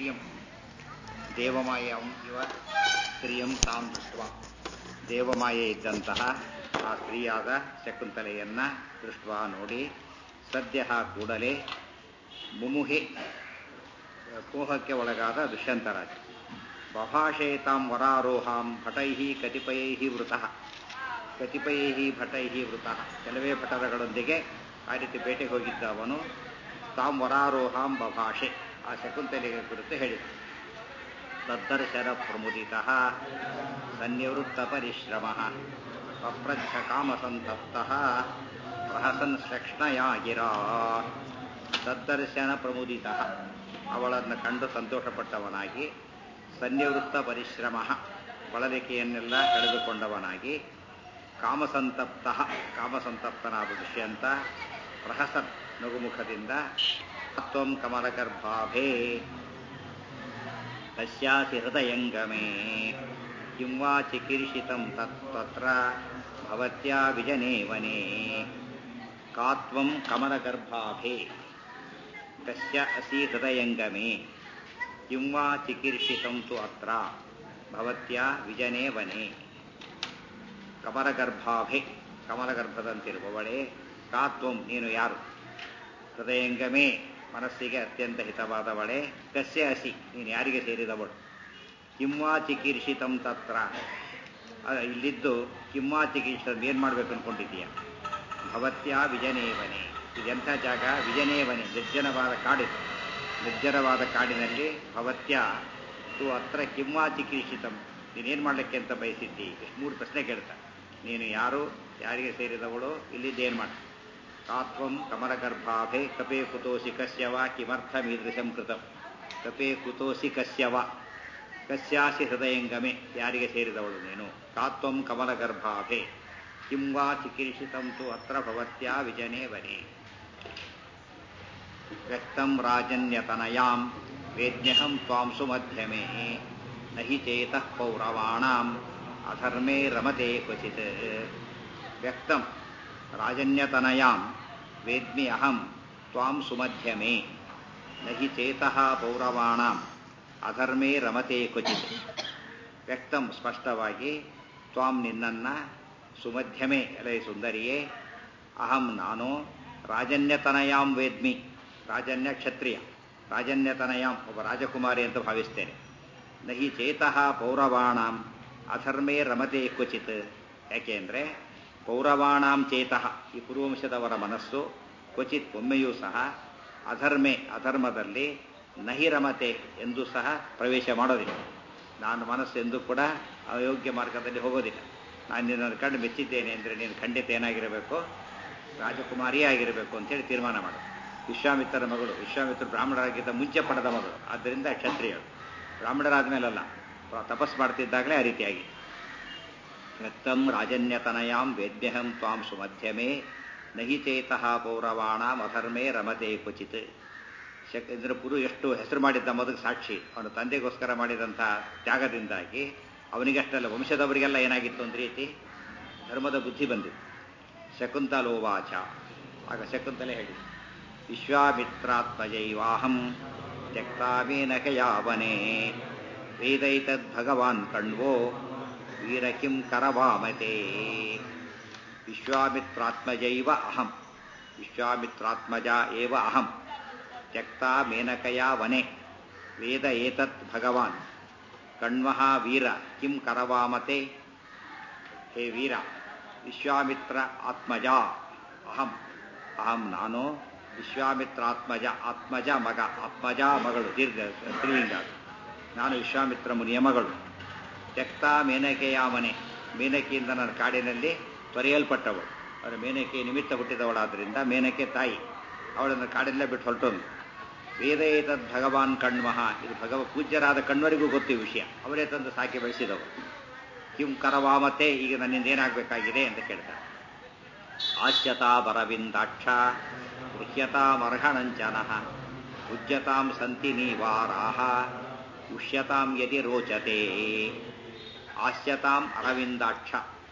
ಸ್ತ್ರಿಯಂ ದೇವಮಾಯಂ ಇವ ಸ್ತ್ರಿಯಂ ತಾಂ ದೃಷ್ಟ ದೇವಮಾಯೆ ಇದ್ದಂತಹ ಆ ಸ್ತ್ರೀಯಾದ ಶಕುಂತಲೆಯನ್ನ ದೃಷ್ಟ ನೋಡಿ ಸದ್ಯ ಕೂಡಲೇ ಮುಮುಹೆ ಮೋಹಕ್ಕೆ ಒಳಗಾದ ದುಷ್ಯಂತರಾಜ ಬಭಾಷೇತಾಂ ವರಾರೋಹಾಂ ಭಟೈ ಕತಿಪಯೈ ವೃತಃ ಕತಿಪಯೈ ಭಟೈ ವೃತಃ ಕೆಲವೇ ಭಟರಗಳೊಂದಿಗೆ ಆ ರೀತಿ ಬೇಟೆಗೆ ಹೋಗಿದ್ದ ಅವನು ತಾಂ ವರಾರೋಹಾಂ ಬಭಾಷೆ ಆ ಶಕುಂತಲೆಯ ಕುರಿತು ಹೇಳಿದ ತದ್ದರ್ಶನ ಪ್ರಮುದಿತಃ ಸನ್ನಿವೃತ್ತ ಪರಿಶ್ರಮ ಪಪ್ರಚ್ಛ ಕಾಮಸಂತಪ್ತಃ ಪ್ರಹಸನ್ ಶ್ಲಕ್ಷ್ಣಯಾ ಗಿರಾ ತದ್ದರ್ಶನ ಪ್ರಮುದಿತಃ ಅವಳನ್ನು ಕಂಡು ಸಂತೋಷಪಟ್ಟವನಾಗಿ ಸನ್ನಿವೃತ್ತ ಪರಿಶ್ರಮ ಬಳಲಿಕೆಯನ್ನೆಲ್ಲ ಕಳೆದುಕೊಂಡವನಾಗಿ ಕಾಮಸಂತಪ್ತನಾದ ದುಷ್ಯಂತ ಪ್ರಹಸನ್ ನಗುಮುಖದಿಂದ ತ್ವಂ ಕಮಲಗರ್ಭಾಭೇ ತಸ್ಯಾಸಿ ಹೃದಯಂಗಮೇ ಕಿಂ ವಾ ಚಿಕೀರ್ಷಿತಂ ತತ್ರ ಭವತ್ಯಾ ವಿಜನೇ ವನೇ ಕಾ ತ್ವಂ ಕಮಲಗರ್ಭಾಭೇ ತಸ್ಯ ಅಸಿ ಹೃದಯಂಗಮೇ ಕಿಂ ವಾ ಚಿಕೀರ್ಷಿತಂ ತು ಅತ್ರ ಭವತ್ಯಾ ವಿಜನೇ ವನೇ ಕಮಲಗರ್ಭಾಭೆ ಕಮಲಗರ್ಭದಂತಿರುವವಳೇ ಕಾ ತ್ವಂ ನೀನು ಯಾರು ಹೃದಯಂಗಮೇ ಮನಸ್ಸಿಗೆ ಅತ್ಯಂತ ಹಿತವಾದವಳೆ ಕಸ್ಯ ಅಸಿ ನೀನು ಯಾರಿಗೆ ಸೇರಿದವಳು ಕಿಂವಾ ಚಿಕೀರ್ಷಿತಂ ತತ್ರ ಇಲ್ಲಿದ್ದು ಕಿಂವಾ ಚಿಕೀರ್ಷಿತಂ ಏನು ಮಾಡಬೇಕು ಅಂದ್ಕೊಂಡಿದ್ದೀಯ ಭವತ್ಯಾ ವಿಜನೇವನೆ ಇದೆಂಥ ಜಾಗ ವಿಜನೇವನೆ ನಿರ್ಜನವಾದ ಕಾಡಿದು ನಿರ್ಜನವಾದ ಕಾಡಿನಲ್ಲಿ ಭವತ್ಯ ತು ಅತ್ರ ಕಿಂವಾ ಚಿಕೀರ್ಷಿತಂ ನೀನೇನು ಮಾಡಲಿಕ್ಕೆ ಅಂತ ಬಯಸಿದ್ದಿ ಎಷ್ಟು 3 ಪ್ರಶ್ನೆ ಕೇಳ್ತಾ ನೀನು ಯಾರು ಯಾರಿಗೆ ಸೇರಿದವಳು ಇಲ್ಲಿದ್ದೇನು ಮಾಡಿ ಕಾತ್ವಂ ಕಮಲಗರ್ಭಾಭೆ ಕಪೇ ಕುತೋಸಿ ಕಸ್ಯವ ಕಿಮರ್ಥಮೀದೃಶಂ ಕೃತಂ ಕಪೇ ಕುತೋಸಿ ಕಸ್ಯವ ಕಸ್ಯಾಸಿ ಹೃದಯಂಗಮೆ ಯಾರಿಗೆ ಸೇರಿದವಳು ನೀನು ಕಾತ್ವಂ ಕಮಲಗರ್ಭಾಭೆ ಕಿಂ ವಾ ಚಿಕೀರ್ಷಿತಂ ತು ಅತ್ರ ಭವತ್ಯಾ ವಿಜನೇ ವನೆ ವ್ಯಕ್ತಂ ರಾಜನ್ಯತನಯಾಂ ವೇದ್ಯಹಂ ತ್ವಾಂ ಸುಮಧ್ಯಮೇ ನಹಿ ಚೇತಃ ಪೌರವಾಣಾಂ ಅಧರ್ಮೇ ರಮತೆ ಕ್ವಚಿತ್ ವ್ಯಕ್ತಂ ರಾಜನ್ಯತನಯಾಂ ವೇದ್ಮಿ ಅಹಂ ತ್ವಾಂ ಸುಮಧ್ಯಮೇ ನಹಿ ಚೇತಃ ಪೌರವಾಣಾಂ ಅಧರ್ಮೇ ರಮತೆ ಕ್ವಚಿತ್ ವ್ಯಕ್ತಂ ಸ್ಪಷ್ಟವಾಗಿ ತ್ವಾಂ ನಿನ್ನನ್ನ ಸುಮಧ್ಯಮೇ ಎಲೈ ಸುಂದರಿಯೇ ಅಹಂ ನಾನು ರಾಜನ್ಯತನಯಾಂ ವೇದ್ಮಿ ರಾಜನ್ಯ ಕ್ಷತ್ರಿಯ ರಾಜನ್ಯತನಯಾಂ ಒಬ್ಬ ರಾಜಕುಮಾರಿ ಅಂತ ಭಾವಿಸ್ತೇನೆ ನಹಿ ಚೇತಃ ಪೌರವಾಣಾಂ ಅಧರ್ಮೇ ರಮತೆ ಕ್ವಚಿತ್ ಯಾಕೆಂದರೆ ಪೌರವಾಣಾಂ ಚೇತಃ ಈ ಪೂರ್ವಂಶದವರ ಮನಸ್ಸು ಕ್ವಚಿತ್ ಒಮ್ಮೆಯೂ ಸಹ ಅಧರ್ಮದಲ್ಲಿ ನಹಿ ರಮತೆ ಎಂದೂ ಸಹ ಪ್ರವೇಶ ಮಾಡೋದಿಲ್ಲ ನಾನು ಮನಸ್ಸು ಎಂದೂ ಕೂಡ ಅಯೋಗ್ಯ ಮಾರ್ಗದಲ್ಲಿ ಹೋಗೋದಿಲ್ಲ ನಾನು ನಿನ್ನನ್ನು ಕಂಡು ಮೆಚ್ಚಿದ್ದೇನೆ ಅಂದರೆ ನೀನು ಖಂಡಿತ ಏನಾಗಿರಬೇಕು ರಾಜಕುಮಾರಿಯೇ ಆಗಿರಬೇಕು ಅಂತೇಳಿ ತೀರ್ಮಾನ ಮಾಡು ವಿಶ್ವಾಮಿತ್ರರ ಮಗಳು ವಿಶ್ವಾಮಿತ್ರರು ಬ್ರಾಹ್ಮಣರಾಗಿದ್ದ ಮುಂಚೆ ಪಡೆದ ಮಗಳು ಆದ್ದರಿಂದ ಕ್ಷತ್ರಿಯರು ಬ್ರಾಹ್ಮಣರಾದ ಮೇಲಲ್ಲ ತಪಸ್ ಮಾಡ್ತಿದ್ದಾಗಲೇ ಆ ರೀತಿಯಾಗಿ ವ್ಯಕ್ತಂ ರಾಜನ್ಯತನಯಾಂ ವೇದ್ಯಹಂ ತ್ವಾಂ ಸುಮಧ್ಯಮೇ ನಹಿ ಚೇತಃ ಪೌರವಾಣಾಂ ಅಧರ್ಮೇ ರಮತೆ ಕ್ವಚಿತ್ ಇಂದ್ರ ಪುರು ಎಷ್ಟು ಹೆಸರು ಮಾಡಿದ್ದ ಮೊದಲು ಸಾಕ್ಷಿ ಅವನು ತಂದೆಗೋಸ್ಕರ ಮಾಡಿದಂಥ ತ್ಯಾಗದಿಂದಾಗಿ ಅವನಿಗಷ್ಟೆಲ್ಲ ವಂಶದವರಿಗೆಲ್ಲ ಏನಾಗಿತ್ತು ಒಂದು ರೀತಿ ಧರ್ಮದ ಬುದ್ಧಿ ಬಂದಿತ್ತು ಶಕುಂತಲೋವಾಚ ಆಗ ಶಕುಂತಲೆ ಹೇಳಿ ವಿಶ್ವಾಮಿತ್ರಾತ್ಮಜೈವಾಹಂ ತ್ಯಕ್ತಾಮೇನಕಯಾವನೇ ವೇದೈತದ್ಭಗವಾನ್ ಕಣ್ವೋ ವೀರ ಕಿಂ ಕರವಾಮತೆ ವಿಶ್ವಾಮಿತ್ರಾತ್ಮಜೈವ ಅಹಂ ವಿಶ್ವಾಮಿತ್ರಾತ್ಮಜ ಏವ ಅಹಂ ತ್ಯಕ್ತಾ ಮೇನಕಯಾ ವನೆ ವೇದ ಏತತ್ ಭಗವಾನ್ ಕಣ್ವಃ ವೀರ ಕಿಂ ಕರವಾಮತೆ ಹೇ ವೀರ ವಿಶ್ವಾಮಿತ್ರ ಆತ್ಮಜ ಅಹಂ ನಾನು ವಿಶ್ವಾಮಿತ್ರಾತ್ಮಜ ಆತ್ಮಜ ಮಗ ಆತ್ಮಜ ಮಗಳು ದೀರ್ಘ ಸ್ತ್ರೀಲಿಂಗ ನಾನು ವಿಶ್ವಾಮಿತ್ರ ಮುನಿಯ ಮಗಳು ತ್ಯಕ್ತಾ ಮೇನಕೆಯ ಮನೆ ಮೇನಕೆಯಿಂದ ನನ್ನ ಕಾಡಿನಲ್ಲಿ ತೊರೆಯಲ್ಪಟ್ಟವಳು ಅವರ ಮೇನಕೆ ನಿಮಿತ್ತ ಹುಟ್ಟಿದವಳಾದ್ದರಿಂದ ಮೇನಕೆ ತಾಯಿ ಅವಳನ್ನು ಕಾಡಿನಲ್ಲೇ ಬಿಟ್ಟು ಹೊರಟೋದು ವೇದ ಏತದ್ ಭಗವಾನ್ ಕಣ್ಮಃ ಇದು ಪೂಜ್ಯರಾದ ಕಣ್ವರಿಗೂ ಗೊತ್ತು ಈ ವಿಷಯ ಅವರೇ ತಂದು ಸಾಕಿ ಬೆಳೆಸಿದವರು ಕಿಂ ಕರವಾಮತೆ ಈಗ ನನ್ನಿಂದ ಏನಾಗಬೇಕಾಗಿದೆ ಅಂತ ಕೇಳ್ತಾರೆ ಆಶ್ಯತಾ ಬರವಿಂದಾಕ್ಷ ಗೃಹ್ಯತಾಮರ್ಹಣಂಚನಃ ಉಜ್ಯತಾಂ ಸಂತಿ ನೀವಾರಾಹ ಉಷ್ಯತಾಂ ಯದಿ ರೋಚತೆ ಆಶ್ಯತಾಂ ಅರವಿಂದಾಕ್ಷ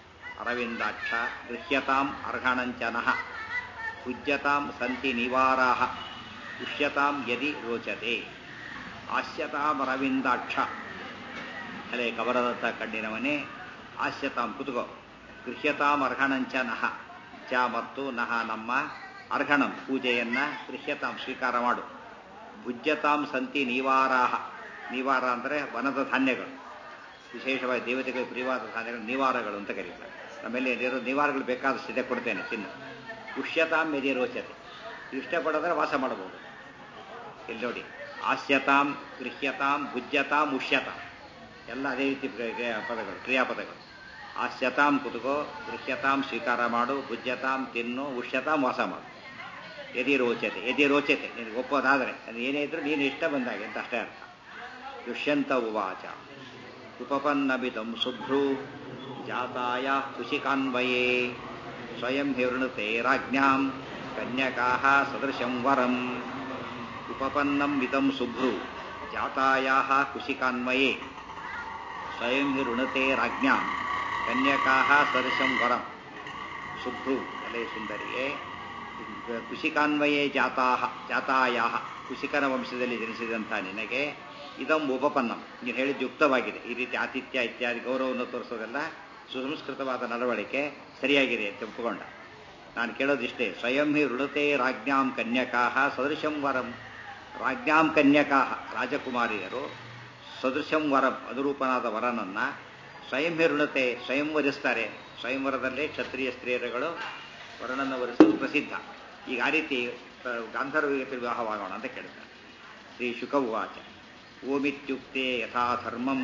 ಗೃಹ್ಯತಾಂ ಅರ್ಹಣಂಚನಃ ಉಜ್ಯತಾಂ ಸಂತಿ ನಿವಾರಾಹ ಉಷ್ಯತಾಂ ಯದಿ ರೋಚತೆ ಆಸ್ಯತಾಮರವಿಂದಾಕ್ಷ ಅಲೆ ಕವರದತ್ತ ಕಣ್ಣಿನವನೇ ಆಸ್ಯತಾಂ ಕುತುಕೋ ಗೃಹ್ಯತಾಂ ಅರ್ಹಣಂಚ ನಹ ಚ ಮತ್ತು ನಹ ನಮ್ಮ ಅರ್ಹಣಂ ಪೂಜೆಯನ್ನ ಗೃಹ್ಯತಾಂ ಸ್ವೀಕಾರ ಮಾಡು ಭುಜ್ಯತಾಂ ಸಂತಿ ನೀವಾರಾಹ ನೀವಾರ ಅಂದರೆ ವನದ ಧಾನ್ಯಗಳು ವಿಶೇಷವಾಗಿ ದೇವತೆಗಳಿಗೆ ಪ್ರಿಯವಾದ ಧಾನ್ಯಗಳು ನೀವಾರಗಳು ಅಂತ ಕರೀತಾರೆ ಆಮೇಲೆ ನಿವಾರಗಳು ಬೇಕಾದಷ್ಟಿದೆ ಕೊಡ್ತೇನೆ ತಿನ್ನು ಉಷ್ಯತಾಂ ಯದಿ ರೋಚತೆ ಇಷ್ಟಪಡೋದ್ರೆ ವಾಸ ಮಾಡಬಹುದು ಇಲ್ಲಿ ನೋಡಿ ಆಸ್ಯತಾಂ ಗೃಹ್ಯತಾಂ ಭುಜ್ಯತಾಂ ಉಷ್ಯತಾಂ ಎಲ್ಲ ಅದೇ ರೀತಿ ಪದಗಳು ಕ್ರಿಯಾಪದಗಳು ಆಸ್ಯತಾಂ ಕುತುಕೋ ಗೃಹ್ಯತಾಂ ಸ್ವೀಕಾರ ಮಾಡು ಭುಜ್ಯತಾಂ ತಿನ್ನು ಉಷ್ಯತಾಂ ವಾಸ ಮಾಡು ಯದಿ ರೋಚತೆ ನಿನಗೆ ಒಪ್ಪೋದಾದರೆ ಅದು ಏನೇ ಇದ್ರೂ ನೀನು ಇಷ್ಟ ಬಂದಾಗೆ ಅಂತ ಅಷ್ಟೇ ಅರ್ಥ ದುಷ್ಯಂತ ಉವಾಚ ಉಪಪನ್ನಮಿದಂ ಶುಭ್ರೂ ಜಾತಾಯ ಕುಶಿಕಾನ್ವಯೇ ಸ್ವಯಂ ಹಿವೃಣುತೆ ರಾಜ್ಞಾಂ ಕನ್ಯಕಾಃ ಸದೃಶಂ ವರಂ ಉಪಪನ್ನಂ ಇದಂ ಶುಭ್ರೂ ಜಾತಾಯಾಃ ಕುಶಿಕಾನ್ವಯೇ ಸ್ವಯಂ ಹಿವೃಣುತೆ ರಾಜ್ಞಾಂ ಕನ್ಯಕಾಃ ಸದೃಶಂ ವರಂ ಶುಭ್ರೂ ಅಲೆ ಸುಂದರಿಯೇ ಕುಶಿಕಾನ್ವಯೇ ಜಾತಾಯಾಃ ಕುಶಿಕನ ವಂಶದಲ್ಲಿ ಜನಿಸಿದಂಥ ನಿನಗೆ ಇದಂ ಉಪಪನ್ನಂ ನೀನು ಹೇಳಿದ್ದು ಯುಕ್ತವಾಗಿದೆ ಈ ರೀತಿ ಆತಿಥ್ಯ ಇತ್ಯಾದಿ ಗೌರವವನ್ನು ತೋರಿಸೋದೆಲ್ಲ ಸುಸಂಸ್ಕೃತವಾದ ನಡವಳಿಕೆ ಸರಿಯಾಗಿದೆ ಅಂತ ಒಪ್ಪಿಕೊಂಡ ನಾನು ಕೇಳೋದಿಷ್ಟೇ ಸ್ವಯಂ ಹಿ ಋಣತೆ ರಾಜ್ಞಾಂ ಕನ್ಯಕಾಃ ಸದೃಶಂ ವರಂ ರಾಜ್ಞಾಂ ಕನ್ಯಕಾಃ ರಾಜಕುಮಾರಿಯರು ಸದೃಶಂ ವರಂ ಅನುರೂಪನಾದ ವರನನ್ನ ಸ್ವಯಂ ಹಿ ಋಣತೆ ಸ್ವಯಂ ವರಿಸ್ತಾರೆ ಸ್ವಯಂವರದಲ್ಲೇ ಕ್ಷತ್ರಿಯ ಸ್ತ್ರೀಯರುಗಳು ವರನನ್ನು ವರಿಸೋದು ಪ್ರಸಿದ್ಧ ಈಗ ಆ ರೀತಿ ಗಾಂಧರ್ವ ವಿವಾಹವಾಗೋಣ ಅಂತ ಕೇಳ್ತಾರೆ ಶ್ರೀ ಶುಕ ಉವಾಚ ಓಮಿತ್ಯುಕ್ತೆ ಯಥಾಧರ್ಮಂ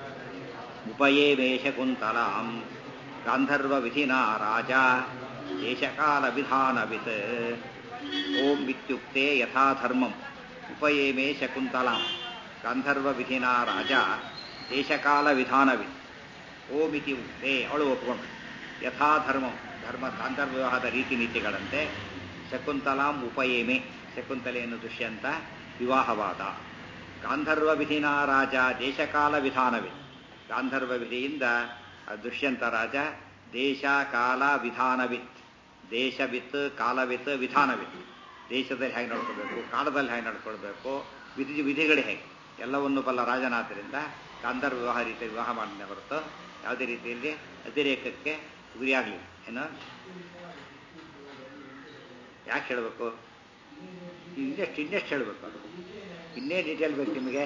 ಉಪಯೇಮೇಶ ಕುಂತಲಾಂ ಗಾಂಧರ್ವ ವಿಧಿನಾ ರಾಜ ದೇಶಕಾಲ ವಿಧಾನವಿತ್ ಓಂ ಇತ್ಯುಕ್ತೆ ಯಥಾಧರ್ಮಂ ಉಪಯೇಮೇಶ ಕುಂತಲಾಂ ಗಾಂಧರ್ವ ವಿಧಿನಾ ರಾಜ ದೇಶಕಾಲ ವಿಧಾನವಿತ್ ಓಮಿತಿ ಉಕ್ತೆ ಅವಳು ಒಪ್ಕೊಂಡು ಯಥಾಧರ್ಮಂ ಧರ್ಮ ಗಾಂಧರ್ವ ವಿವಾಹದ ರೀತಿ ನೀತಿಗಳಂತೆ ಶಕುಂತಲಾಂ ಉಪಯೇಮೆ ಶಕುಂತಲೆಯನ್ನು ದುಷ್ಯಂತ ವಿವಾಹವಾದ ಗಾಂಧರ್ವ ವಿಧಿನಾ ರಾಜ ದೇಶಕಾಲ ವಿಧಾನವಿತ್ ಗಾಂಧರ್ವ ವಿಧಿಯಿಂದ ದುಷ್ಯಂತ ರಾಜ ದೇಶ ಕಾಲ ವಿಧಾನವಿತ್ ದೇಶವಿತ್ ಕಾಲವಿತ್ ವಿಧಾನವಿತ್ ದೇಶದಲ್ಲಿ ಹೇಗೆ ನಡ್ಕೊಳ್ಬೇಕು ಕಾಲದಲ್ಲಿ ಹೇಗೆ ನಡ್ಕೊಳ್ಬೇಕು ವಿಧಿಗಳು ಹೇಗೆ ಎಲ್ಲವನ್ನು ಬಲ್ಲ ರಾಜನಾಥರಿಂದ ಗಾಂಧರ್ವ ವಿವಾಹ ರೀತಿಯ ವಿವಾಹ ಮಾಡಿದ ಹೊರತು ಯಾವುದೇ ರೀತಿಯಲ್ಲಿ ಅತಿರೇಕಕ್ಕೆ ಗುರಿಯಾಗಲಿಲ್ಲ ಏನೋ ಯಾಕೆ ಹೇಳಬೇಕು ಇನ್ನೆಷ್ಟು ಹೇಳಬೇಕು ಅದು ಇನ್ನೇ ಡೀಟೇಲ್ ಬೇಕು ನಿಮಗೆ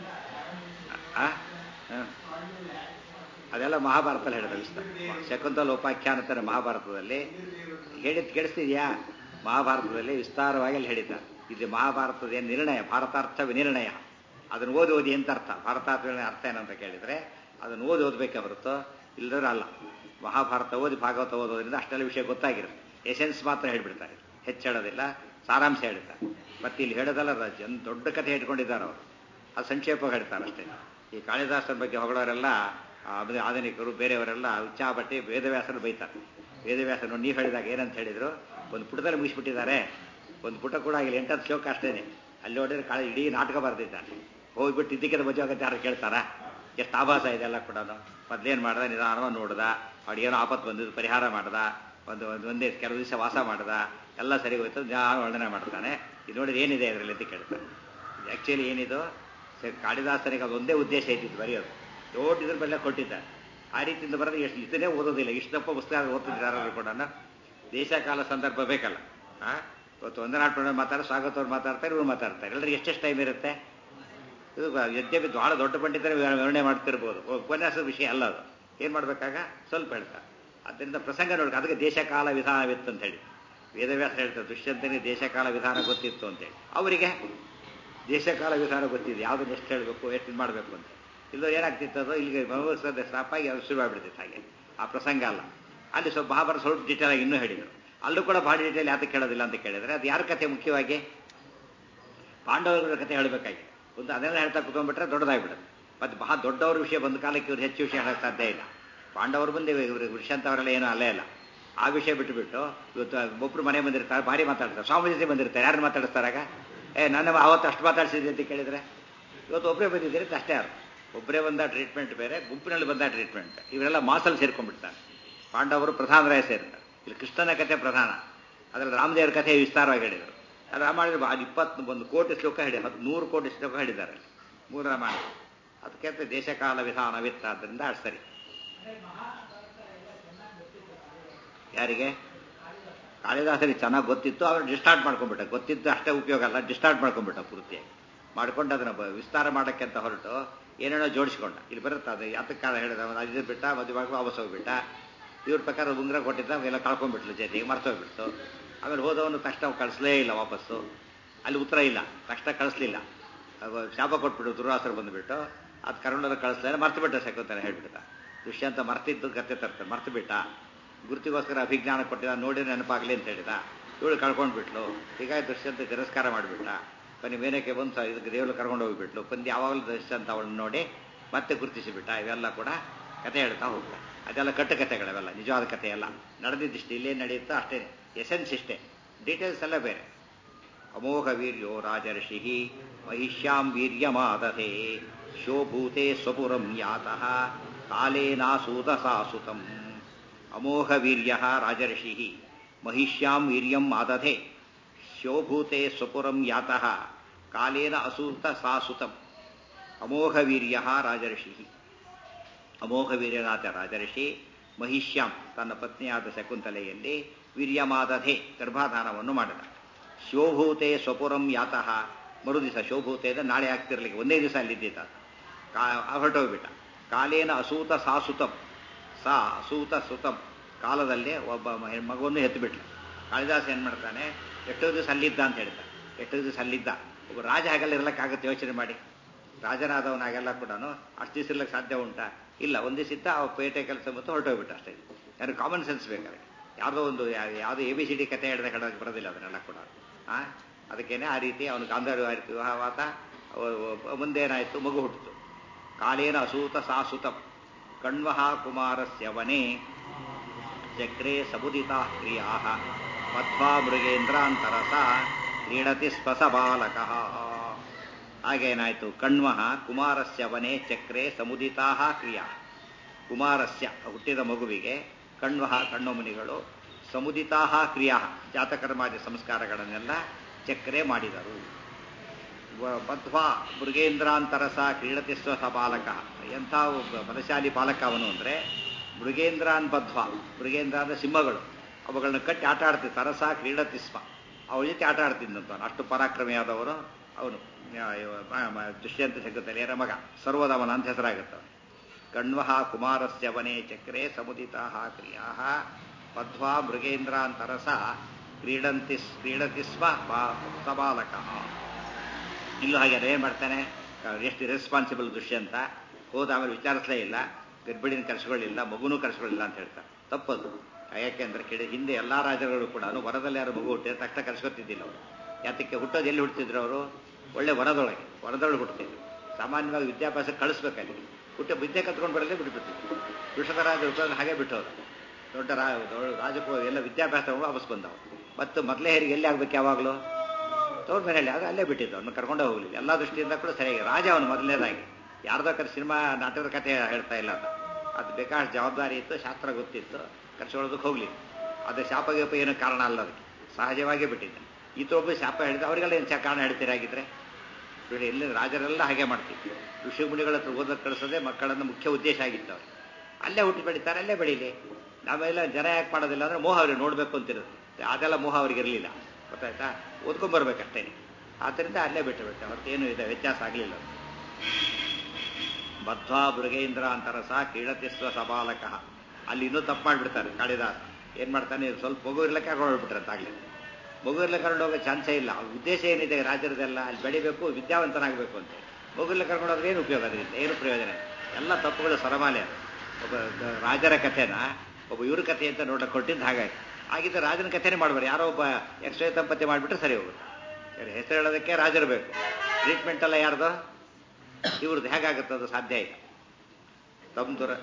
ಅದೆಲ್ಲ ಮಹಾಭಾರತದಲ್ಲಿ ಹೇಳಿದ ಶಕುಂತಲ ಉಪಾಖ್ಯಾನತರ ಮಹಾಭಾರತದಲ್ಲಿ ಹೇಳಿದ್ದು ಕೇಳಿಸ್ತಿದ್ಯಾ ಮಹಾಭಾರತದಲ್ಲಿ ವಿಸ್ತಾರವಾಗಿ ಅಲ್ಲಿ ಹೇಳಿದ್ದಾರೆ ಇದು ಮಹಾಭಾರತದ ಏನು ನಿರ್ಣಯ ಭಾರತಾರ್ಥ ವಿನಿರ್ಣಯ ಅದನ್ನು ಓದಿ ಅಂತ ಅರ್ಥ ಭಾರತಾರ್ಥ ಅರ್ಥ ಏನಂತ ಕೇಳಿದರೆ ಅದನ್ನು ಓದಬೇಕೆ ಹೊರತು ಇಲ್ಲದ್ರೆ ಅಲ್ಲ ಮಹಾಭಾರತ ಓದಿ ಭಾಗವತ ಓದೋದ್ರಿಂದ ಅಷ್ಟೆಲ್ಲ ವಿಷಯ ಗೊತ್ತಾಗಿರುತ್ತೆ ಎಸೆನ್ಸ್ ಮಾತ್ರ ಹೇಳ್ಬಿಡ್ತಾರೆ ಹೆಚ್ಚು ಹೇಳೋದಿಲ್ಲ ಸಾರಾಂಶ ಹೇಳ್ತಾರೆ ಮತ್ತೆ ಇಲ್ಲಿ ಹೇಳೋದಲ್ಲ ದೊಡ್ಡ ಕಥೆ ಇಟ್ಕೊಂಡಿದ್ದಾರೆ ಅವರು ಅದು ಸಂಕ್ಷೇಪವಾಗಿ ಹೇಳ್ತಾರೆ ಅಷ್ಟೇ ಈ ಕಾಳಿದಾಸನ ಬಗ್ಗೆ ಹೊಗಳವರೆಲ್ಲ ಆಧುನಿಕರು ಬೇರೆಯವರೆಲ್ಲ ಉಚ್ಚಾಬಟ್ಟಿ ವೇದವ್ಯಾಸರು ಬೈತಾರೆ ವೇದವ್ಯಾಸರು ನೀವು ಹೇಳಿದಾಗ ಏನಂತ ಹೇಳಿದ್ರು ಒಂದು ಪುಟದಲ್ಲಿ ಮುಗಿಸ್ಬಿಟ್ಟಿದ್ದಾರೆ ಒಂದು ಪುಟ ಕೂಡ ಆಗಿಲ್ಲ 8 ಶ್ಲೋಕ ಅಷ್ಟೇನೆ ಅಲ್ಲಿ ನೋಡಿದ್ರೆ ಕಾಳಿ ಇಡೀ ನಾಟಕ ಬರೆದಿದ್ದಾರೆ ಹೋಗ್ಬಿಟ್ಟು ಇದಕ್ಕಿಂತ ಮದುವೆ ಆಗುತ್ತೆ ಯಾರು ಕೇಳ್ತಾರಾ ಎಷ್ಟು ಆಭಾಸ ಇದೆ ಎಲ್ಲ ಕೂಡ ಮೊದ್ಲೇನು ಮಾಡ್ದ ನಿಧಾನವಾಗಿ ನೋಡ್ದ ಅವ್ರಿಗೇನೋ ಆಪತ್ತು ಬಂದಿದ್ದು ಪರಿಹಾರ ಮಾಡ್ದ ಒಂದೇ ಕೆಲವು ದಿವಸ ವಾಸ ಮಾಡ್ದ ಎಲ್ಲ ಸರಿ ಹೋಯ್ತು ನಿಧಾನ ವರ್ಣನೆ ಮಾಡ್ತಾನೆ ಇದು ನೋಡಿದ್ರೆ ಏನಿದೆ ಅದರಲ್ಲಿ ಅಂತ ಕೇಳ್ತಾನೆ ಆ್ಯಕ್ಚುಲಿ ಏನಿದು ಕಾಳಿದಾಸನಿಗೆ ಅದೊಂದೇ ಉದ್ದೇಶ ಇದ್ದಿದ್ದು ಬರೆಯೋದು ದೊಡ್ಡ ಇದ್ರ ಬೆಲ್ಲ ಕೊಟ್ಟಿದ್ದಾರೆ ಆ ರೀತಿಯಿಂದ ಬರೋದು ಎಷ್ಟು ಇದನ್ನೇ ಓದೋದಿಲ್ಲ ಇಷ್ಟಪ್ಪ ಪುಸ್ತಕ ಓದ್ತಿದ್ರು ಯಾರು ಕೂಡ ದೇಶ ಕಾಲ ಸಂದರ್ಭ ಬೇಕಲ್ಲ ಇವತ್ತು ವಂದನಾಟು ಮಾತಾಡೋ ಸ್ವಾಗತವ್ರು ಮಾತಾಡ್ತಾರೆ ಇವ್ರು ಮಾತಾಡ್ತಾರೆ ಎಲ್ಲರಿಗೆ ಎಷ್ಟೆಷ್ಟು ಟೈಮ್ ಇರುತ್ತೆ ಇದು ಯದ್ಯಪಿ ಬಹಳ ದೊಡ್ಡ ಪಂಡಿತರು ವಿವರಣೆ ಮಾಡ್ತಿರ್ಬೋದು ಉಪನ್ಯಾಸದ ವಿಷಯ ಅಲ್ಲ ಅದು ಏನು ಮಾಡಬೇಕಾಗ ಸ್ವಲ್ಪ ಹೇಳ್ತಾರೆ ಅದರಿಂದ ಪ್ರಸಂಗ ನೋಡ್ಬೇಕು ಅದಕ್ಕೆ ದೇಶಕಾಲ ವಿಧಾನವಿತ್ತು ಅಂತ ಹೇಳಿ ವೇದವ್ಯಾಸ ಹೇಳ್ತಾರೆ ದುಷ್ಯಂತನಿಗೆ ದೇಶಕಾಲ ವಿಧಾನ ಗೊತ್ತಿತ್ತು ಅಂತೇಳಿ ಅವರಿಗೆ ದೇಶಕಾಲ ವಿಧಾನ ಗೊತ್ತಿದೆ ಯಾವುದನ್ನು ಎಷ್ಟು ಹೇಳಬೇಕು ಎಷ್ಟು ಇದು ಮಾಡಬೇಕು ಅಂತ ಇಲ್ಲ ಏನಾಗ್ತಿತ್ತು ಅದು ಇಲ್ಲಿಗೆ ಮನೋತ್ಸವದ ಸ್ಟಾಪಾಗಿ ಅದು ಶುರುವಾಗ್ಬಿಡ್ತಿತ್ತು ಹಾಗೆ ಆ ಪ್ರಸಂಗ ಅಲ್ಲ ಅಲ್ಲಿ ಸ್ವಲ್ಪ ಮಹಾಭಾರತ ಸ್ವಲ್ಪ ಡೀಟೇಲ್ ಆಗಿ ಇನ್ನೂ ಹೇಳಿದರು ಅಲ್ಲೂ ಕೂಡ ಭಾಳ ಡೀಟೇಲ್ ಯಾತಕ್ಕೆ ಹೇಳೋದಿಲ್ಲ ಅಂತ ಕೇಳಿದರೆ ಅದು ಯಾರ ಕಥೆ ಮುಖ್ಯವಾಗಿ ಪಾಂಡವರ ಕಥೆ ಹೇಳಬೇಕಾಗಿ ಒಂದು ಅದನ್ನೆಲ್ಲ ಹೇಳ್ತಾ ಕುತ್ಕೊಂಡ್ಬಿಟ್ರೆ ದೊಡ್ಡದಾಗ್ಬಿಡುತ್ತೆ ಮತ್ತು ಬಹಳ ದೊಡ್ಡವ್ರ ವಿಷಯ ಬಂದ ಕಾಲಕ್ಕೆ ಇವ್ರು ಹೆಚ್ಚು ವಿಷಯ ಹೇಳೋಕ್ಕೆ ಸಾಧ್ಯ ಇಲ್ಲ ಪಾಂಡವರು ಬಂದು ಇವರು ವೃಷಂತವರೆಲ್ಲ ಏನೂ ಅಲ್ಲೇ ಇಲ್ಲ ಆ ವಿಷಯ ಬಿಟ್ಟುಬಿಟ್ಟು ಇವತ್ತು ಒಬ್ಬರು ಮನೆ ಬಂದಿರ್ತಾರೆ ಭಾರಿ ಮಾತಾಡ್ತಾರೆ ಸ್ವಾಮಿ ಜೊತೆ ಬಂದಿರ್ತಾರೆ ಯಾರು ಮಾತಾಡಿಸ್ತಾರಾಗ ನನ್ನ ಅವತ್ತು ಅಷ್ಟು ಮಾತಾಡ್ಸಿದ್ದೆ ಅಂತ ಕೇಳಿದರೆ ಇವತ್ತು ಒಬ್ಬರೇ ಬಂದಿದ್ದೀರಿ ಅಂತ ಅಷ್ಟೇ ಅರ್ಥ ಒಬ್ಬರೇ ಬಂದ ಟ್ರೀಟ್ಮೆಂಟ್ ಬೇರೆ ಗುಂಪಿನಲ್ಲಿ ಬಂದ ಟ್ರೀಟ್ಮೆಂಟ್ ಇವರೆಲ್ಲ ಮಾಸಲ್ಲಿ ಸೇರ್ಕೊಂಡ್ಬಿಡ್ತಾರೆ ಪಾಂಡವರು ಪ್ರಧಾನ ರಾಯ ಸೇರ್ತಾರೆ ಇಲ್ಲಿ ಕೃಷ್ಣನ ಕಥೆ ಪ್ರಧಾನ ಅದರಲ್ಲಿ ರಾಮದೇವರ ಕಥೆ ವಿಸ್ತಾರವಾಗಿ ಹೇಳಿದರು ರಾಮಾಯಣ 21 ಕೋಟಿ ಶ್ಲೋಕ ಹೇಳಿ 100 ಕೋಟಿ ಶ್ಲೋಕ ಹೇಳಿದ್ದಾರೆ ಮೂರರ ಮಾಡಿ ಅದಕ್ಕೆ ದೇಶಕಾಲ ವಿಧಾನವಿತ್ತ ಆದ್ದರಿಂದ ಅಷ್ಟು ಸರಿ. ಯಾರಿಗೆ? ಕಾಳಿದಾಸರಿಗೆ ಚೆನ್ನಾಗಿ ಗೊತ್ತಿತ್ತು, ಅವ್ರು ಡಿಸ್ಟಾರ್ಟ್ ಮಾಡ್ಕೊಂಡ್ಬಿಟ್ಟ. ಗೊತ್ತಿದ್ದು ಅಷ್ಟೇ ಉಪಯೋಗ ಅಲ್ಲ, ಡಿಸ್ಟಾರ್ಟ್ ಮಾಡ್ಕೊಂಡ್ಬಿಟ್ಟ ಪೂರ್ತಿಯಾಗಿ. ಮಾಡ್ಕೊಂಡು ಅದನ್ನು ವಿಸ್ತಾರ ಮಾಡೋಕ್ಕೆ ಅಂತ ಹೊರಟು ಏನೇನೋ ಜೋಡಿಸ್ಕೊಂಡ. ಇಲ್ಲಿ ಬರುತ್ತೆ ಅದು ಯಾತಕ್ಕೆ ಕಾಲ ಹೇಳಿದ ಇದು ಬಿಟ್ಟ, ಮದುವೆ ವಾಪಸ್ ಹೋಗ್ಬಿಟ್ಟ. ಇವ್ರ ಪ್ರಕಾರ ಉಂಗ್ರ ಕೊಟ್ಟಿದ್ದ ಅವೆಲ್ಲ ಕಳ್ಕೊಂಡ್ಬಿಟ್ಲು, ಜೊತೆಗೆ ಮರ್ತೋಗ್ಬಿಡ್ತು. ಆಮೇಲೆ ಹೋದವನು ತಕ್ಷಣ ಕಳಿಸ್ಲೇ ಇಲ್ಲ ವಾಪಸ್ಸು. ಅಲ್ಲಿ ಉತ್ತರ ಇಲ್ಲ, ತಕ್ಷಣ ಕಳಿಸ್ಲಿಲ್ಲ. ಶಾಪ ಕೊಟ್ಬಿಟ್ಟು ದುರ್ವಾಸರು ಬಂದುಬಿಟ್ಟು ಅದು ಕರ್ಕೊಂಡೆಲ್ಲ ಕಳಿಸ್ಲಿಲ್ಲ, ಮರ್ತು ಬಿಟ್ಟ ಶಕುಂತಲೆ ಹೇಳ್ಬಿಡ್ತ. ದುಷ್ಯಂತ ಮರ್ತಿದ್ದು ಕತೆ ತರ್ತಾರೆ, ಮರ್ತು ಬಿಟ್ಟ. ಗುರುತಿಗೋಸ್ಕರ ಅಭಿಜ್ಞಾನ ಕೊಟ್ಟಿದ್ದ, ನೋಡಿ ನೆನಪಾಗಲಿ ಅಂತ ಹೇಳಿದ. ಇವಳು ಕಳ್ಕೊಂಡ್ಬಿಟ್ಲು. ಹೀಗಾಗಿ ದುಷ್ಯಂತ ತಿರಸ್ಕಾರ ಮಾಡಿಬಿಟ್ಟ. ಬನ್ನಿ ಮೇನಕ್ಕೆ ಬಂದು ಇದಕ್ಕೆ ದೇವರು ಕರ್ಕೊಂಡು ಹೋಗ್ಬಿಟ್ಲು. ಬಂದು ಯಾವಾಗಲೂ ದುಷ್ಯಂತ ಅವಳನ್ನ ನೋಡಿ ಮತ್ತೆ ಗುರುತಿಸಿಬಿಟ್ಟ. ಇವೆಲ್ಲ ಕೂಡ ಕತೆ ಹೇಳ್ತಾ ಹೋಗ್ತಾ. ಅದೆಲ್ಲ ಕಟ್ಟುಕತೆಗಳವೆಲ್ಲ, ನಿಜವಾದ ಕಥೆ ಎಲ್ಲ. ನಡೆದಿದ್ದಿಷ್ಟು ಇಲ್ಲೇ ನಡೆಯುತ್ತೋ ಅಷ್ಟೇ, ಎಸೆನ್ಸ್ ಇಷ್ಟೇ, ಡೀಟೇಲ್ಸ್ ಎಲ್ಲ ಬೇರೆ. ಅಮೋಘ ವೀರ್ಯೋ ರಾಜರ್ಷಿ ಮಹಿಷ್ಯಾಂ ವೀರ್ಯಮಾದಧೆ ಶೋಭೂತೆ ಸ್ವಪುರಂ ಯಾತಃ ಕಾಲೇನಾಸೂತಸಾಸುತಂ. ಅಮೋಘ ವೀರ್ಯ ರಾಜರ್ಷಿ ಮಹಿಷ್ಯಾಂ ವೀರ್ಯಂ ಆದಧೆ ಶೋಭೂತೆ ಸ್ವಪುರಂ ಯಾತಃ ಕಾಲೇನ ಅಸೂತ ಸಾಸುತಂ. ಅಮೋಘ ವೀರ್ಯ ರಾಜರ್ಷಿ, ಅಮೋಘ ವೀರ್ಯನಾಥ ರಾಜರ್ಷಿ ಮಹಿಷ್ಯಾಂ ತನ್ನ ಪತ್ನಿಯಾದ ಶಕುಂತಲೆಯಲ್ಲಿ ವೀರ್ಯಮಾದಧೆ ಗರ್ಭಾಧಾನವನ್ನು ಮಾಡಿದ. ಶೋಭೂತೆ ಸ್ವಪುರಂ ಯಾತಃ ಮರುದಿವಸ ಶೋಭೂತೆ ನಾಳೆ ಆಗ್ತಿರ್ಲಿಕ್ಕೆ ಒಂದೇ ದಿವಸ ಅಲ್ಲಿದ್ದಿದ್ದ. ಹೊರಟೋಗ್ಬಿಟ್ಟ. ಕಾಲೇನ ಅಸೂತ ಸಾಸುತಂ, ಸಾ ಅಸೂತ ಸುತಂ, ಕಾಲದಲ್ಲೇ ಒಬ್ಬ ಮಗುವನ್ನು ಎತ್ತಿಬಿಟ್ಲು. ಕಾಳಿದಾಸ ಏನು ಮಾಡ್ತಾನೆ, ಎಷ್ಟೋ ದಿವಸ ಅಲ್ಲಿದ್ದ ಅಂತ ಹೇಳ್ತಾನೆ. ಎಷ್ಟೋ ದಿವಸ ಅಲ್ಲಿದ್ದ. ಒಬ್ಬ ರಾಜ ಹಾಗೆಲ್ಲ ಇರ್ಲಿಕ್ಕಾಗತ್ತೆ ಯೋಚನೆ ಮಾಡಿ. ರಾಜನಾದವನಾಗೆಲ್ಲ ಕೂಡ ಅಷ್ಟು ದಿವಸ ಇರ್ಲಿಕ್ಕೆ ಸಾಧ್ಯ ಉಂಟಾ? ಇಲ್ಲ. ಒಂದು ದಿವಸ ಇದ್ದ, ಅವ ಪೇಟೆ ಕೆಲಸ ಮತ್ತು ಹೊರಟೋಗ್ಬಿಟ್ಟು ಅಷ್ಟೇ. ಯಾರು ಕಾಮನ್ ಸೆನ್ಸ್ ಬೇಕಾದ್ರೆ. ಯಾವುದೋ ಒಂದು ಯಾವುದೋ ABCD ಕತೆ ಹೇಳಿದ ಹೇಳೋಕ್ಕೆ ಬರೋದಿಲ್ಲ ಅದನ್ನೆಲ್ಲ ಕೂಡ. ಅದಕ್ಕೇನೆ ಆ ರೀತಿ ಅವನು ಗಾಂಧಾರ್ಯ ವಿವಾಹವಾದ. ಮುಂದೇನಾಯಿತು, ಮಗು ಹುಟ್ಟಿತು. ಕಾಲೇನ ಅಸೂತ ಸಾಸುತಂ ಕಣ್ವಃ ಕುಮಾರಸ್ಯ ವನೆ ಚಕ್ರೆ ಸಬುದಿತಾ ಕ್ರಿಯಾ ಮಧ್ವಾ ಮೃಗೇಂದ್ರಾಂತರಸ ಕ್ರೀಡತಿ ಸ್ಪಸ ಬಾಲಕಃ. ಹಾಗೇನಾಯಿತು, ಕಣ್ವಃ ಕುಮಾರಸ್ಯ ವನೆ ಚಕ್ರೆ ಸಮುದಿತಾ ಕ್ರಿಯಾ. ಕುಮಾರಸ್ಯ ಹುಟ್ಟಿದ ಮಗುವಿಗೆ ಕಣ್ವಃ ಕಣ್ಣು ಮುನಿಗಳು ಸಮುದಿತಾ ಕ್ರಿಯಾ ಜಾತಕರ್ಮಾದಿ ಸಂಸ್ಕಾರಗಳನ್ನೆಲ್ಲ ಚಕ್ರೆ ಮಾಡಿದರು. ಮಧ್ವಾ ಮೃಗೇಂದ್ರಾಂತರಸ ಕ್ರೀಡತಿ ಸ್ವಸ ಬಾಲಕ. ಎಂಥ ಬಲಶಾಲಿ ಬಾಲಕ ಅವನು ಅಂದರೆ, ಮೃಗೇಂದ್ರಾನ್ ಬದ್ವಾ, ಮೃಗೇಂದ್ರ ಅಂದರೆ ಸಿಂಹಗಳು, ಅವುಗಳನ್ನ ಕಟ್ಟಿ ಆಟ ಆಡ್ತಿದ್ದ. ತರಸ ಕ್ರೀಡತಿ ಸ್ವ, ಅವಳ ಜೊತೆ ಆಟ ಆಡ್ತಿದ್ದಂತವನು. ಅಷ್ಟು ಪರಾಕ್ರಮಿಯಾದವನು ಅವನು. ದುಷ್ಯಂತ ಶಕುಂತಲೆಯರ ಮಗ, ಸರ್ವದವನ ಅಂತ ಹೆಸರಾಗುತ್ತವನು. ಕಣ್ವಃ ಕುಮಾರಸ್ಯ ವನೆ ಚಕ್ರೆ ಸಮುದಿತಾ ಕ್ರಿಯಾ ಮಧ್ವಾ ಮೃಗೇಂದ್ರಾಂತರಸ ಕ್ರೀಡತಿ ಸ್ವ ಸಬಾಲಕ. ಇಲ್ಲೂ ಹಾಗೆ ಏನು ಮಾಡ್ತಾನೆ, ಎಷ್ಟು ರೆಸ್ಪಾನ್ಸಿಬಲ್ ದುಷ್ಯಂತ. ಹೋದ ಆಮೇಲೆ ವಿಚಾರಿಸಲೇ ಇಲ್ಲ, ಗರ್ಭಿಣಿನ ಕರೆಸ್ಕೊಳ್ಳಿಲ್ಲ, ಮಗುನೂ ಕರೆಸ್ಕೊಳ್ಳಿಲ್ಲ ಅಂತ ಹೇಳ್ತಾರೆ. ತಪ್ಪದು. ಯಾಕೆಂದ್ರೆ ಹಿಂದೆ ಎಲ್ಲ ರಾಜರುಗಳು ಕೂಡ ವರದಲ್ಲಿ ಯಾರು ಮಗು ಹುಟ್ಟಿದ್ರೆ ತಕ್ಷಣ ಕರೆಸ್ಕೊತಿದ್ದಿಲ್ಲ ಅವರು. ಯಾತಕ್ಕೆ? ಹುಟ್ಟೋದು ಎಲ್ಲಿ ಹುಡ್ತಿದ್ರು ಅವರು? ಒಳ್ಳೆ ವರದೊಳಗೆ ಹುಡ್ತಿದ್ರು. ಸಾಮಾನ್ಯವಾಗಿ ವಿದ್ಯಾಭ್ಯಾಸ ಕಳಿಸ್ಬೇಕಲ್ಲಿ. ಹುಟ್ಟ ವಿದ್ಯೆ ಕತ್ಕೊಂಡು ಬರಲೇ ಬಿಟ್ಬಿಡ್ತಿದ್ರು. ವೃಷಧರಾಜ ಹುಟ್ಟೋದ್ರೆ ಹಾಗೆ ಬಿಟ್ಟೋದು. ದೊಡ್ಡ ರಾಜಕೋ ಎಲ್ಲ ವಿದ್ಯಾಭ್ಯಾಸ ವಾಪಸ್ ಬಂದವು. ಮತ್ತು ಮೊದಲೇ ಹೇರಿಗೆ ಎಲ್ಲಿ ಆಗ್ಬೇಕು ಯಾವಾಗಲೂ ತವ್ರ ಮನೆಯಲ್ಲಿ, ಆದರೆ ಅಲ್ಲೇ ಬಿಟ್ಟಿದ್ದು. ಅವನು ಕರ್ಕೊಂಡೇ ಹೋಗಲಿಲ್ಲ. ಎಲ್ಲ ದೃಷ್ಟಿಯಿಂದ ಕೂಡ ಸರಿಯಾಗಿ ರಾಜ ಅವನು ಮೊದಲನೇದಾಗಿ. ಯಾರ್ದೋ ಸಿನಿಮಾ ನಾಟಕದ ಕಥೆ ಹೇಳ್ತಾ ಇಲ್ಲ ಅದು ಬೇಕಾದಷ್ಟು ಜವಾಬ್ದಾರಿ ಇತ್ತು, ಶಾಸ್ತ್ರ ಗೊತ್ತಿತ್ತು, ಕರ್ಸ್ಕೊಳ್ಳೋದಕ್ಕೆ ಹೋಗ್ಲಿ. ಅದು ಶಾಪಗೀಪ ಏನೂ ಕಾರಣ ಅಲ್ಲ, ಅದಕ್ಕೆ ಸಹಜವಾಗೇ ಬಿಟ್ಟಿದ್ದ. ಈತೊಬ್ಬ ಶಾಪ ಹೇಳಿದ, ಅವರಿಗೆಲ್ಲ ಏನು ಕಾರಣ ಹೇಳ್ತೀರಾಗಿದ್ರೆ? ಎಲ್ಲಿ ರಾಜರೆಲ್ಲ ಹಾಗೆ ಮಾಡ್ತಿದ್ರು. ಋಷಿ ಮುನಿಗಳ ಹತ್ರ ಓದಕ್ಕೆ ಕಳಿಸೋದೇ ಮಕ್ಕಳನ್ನು ಮುಖ್ಯ ಉದ್ದೇಶ ಆಗಿತ್ತು. ಅವ್ರಿಗೆ ಅಲ್ಲೇ ಹುಟ್ಟಿ ಬೆಳೀತಾರೆ, ಅಲ್ಲೇ ಬೆಳೀಲಿ. ನಾವೆಲ್ಲ ಜನ ಯಾಕೆ ಮಾಡೋದಿಲ್ಲ ಅಂದರೆ ಮೋಹ ಅವ್ರಿಗೆ ನೋಡಬೇಕು ಅಂತಿರುತ್ತೆ. ಅದೆಲ್ಲ ಮೋಹ ಅವ್ರಿಗೆ ಇರಲಿಲ್ಲ, ಗೊತ್ತಾಯ್ತಾ? ಓದ್ಕೊಂಬರ್ಬೇಕಷ್ಟೇ. ಆದ್ದರಿಂದ ಅಲ್ಲೇ ಬಿಟ್ಟು ಅವತ್ತೇನು ಇದೆ ವ್ಯತ್ಯಾಸ ಆಗಲಿಲ್ಲ. ಬದ್ವಾ ಮೃಗೇಂದ್ರ ಅಂತರಸ ಕ್ರೀಡತಿ ಸ್ವ ಸಬಾಲಕ. ಅಲ್ಲಿ ಇನ್ನೂ ತಪ್ಪು ಮಾಡಿಬಿಡ್ತಾರೆ ಕಾಳಿದಾಸ. ಏನು ಮಾಡ್ತಾನೆ, ಸ್ವಲ್ಪ ಮಗು ಇರ್ಲಿಕ್ಕೆ ಕರ್ಕೊಂಡ್ಬಿಟ್ರಂತಾಗಲಿ. ಮಗು ಇರ್ಲಿಕ್ಕೆ ಕರ್ಕೊಂಡು ಹೋಗೋ ಚಾನ್ಸೇ ಇಲ್ಲ. ಅವ್ರ ಉದ್ದೇಶ ಏನಿದೆ ರಾಜರದೆಲ್ಲ, ಅಲ್ಲಿ ಬೆಳಿಬೇಕು, ವಿದ್ಯಾವಂತನಾಗಬೇಕು ಅಂತ. ಮಗು ಇರ್ಲಿಕ್ಕೆ ಕರ್ಕೊಂಡು ಹೋದ್ರೆ ಏನು ಉಪಯೋಗ? ಅದರಿಂದ ಏನು ಪ್ರಯೋಜನ? ಎಲ್ಲ ತಪ್ಪುಗಳು ಸರಮಾಲೆ. ಒಬ್ಬ ರಾಜರ ಕಥೆನ ಒಬ್ಬ ಇವ್ರ ಕಥೆ ಅಂತ ನೋಡಕ್ಕೆ ಕೊಟ್ಟಿದ್ದು ಹಾಗಾಗಿ. ಆಗಿದ್ದ ರಾಜನ ಕಥೆನೇ ಮಾಡಬಾರ್ದು. ಯಾರೋ ಒಬ್ಬ ಎಕ್ಸ್ಟ್ರಾ ದಂಪತಿ ಮಾಡಿಬಿಟ್ರೆ ಸರಿ ಹೋಗುತ್ತೆ. ಹೆಸರು ಹೇಳೋದಕ್ಕೆ ರಾಜರು ಬೇಕು, ಟ್ರೀಟ್ಮೆಂಟ್ ಎಲ್ಲ ಯಾರ್ದು? ಇವ್ರದ್ದು. ಹೇಗಾಗುತ್ತೆ ಅದು? ಸಾಧ್ಯ ಇಲ್ಲ. ತಮ್ಮ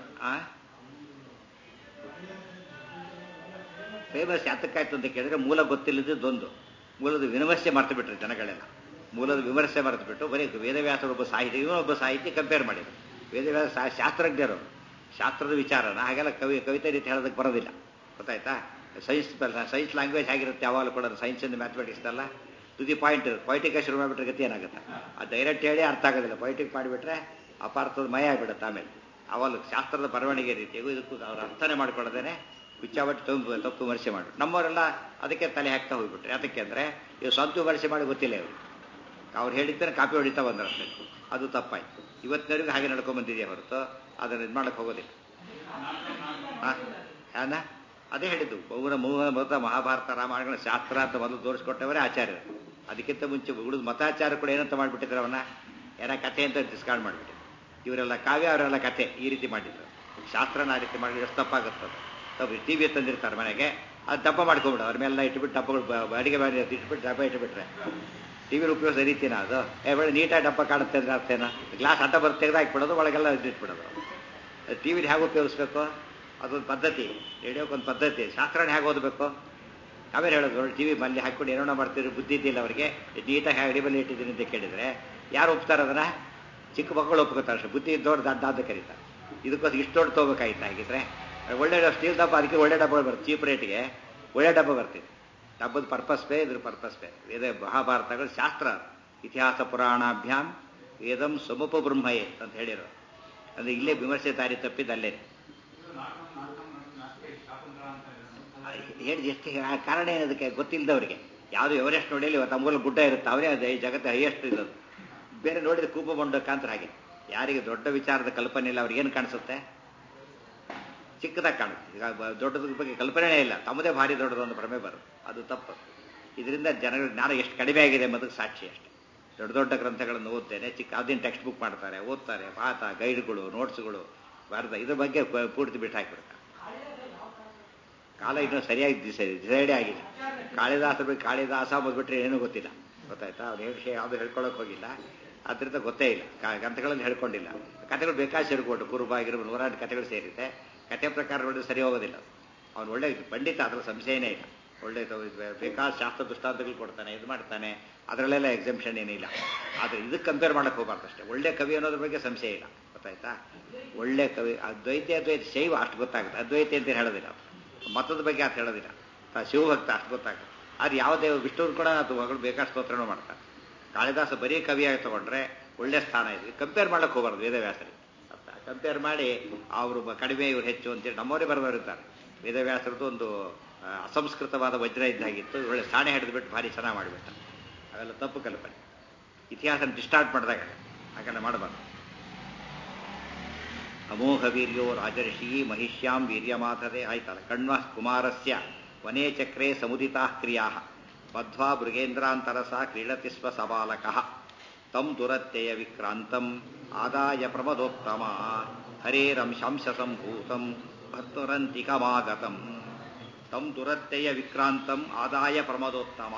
ಫೇಮಸ್ ಯಾತಕ್ಕಾಯ್ತು ಅಂತ ಕೇಳಿದ್ರೆ, ಮೂಲ ಗೊತ್ತಿಲ್ಲದೊಂದು. ಮೂಲದ ವಿಮರ್ಶೆ ಮರೆತು ಬಿಟ್ರೆ ಜನಗಳೆಲ್ಲ. ಮೂಲದ ವಿಮರ್ಶೆ ಮರೆತು ಬಿಟ್ಟು ಬರೀ ವೇದವ್ಯಾಸರೊಬ್ಬ ಸಾಹಿತಿ, ಇವನೊಬ್ಬ ಸಾಹಿತಿ ಕಂಪೇರ್ ಮಾಡಿದ್ರು. ವೇದವ್ಯಾಸ ಶಾಸ್ತ್ರಜ್ಞರು, ಶಾಸ್ತ್ರದ ವಿಚಾರನ ಹಾಗೆಲ್ಲ ಕವಿತೆ ರೀತಿ ಹೇಳೋದಕ್ಕೆ ಬರೋದಿಲ್ಲ, ಗೊತ್ತಾಯ್ತಾ? ಸೈನ್ಸ್ ಲ್ಯಾಂಗ್ವೇಜ್ ಆಗಿರುತ್ತೆ ಯಾವಾಗಲೂ ಕೂಡ. ಸೈನ್ಸ್ ಅಂಡ್ ಮ್ಯಾಥಮೆಟಿಕ್ಸ್ ಅಲ್ಲ, ಟು ದಿ ಪಾಯಿಂಟ್ ಪೊಯಿಟಿಕ್ ಶುರು ಮಾಡಿಬಿಟ್ರೆ ಗತಿ ಏನಾಗುತ್ತೆ? ಅದು ಡೈರೆಕ್ಟ್ ಹೇಳಿ ಅರ್ಥ ಆಗೋದಿಲ್ಲ. ಪೊಯಿಟಿಕ್ ಮಾಡಿಬಿಟ್ರೆ ಅಪಾರ್ಥದ ಮಯ ಆಗಿಬಿಡುತ್ತೆ. ಆಮೇಲೆ ಅವಾಗ ಶಾಸ್ತ್ರದ ಬರವಣಿಗೆ ರೀತಿಗೂ ಇದಕ್ಕೂ ಅವ್ರು ಅರ್ಥನೆ ಮಾಡ್ಕೊಳ್ಳೋದೇನೆ ಹುಚ್ಚಾಬಟ್ಟು ತಪ್ಪು ವಿಮರ್ಶೆ ಮಾಡಿ. ನಮ್ಮವರೆಲ್ಲ ಅದಕ್ಕೆ ತಲೆ ಹಾಕ್ತಾ ಹೋಗ್ಬಿಟ್ರೆ. ಅದಕ್ಕೆ ಅಂದರೆ ಇವು ಸ್ವಂತ ವಿಮರ್ಶೆ ಮಾಡಿ ಗೊತ್ತಿಲ್ಲ ಇವರು. ಅವ್ರು ಹೇಳಿದ್ದರೆ ಕಾಪಿ ಹೊಡಿತಾ ಬಂದ್ರೆ ಅಷ್ಟೇ. ಅದು ತಪ್ಪಾಯ್ತು. ಇವತ್ತಿನವರೆಗೂ ಹಾಗೆ ನಡ್ಕೊಂಡ್ಬಂದಿದೆಯೇ ಹೊರತು ಅದನ್ನು ಇದು ಮಾಡೋಕ್ಕೆ ಹೋಗೋದಿಲ್ಲ. ಹಾಂ ಅದೇ ಹೇಳಿದ್ದು. ಮೊದಲ ಮಹಾಭಾರತ ರಾಮಾಯಣ ಶಾಸ್ತ್ರ ಅಂತ ಮೊದಲು ತೋರಿಸ್ಕೊಟ್ಟವರೇ ಆಚಾರ್ಯರು. ಅದಕ್ಕಿಂತ ಮುಂಚೆ ಉಳಿದ ಮತಾಚಾರ ಕೂಡ ಏನಂತ ಮಾಡಿಬಿಟ್ಟಿದ್ರು ಅವನ್ನ, ಏನೋ ಕಥೆ ಅಂತ ಡಿಸ್ಕಾರ್ಡ್ ಮಾಡಿಬಿಟ್ಟು. ಇವರೆಲ್ಲ ಕಾವ್ಯ, ಅವರೆಲ್ಲ ಕಥೆ ಈ ರೀತಿ ಮಾಡಿದ್ರು. ಶಾಸ್ತ್ರನ ಆ ರೀತಿ ಮಾಡಿದ್ರೆ ಎಷ್ಟು ತಪ್ಪಾಗುತ್ತದೆ. ಟಿ ವಿ ತಂದಿರ್ತಾರೆ ಮನೆಗೆ, ಅದು ಡಬ್ಬ ಮಾಡ್ಕೊಂಬಿಡು. ಅವ್ರ ಮೇಲೆಲ್ಲ ಇಟ್ಬಿಟ್ಟು ಡಬ್ಬಗಳು ಅಡಿಗೆ ಮಾಡಿ ಇಟ್ಬಿಟ್ಟು ಡಬ್ಬ ಇಟ್ಬಿಟ್ರೆ ಟಿ ವಿಲಿ ಉಪಯೋಗಿಸೋ ರೀತಿನ ಅದು. ಬೇಡ ನೀಟಾಗಿ ಡಬ್ಬ ಕಾಣುತ್ತೆ ಅಂದರೆ ಅರ್ಥ ಏನೋ, ಗ್ಲಾಸ್ ಅಡ್ಡ ಬರುತ್ತೆ ತೆಗೆದಾಕ್ಬಿಡೋದು, ಒಳಗೆಲ್ಲ ಇಟ್ಬಿಡೋದು. ಟಿ ವಿಲಿ ಹೇಗೆ ಉಪಯೋಗಿಸ್ಬೇಕು ಅದೊಂದು ಪದ್ಧತಿ, ರೇಡಿಯೋಕ್ಕೊಂದು ಪದ್ಧತಿ. ಶಾಸ್ತ್ರನ ಹೇಗೆ ಓದಬೇಕು ಆಮೇಲೆ ಹೇಳೋದು. ಟಿ ವಿ ಮಲ್ಲಿ ಹಾಕ್ಕೊಂಡು ಏನೋ ಮಾಡ್ತಿದ್ರು, ಬುದ್ಧಿ ಇದ್ದಿಲ್ಲ ಅವರಿಗೆ. ನೀಟಾಗಿ ಅಡಿ ಬಲ್ಲಿ ಇಟ್ಟಿದ್ದೀನಿ ಅಂತ ಕೇಳಿದರೆ ಯಾರು ಒಪ್ತಾರೆ ಅದನ್ನು? ಚಿಕ್ಕ ಮಕ್ಕಳು ಒಪ್ಕೋತಾರೆ ಅಷ್ಟೇ. ಬುದ್ಧಿ ಇದ್ದವ್ರು ದಡ್ಡ ಅಂತ ಕರೀತಾರೆ. ಇದಕ್ಕೋಸ್ಕರ ಇಷ್ಟು ದೊಡ್ಡ ತೊಗೋಬೇಕಾಯ್ತು. ಹಾಗಿದ್ರೆ ಒಳ್ಳೆ ಸ್ಟೀಲ್ ಡಬ್ಬ, ಅದಕ್ಕೆ ಒಳ್ಳೆ ಡಬ್ಬ ಬರುತ್ತೆ. ಚೀಪ್ ರೇಟಿಗೆ ಒಳ್ಳೆ ಡಬ್ಬ ಬರ್ತಿದೆ. ಡಬ್ಬದ ಪರ್ಪಸ್ ಬೇ, ಇದ್ರ ಪರ್ಪಸ್ ಬೇ. ವೇದ ಮಹಾಭಾರತಗಳು ಶಾಸ್ತ್ರ, ಇತಿಹಾಸ ಪುರಾಣಾಭ್ಯಾಮ್ ವೇದಂ ಸಮುಪ ಬ್ರಹ್ಮಯೇ ಅಂತ ಹೇಳಿರೋರು. ಅಂದರೆ ಇಲ್ಲೇ ವಿಮರ್ಶೆ ದಾರಿ ತಪ್ಪಿದ್ದು ಅಲ್ಲೇ ಹೇಳಿ. ಎಷ್ಟು ಕಾರಣ ಏನದಕ್ಕೆ ಗೊತ್ತಿಲ್ಲದವ್ರಿಗೆ. ಯಾವುದು ಎವರೆಸ್ಟ್ ನೋಡಿಯಲ್ಲಿ ಇವತ್ತು ನಮ್ಮೂರಲ್ಲಿ ಗುಡ್ಡ ಇರುತ್ತೆ, ಅವರೇ ಅದೇ ಜಗತ್ತು ಹೈಯೆಸ್ಟ್ ಇರೋದು. ಬೇರೆ ನೋಡಿದ್ರೆ ಕೂಪ ಬಂಡಕ್ಕಂತ. ಹಾಗೆ ಯಾರಿಗೆ ದೊಡ್ಡ ವಿಚಾರದ ಕಲ್ಪನೆ ಇಲ್ಲ ಅವ್ರಿಗೇನು ಕಾಣಿಸುತ್ತೆ? ಚಿಕ್ಕದಾಗಿ ಕಾಣುತ್ತೆ. ಈಗ ದೊಡ್ಡದ್ರ ಬಗ್ಗೆ ಕಲ್ಪನೆಯೇ ಇಲ್ಲ, ತಮ್ಮದೇ ಭಾರಿ ದೊಡ್ಡದೊಂದು ಭ್ರಮೆ ಬರುತ್ತೆ. ಅದು ತಪ್ಪು. ಇದರಿಂದ ಜನಗಳ ಜ್ಞಾನ ಎಷ್ಟು ಕಡಿಮೆ ಆಗಿದೆ ಎಂಬುದಕ್ಕೆ ಸಾಕ್ಷಿ ಅಷ್ಟೇ. ದೊಡ್ಡ ದೊಡ್ಡ ಗ್ರಂಥಗಳನ್ನು ಓದ್ತೇನೆ, ಚಿಕ್ಕ ಅದೇನು ಟೆಕ್ಸ್ಟ್ ಬುಕ್ ಮಾಡ್ತಾರೆ, ಓದ್ತಾರೆ, ಪಾಠ ಗೈಡ್ಗಳು ನೋಟ್ಸ್ಗಳು ಬರೆದ ಇದ್ರ ಬಗ್ಗೆ ಪೂರ್ತಿ ಬಿಟ್ಟು ಹಾಕಿಬಿಡ್ತಾರೆ. ಕಾಲ ಇನ್ನೂ ಸರಿಯಾಗಿ ಡಿಸೈಡೇ ಆಗಿದೆ. ಕಾಳಿದಾಸರ ಬಗ್ಗೆ ಕಾಳಿದಾಸ ಬಂದ್ಬಿಟ್ರೆ ಏನೂ ಗೊತ್ತಿಲ್ಲ. ಗೊತ್ತಾಯ್ತಾ? ಅವ್ರು ಹೇಳಿ ಯಾವುದು ಹೇಳ್ಕೊಳಕ್ಕೆ ಹೋಗಿಲ್ಲ, ಅದರಿಂದ ಗೊತ್ತೇ ಇಲ್ಲ. ಗ್ರಂಥಗಳನ್ನು ಹೇಳ್ಕೊಂಡಿಲ್ಲ. ಕಥೆಗಳು ಬೇಕಾದ ಸೇರಿಕೊಟ್ಟು ಕುರುಬ ಆಗಿರ್ಬೋದು, 108 ಕಥೆಗಳು ಸೇರಿದೆ. ಕಥೆ ಪ್ರಕಾರ ನೋಡಿದ್ರೆ ಸರಿ ಹೋಗೋದಿಲ್ಲ. ಅವನು ಒಳ್ಳೆ ಪಂಡಿತ, ಅದ್ರ ಸಂಶಯನೇ ಇಲ್ಲ. ಒಳ್ಳೆ ಬೇಕಾದ ಶಾಸ್ತ್ರ ದೃಷ್ಟಾಂತಗಳು ಕೊಡ್ತಾನೆ, ಇದು ಮಾಡ್ತಾನೆ, ಅದರಲ್ಲೆಲ್ಲ ಎಕ್ಸೆಂಪ್ಷನ್ ಏನಿಲ್ಲ. ಆದರೆ ಇದಕ್ಕೆ ಕಂಪೇರ್ ಮಾಡೋಕ್ಕೆ ಹೋಗ್ಬಾರ್ದು ಅಷ್ಟೇ. ಒಳ್ಳೆ ಕವಿ ಅನ್ನೋದ್ರ ಬಗ್ಗೆ ಸಂಶಯ ಇಲ್ಲ. ಗೊತ್ತಾಯ್ತಾ? ಒಳ್ಳೆ ಕವಿ ಅದ್ವೈತ ಶೈವ ಅಷ್ಟು ಗೊತ್ತಾಗುತ್ತೆ. ಅದ್ವೈತ ಅಂತ ಹೇಳೋದಿಲ್ಲ. ಮತದ ಬಗ್ಗೆ ಅದು ಹೇಳೋದಿಲ್ಲ. ಶಿವಭಕ್ತ ಅಷ್ಟು ಗೊತ್ತಾಗುತ್ತೆ. ಅದು ಯಾವುದೇ ವಿಷ್ಣುವ್ರು ಕೂಡ ಅದು ಮಗಳು ಬೇಕಾದ ಸ್ತೋತ್ರನೂ ಮಾಡ್ತಾರೆ. ಕಾಳಿದಾಸ ಬರೀ ಕವಿಯಾಗಿ ತಗೊಂಡ್ರೆ ಒಳ್ಳೆ ಸ್ಥಾನ ಇದೆ. ಕಂಪೇರ್ ಮಾಡೋಕ್ಕೆ ಹೋಗ್ಬಾರ್ದು ವೇದವ್ಯಾಸರಿಗೆ. ಕಂಪೇರ್ ಮಾಡಿ ಅವರು ಕಡಿಮೆ ಇವ್ರು ಹೆಚ್ಚು ಅಂತೇಳಿ ನಮ್ಮವರೇ ಬರೆದವರಿದ್ದಾರೆ. ವೇದವ್ಯಾಸರದ್ದು ಒಂದು ಅಸಂಸ್ಕೃತವಾದ ವಜ್ರ ಇದ್ದಾಗಿತ್ತು, ಒಳ್ಳೆ ಸಾಣೆ ಹಿಡಿದುಬಿಟ್ಟು ಭಾರಿ ಚೆನ್ನಾಗಿ ಮಾಡಿಬಿಟ್ಟ. ಅವೆಲ್ಲ ತಪ್ಪು ಕಲ್ಪನೆ. ಇತಿಹಾಸನ ಡಿಸ್ಟಾರ್ಟ್ ಮಾಡಿದಾಗ ಹಾಗೆಲ್ಲ ಮಾಡಬಾರ್ದು. ಅಮೋಘ ವೀರ್ಯೋ ರಾಜರ್ಷಿ ಮಹಿಷ್ಯಾಂ ವೀರ್ಯಮಾಥದೆ ಆಯ್ತಲ್ಲ. ಕಣ್ವ ಕುಮಾರಸ್ಯ ವನೇ ಚಕ್ರೇ ಸಮುದಿತಾ ಕ್ರಿಯಾ ಬದ್ಧ್ವಾ ಮೃಗೇಂದ್ರಾಂತರಸ ಕ್ರೀಡತಿ ಸ್ವ ಸಬಾಲಕಃ ತಂ ದುರತ್ಯಯ ವಿಕ್ರಾಂತಂ ಆದಾಯ ಪ್ರಮದೋತ್ತಮ ಹರೇರಂಶಾಂಶ ಸಂಭೂತಂ ಭರ್ತುರಂತಿಕಮಾಗತಂ ತಂ ದುರತ್ಯಯ ವಿಕ್ರಾಂತಂ ಆದಾಯ ಪ್ರಮದೋತ್ತಮ.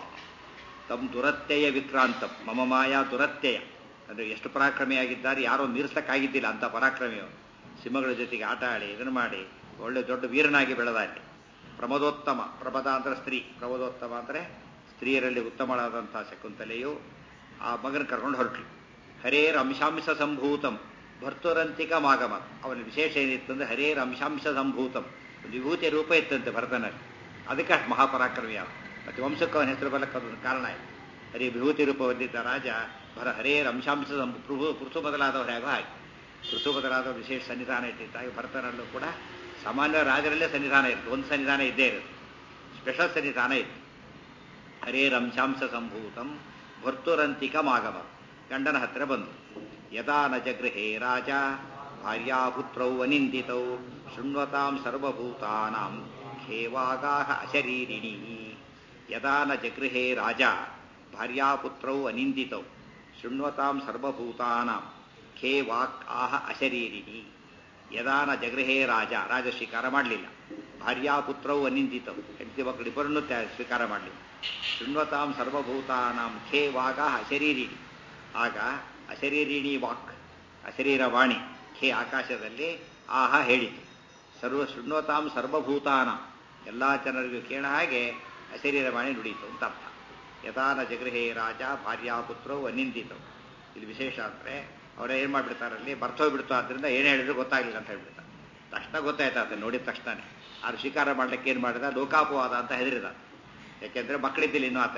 ತಂ ದುರತ್ಯಯ ವಿಕ್ರಾಂತಂ ಮಮ ಮಾಯಾ ದುರತ್ಯಯ ಅಂದರೆ ಎಷ್ಟು ಪರಾಕ್ರಮಿಯಾಗಿದ್ದಾರೆ, ಯಾರೋ ಮೀರಿಸಕ್ಕಾಗಿದ್ದಿಲ್ಲ ಅಂತ ಪರಾಕ್ರಮಿಯವರು. ಸಿಂಹಗಳ ಜೊತೆಗೆ ಆಟ ಆಡಿ ಇದನ್ನು ಮಾಡಿ ಒಳ್ಳೆ ದೊಡ್ಡ ವೀರನಾಗಿ ಬೆಳೆದಾಗಿ. ಪ್ರಮದೋತ್ತಮ, ಪ್ರಮದ ಅಂದರೆ ಸ್ತ್ರೀ, ಪ್ರಮದೋತ್ತಮ ಅಂದರೆ ಸ್ತ್ರೀಯರಲ್ಲಿ ಉತ್ತಮಳಾದಂಥ ಶಕುಂತಲೆಯು ಆ ಮಗನ ಕರ್ಕೊಂಡು ಹೊರಟು. ಹರೇರ್ ಅಂಶಾಂಶ ಸಂಭೂತಂ ಭರ್ತುರಂತಿಕ ಮಾಗಮ. ಅವನ ವಿಶೇಷ ಏನಿತ್ತು ಅಂದರೆ ಹರೇರ್ ಅಂಶಾಂಶ ಸಂಭೂತಂ, ಒಂದು ವಿಭೂತಿಯ ರೂಪ ಇತ್ತಂತೆ ಭರತನಲ್ಲಿ. ಅದಕ್ಕೆ ಅಷ್ಟು ಮಹಾಪರಾಕ್ರಮಿ ಯಾವ. ಮತ್ತು ವಂಶಕ್ಕೆ ಅವನ ಹೆಸರು ಬರಲಿಕ್ಕೆ ಅದೊಂದು ಕಾರಣ ಆಯಿತು. ಹರಿ ವಿಭೂತಿ ರೂಪ ಹೊಂದಿದ್ದ ರಾಜ ಹರೇರ್ ಅಂಶಾಂಶ ಪೃಥು ಬದಲಾದವರು ಹೇಗೋ ಹಾಗೆ. ಪೃಥು ಬದಲಾದವರು ವಿಶೇಷ ಸನ್ನಿಧಾನ ಇಟ್ಟಿದ್ದಾಗ ಭರತನಲ್ಲೂ ಕೂಡ ಸಾಮಾನ್ಯ ರಾಜರಲ್ಲೇ ಸನ್ನಿಧಾನ ಇರುತ್ತೆ. ಒಂದು ಸನ್ನಿಧಾನ ಇದ್ದೇ ಇರುತ್ತೆ, ಸ್ಪೆಷಲ್ ಸನ್ನಿಧಾನ ಇತ್ತು. ಹರೇರ್ ಅಂಶಾಂಶ ಸಂಭೂತಂ ಭರ್ತುರಂತಿಕಮಾಗಮ. ಗಂಡನ ಹತ್ತಿರ ಬಂದು ಯದಾ ನ ಜಗೃಹೇ ರಾಜ ಭಾರ್ಯಾಪುತ್ರೌ ಅನಿಂದಿತೌ ಶೃಣ್ವತಾಂ ಸರ್ವಭೂತಾನಾಂ ಖೇವಾಗಾಹ ಅಶರೀರಿಣಿ. ಯದಾ ನ ಜಗೃಹೇ ರಾಜ ಭಾರ್ಯಾಪುತ್ರೌ ಅನಿಂದಿತೌ ಶೃಣ್ವತಾಂ ಸರ್ವಭೂತಾನಾಂ ಖೇವಾಕ್ ಆಹ ಅಶರೀರಿಣಿ. ಯದಾನ ಜಗೃಹೇ ರಾಜ, ರಾಜ ಸ್ವೀಕಾರ ಮಾಡಲಿಲ್ಲ. ಭಾರ್ಯಾಪುತ್ರೌ ಅನಿಂದಿತವು, ಹೆಂಡತಿ ಮಕ್ಕಳಿಬ್ಬರನ್ನು ಸ್ವೀಕಾರ ಮಾಡಲಿಲ್ಲ. ಶೃಣ್ವತಾಂ ಸರ್ವಭೂತಾನಾಂ ಖೇ ವಾಗ ಅಶರೀರಿಣಿ. ಆಗ ಅಶರೀರಿಣಿ ವಾಕ್, ಅಶರೀರವಾಣಿ, ಖೇ ಆಕಾಶದಲ್ಲಿ ಆಹ ಹೇಳಿತು. ಶೃಣ್ವತಾಂ ಸರ್ವಭೂತಾನ, ಎಲ್ಲ ಜನರಿಗೂ ಕೇಳ ಹಾಗೆ ಅಶರೀರವಾಣಿ ನುಡಿಯಿತು ಅಂತ ಅರ್ಥ. ಯದಾನ ಜಗೃಹೇ ರಾಜ ಭಾರ್ಯಾಪುತ್ರವು ಅನಿಂದಿತವು. ಇಲ್ಲಿ ವಿಶೇಷ ಅಂದರೆ ಅವರೇ ಏನು ಮಾಡಿಬಿಡ್ತಾರಲ್ಲಿ, ಬರ್ತೋಗ್ಬಿಡ್ತು. ಆದ್ದರಿಂದ ಏನು ಹೇಳಿದ್ರು ಗೊತ್ತಾಗಲಿಲ್ಲ ಅಂತ ಹೇಳ್ಬಿಡ್ತಾರೆ. ತಕ್ಷಣ ಗೊತ್ತಾಯ್ತಾತ ನೋಡಿದ ತಕ್ಷಣನೇ. ಆದ್ರೆ ಸ್ವೀಕಾರ ಮಾಡ್ಲಿಕ್ಕೆ ಏನು ಮಾಡಿದ, ಲೋಕಾಪವಾದ ಅಂತ ಹೆದರಿದ. ಯಾಕೆಂದರೆ ಮಕ್ಕಳಿದ್ದಿಲ್ಲ ಇನ್ನೂ ಆತನಿಗೆ.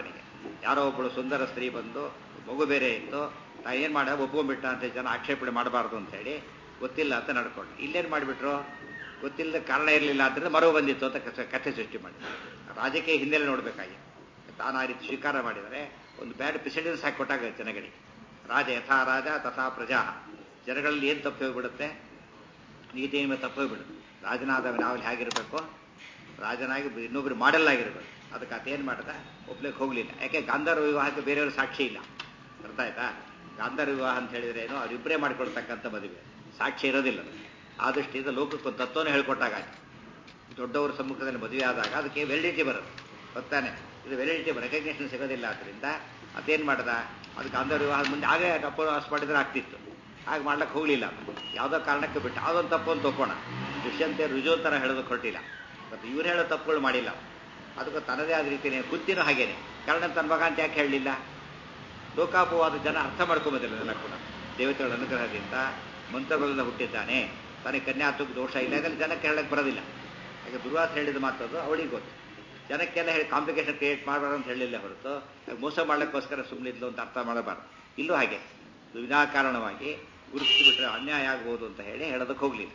ಯಾರೋ ಒಬ್ಬಳು ಸುಂದರ ಸ್ತ್ರೀ ಬಂದು ಮಗು ಬೇರೆ ಇತ್ತು, ನಾ ಏನು ಮಾಡ ಒಪ್ಕೊಂಡ್ಬಿಟ್ಟ ಅಂತ ಜನ ಆಕ್ಷೇಪಣೆ ಮಾಡಬಾರ್ದು ಅಂತೇಳಿ ಗೊತ್ತಿಲ್ಲ ಅಂತ ನಡ್ಕೊಂಡು ಇಲ್ಲೇನು ಮಾಡಿಬಿಟ್ರು, ಗೊತ್ತಿಲ್ಲದ ಕಾರಣ ಇರಲಿಲ್ಲ ಆದ್ದರಿಂದ ಮರವು ಬಂದಿತ್ತು ಅಂತ ಕಥೆ ಸೃಷ್ಟಿ ಮಾಡಿದ್ರು. ರಾಜಕೀಯ ಹಿನ್ನೆಲೆ ನೋಡಬೇಕಾಗಿ ತಾನು ಆ ರೀತಿ ಸ್ವೀಕಾರ ಮಾಡಿದರೆ ಒಂದು ಬ್ಯಾಡ್ ಪ್ರೆಸಿಡೆನ್ಸ್ ಹಾಕಿ ಕೊಟ್ಟಾಗ ಜನಗಳಿಗೆ. ರಾಜ ಯಥಾ ರಾಜ ತಥಾ ಪ್ರಜಾ, ಜನಗಳಲ್ಲಿ ಏನು ತಪ್ಪು ಹೋಗ್ಬಿಡುತ್ತೆ, ನೀತಿಯ ಮೇಲೆ ತಪ್ಪು ಹೋಗ್ಬಿಡುತ್ತೆ. ರಾಜನಾದವ ನಾವಲ್ಲಿ ಹೇಗಿರಬೇಕು, ರಾಜನಾಗಿ ಇನ್ನೊಬ್ರು ಮಾಡೆಲ್ ಆಗಿರ್ಬೇಕು. ಅದಕ್ಕೆ ಆತೇನು ಮಾಡ್ದ, ಒಪ್ಲಿಕ್ಕೆ ಹೋಗಲಿಲ್ಲ. ಯಾಕೆ ಗಾಂಧರ್ವ ವಿವಾಹಕ್ಕೆ ಬೇರೆಯವರು ಸಾಕ್ಷಿ ಇಲ್ಲ. ಅರ್ಥ ಆಯ್ತಾ? ಗಾಂಧರ್ವ ವಿವಾಹ ಅಂತ ಹೇಳಿದ್ರೆ ಏನು, ಅವರಿಬ್ಬರೇ ಮಾಡಿಕೊಳ್ತಕ್ಕಂಥ ಮದುವೆ, ಸಾಕ್ಷಿ ಇರೋದಿಲ್ಲ. ಆ ದೃಷ್ಟಿಯಿಂದ ಲೋಕಕ್ಕೊಂದು ತತ್ವನ ಹೇಳ್ಕೊಟ್ಟಾಗ ದೊಡ್ಡವರ ಸಮ್ಮುಖದಲ್ಲಿ ಮದುವೆ ಆದಾಗ ಅದಕ್ಕೆ ವ್ಯಾಲಿಡಿಟಿ ಬರುತ್ತೆ. ಗೊತ್ತಾನೆ, ಇದು ವ್ಯಾಲಿಡಿಟಿ ರೆಕಗ್ನೇಷನ್ ಸಿಗೋದಿಲ್ಲ. ಆದ್ದರಿಂದ ಅದೇನು ಮಾಡ್ದ, ಅದಕ್ಕೆ ಗಾಂಧರ್ವ ವಿವಾಹದ ಮುಂದೆ ಆಗೇ ಅಪವಾಸ ಮಾಡಿದ್ರೆ ಆಗ್ತಿತ್ತು. ಹಾಗೆ ಮಾಡ್ಲಿಕ್ಕೆ ಹೋಗಲಿಲ್ಲ. ಯಾವುದೋ ಕಾರಣಕ್ಕೆ ಬಿಟ್ಟು ಅದೊಂದು ತಪ್ಪು ಅಂತ ತಗೋಣ. ದುಷ್ಯಂತೆ ರುಜು ಥರ ಹೇಳೋದಕ್ಕೆ ಹೊರಟಿಲ್ಲ. ಮತ್ತು ಇವ್ರು ಹೇಳೋ ತಪ್ಪುಗಳು ಮಾಡಿಲ್ಲ. ಅದಕ್ಕೆ ತನ್ನದೇ ಆದ ರೀತಿಯೇ ಬುದ್ಧಿನೂ ಹಾಗೇನೆ. ಕಾರಣ ತನ್ನ ಮಗ ಅಂತ ಯಾಕೆ ಹೇಳಲಿಲ್ಲ? ಲೋಕಾಪವಾದ ಜನ ಅರ್ಥ ಮಾಡ್ಕೊಂಬೋದಿಲ್ಲ. ಜನ ಕೂಡ ದೇವತೆಗಳ ಅನುಗ್ರಹದಿಂದ ಮಂತ್ರಗಳೆಲ್ಲ ಹುಟ್ಟಿದ್ದಾನೆ, ತನಗೆ ಕನ್ಯಾತ್ವಕ್ಕೆ ದೋಷ ಇಲ್ಲ, ಇದರಲ್ಲಿ ಜನಕ್ಕೆ ಹೇಳಕ್ಕೆ ಬರೋದಿಲ್ಲ. ಯಾಕೆ ದುರ್ವಾಸ ಹೇಳಿದ ಮಾತದು ಅವಳಿಗೆ ಗೊತ್ತು. ಜನಕ್ಕೆಲ್ಲ ಹೇಳಿ ಕಾಂಪ್ಲಿಕೇಶನ್ ಕ್ರಿಯೇಟ್ ಮಾಡಬಾರ್ದು ಅಂತ ಹೇಳಿಲ್ಲ ಹೊರತು ಮೋಸ ಮಾಡಲಿಕ್ಕೋಸ್ಕರ ಸುಮ್ಮನಿದ್ಲು ಅಂತ ಅರ್ಥ ಮಾಡಬಾರ್ದು. ಇಲ್ಲೂ ಹಾಗೆ ವಿನಾಕಾರಣವಾಗಿ ಗುರುತಿಸಿಬಿಟ್ರೆ ಅನ್ಯಾಯ ಆಗ್ಬೋದು ಅಂತ ಹೇಳಿ ಹೇಳೋದಕ್ಕೆ ಹೋಗಲಿಲ್ಲ.